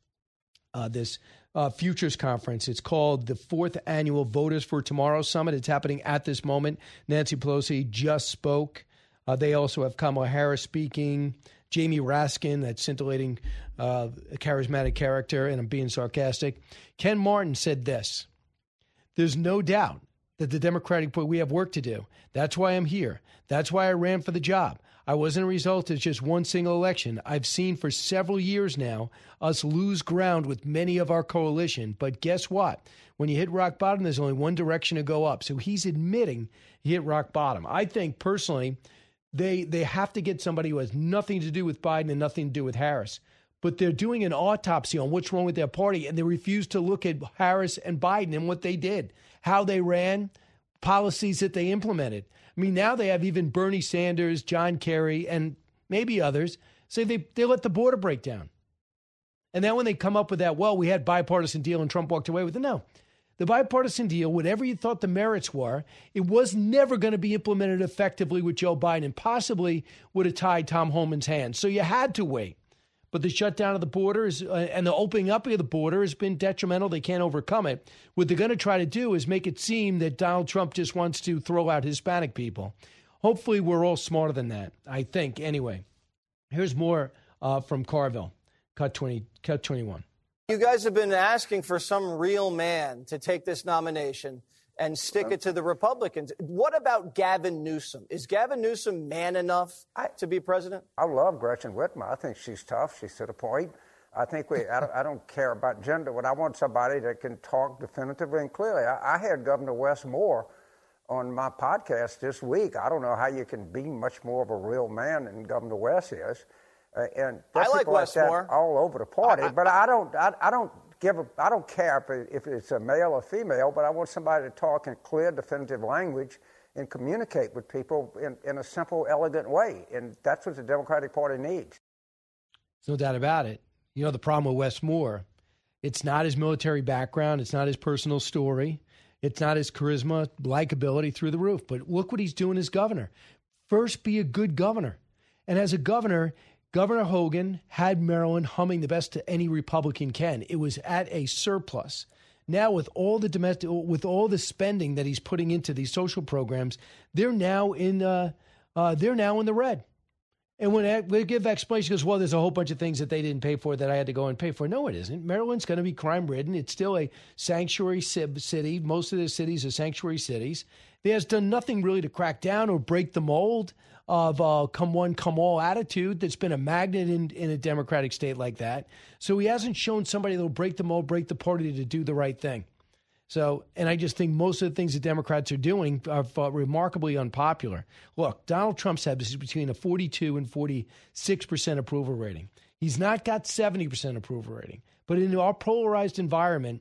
[SPEAKER 1] Futures Conference. It's called the 4th Annual Voters for Tomorrow Summit. It's happening at this moment. Nancy Pelosi just spoke. They also have Kamala Harris speaking. Jamie Raskin, that scintillating, charismatic character, and I'm being sarcastic. Ken Martin said this: "There's no doubt that the Democratic Party, we have work to do. That's why I'm here. That's why I ran for the job. I wasn't a result of just one single election. I've seen for several years now us lose ground with many of our coalition. But guess what? When you hit rock bottom, there's only one direction to go up." So he's admitting he hit rock bottom. I think personally, They have to get somebody who has nothing to do with Biden and nothing to do with Harris. But they're doing an autopsy on what's wrong with their party, and they refuse to look at Harris and Biden and what they did, how they ran, policies that they implemented. I mean, now they have even Bernie Sanders, John Kerry, and maybe others say they let the border break down. And then when they come up with that, well, we had bipartisan deal and Trump walked away with it. No. The bipartisan deal, whatever you thought the merits were, it was never going to be implemented effectively with Joe Biden, and possibly would have tied Tom Homan's hands. So you had to wait. But the shutdown of the border and the opening up of the border has been detrimental. They can't overcome it. What they're going to try to do is make it seem that Donald Trump just wants to throw out Hispanic people. Hopefully we're all smarter than that, I think. Anyway, here's more from Carville. Cut 21.
[SPEAKER 14] You guys have been asking for some real man to take this nomination.
[SPEAKER 10] and stick it to the Republicans. What about Gavin Newsom? Is Gavin Newsom man enough to be president?
[SPEAKER 13] I love Gretchen Whitmer. I think she's tough. She's to the point. I think I don't care about gender, but I want somebody that can talk definitively and clearly. I had Governor Wes Moore on my podcast this week. I don't know how you can be much more of a real man than Governor Wes is. And
[SPEAKER 10] I like Wes Moore
[SPEAKER 13] all over the party, but I don't care if it's a male or female, but I want somebody to talk in clear, definitive language and communicate with people in a simple, elegant way. And that's what the Democratic Party needs.
[SPEAKER 1] There's no doubt about it. You know, the problem with Wes Moore, it's not his military background. It's not his personal story. It's not his charisma, likability through the roof. But look what he's doing as governor. First, be a good governor. And as a governor, Governor Hogan had Maryland humming the best that any Republican can. It was at a surplus. Now, with all the spending that he's putting into these social programs, they're now in the red. And when we give explanation, goes, well, there's a whole bunch of things that they didn't pay for that I had to go and pay for. No, it isn't. Maryland's going to be crime-ridden. It's still a sanctuary city. Most of the cities are sanctuary cities. It has done nothing really to crack down or break the mold of come one, come all attitude that's been a magnet in a Democratic state like that. So he hasn't shown somebody that will break the mold, break the party to do the right thing. So, and I just think most of the things the Democrats are doing are remarkably unpopular. Look, Donald Trump's had between a 42 and 46% approval rating. He's not got 70% approval rating. But in our polarized environment,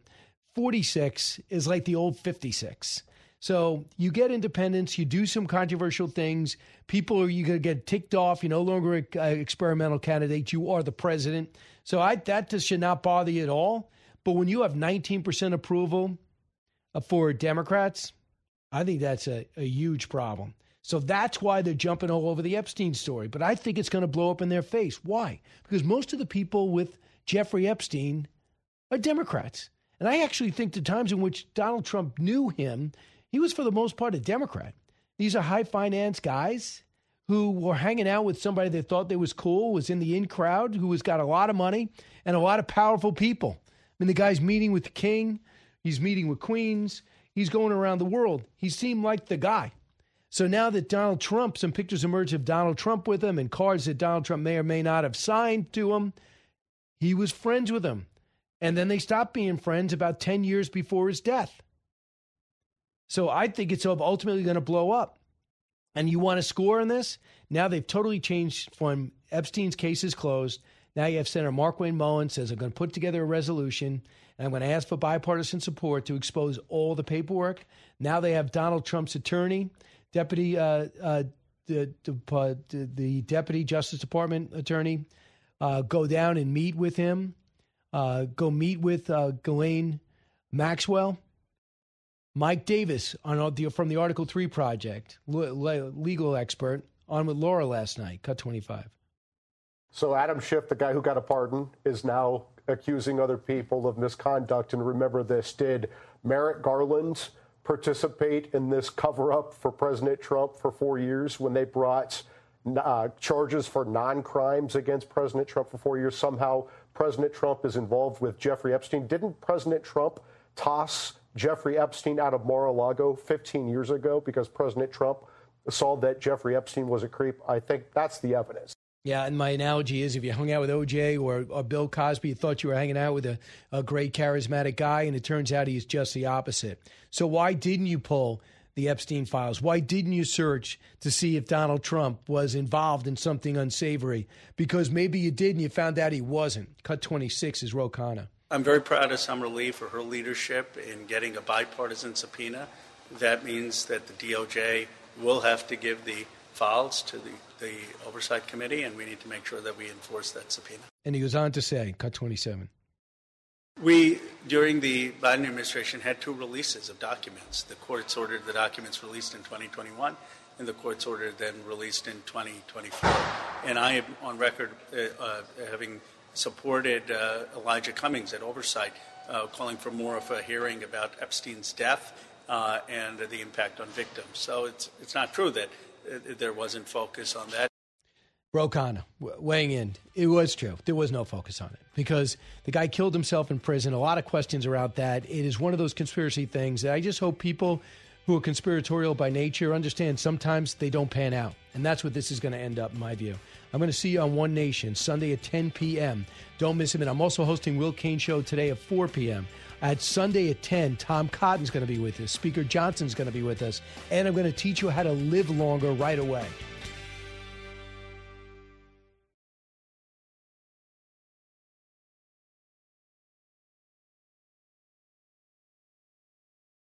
[SPEAKER 1] 46 is like the old 56. So you get independence, you do some controversial things. You're going to get ticked off. You're no longer an experimental candidate. You are the president. So that just should not bother you at all. But when you have 19% approval for Democrats, I think that's a huge problem. So that's why they're jumping all over the Epstein story. But I think it's going to blow up in their face. Why? Because most of the people with Jeffrey Epstein are Democrats. And I actually think the times in which Donald Trump knew him, he was for the most part a Democrat. These are high finance guys who were hanging out with somebody they thought they was cool, was in the in crowd, who has got a lot of money and a lot of powerful people. I mean, the guy's meeting with the king. He's meeting with queens. He's going around the world. He seemed like the guy. So now that Donald Trump, some pictures emerged of Donald Trump with him and cards that Donald Trump may or may not have signed to him, he was friends with him. And then they stopped being friends about 10 years before his death. So I think it's ultimately going to blow up. And you want to score in this? Now they've totally changed from Epstein's case is closed. Now you have Senator Markwayne Mullin says, I'm going to put together a resolution, and I'm going to ask for bipartisan support to expose all the paperwork. Now they have Donald Trump's attorney, the Deputy Justice Department attorney, go down and meet with him, go meet with Ghislaine Maxwell. Mike Davis from the Article 3 Project, legal expert, on with Laura last night, cut 25.
[SPEAKER 14] So Adam Schiff, the guy who got a pardon, is now accusing other people of misconduct. And remember this, did Merrick Garland participate in this cover-up for President Trump for 4 years when they brought charges for non-crimes against President Trump for 4 years? Somehow President Trump is involved with Jeffrey Epstein. Didn't President Trump toss Jeffrey Epstein out of Mar-a-Lago 15 years ago because President Trump saw that Jeffrey Epstein was a creep? I think that's the evidence.
[SPEAKER 1] Yeah, and my analogy is if you hung out with O.J. or Bill Cosby, you thought you were hanging out with a great charismatic guy, and it turns out he's just the opposite. So why didn't you pull the Epstein files? Why didn't you search to see if Donald Trump was involved in something unsavory? Because maybe you did and you found out he wasn't. Cut 26 is Ro Khanna.
[SPEAKER 15] I'm very proud of Summer Lee for her leadership in getting a bipartisan subpoena. That means that the DOJ will have to give the files to the Oversight Committee, and we need to make sure that we enforce that subpoena.
[SPEAKER 1] And he goes on to say, cut 27.
[SPEAKER 15] We, during the Biden administration, had 2 releases of documents. The courts ordered the documents released in 2021, and the courts ordered them released in 2024. And I am on record having supported Elijah Cummings at Oversight, calling for more of a hearing about Epstein's death and the impact on victims. So it's not true that there wasn't focus on that.
[SPEAKER 1] Ro Khanna weighing in. It was true. There was no focus on it because the guy killed himself in prison. A lot of questions around that. It is one of those conspiracy things that I just hope people who are conspiratorial by nature understand sometimes they don't pan out. And that's what this is going to end up, in my view. I'm going to see you on One Nation Sunday at 10 p.m. Don't miss him. And I'm also hosting Will Cain Show today at 4 p.m. At Sunday at 10, Tom Cotton's going to be with us. Speaker Johnson's going to be with us. And I'm going to teach you how to live longer right away.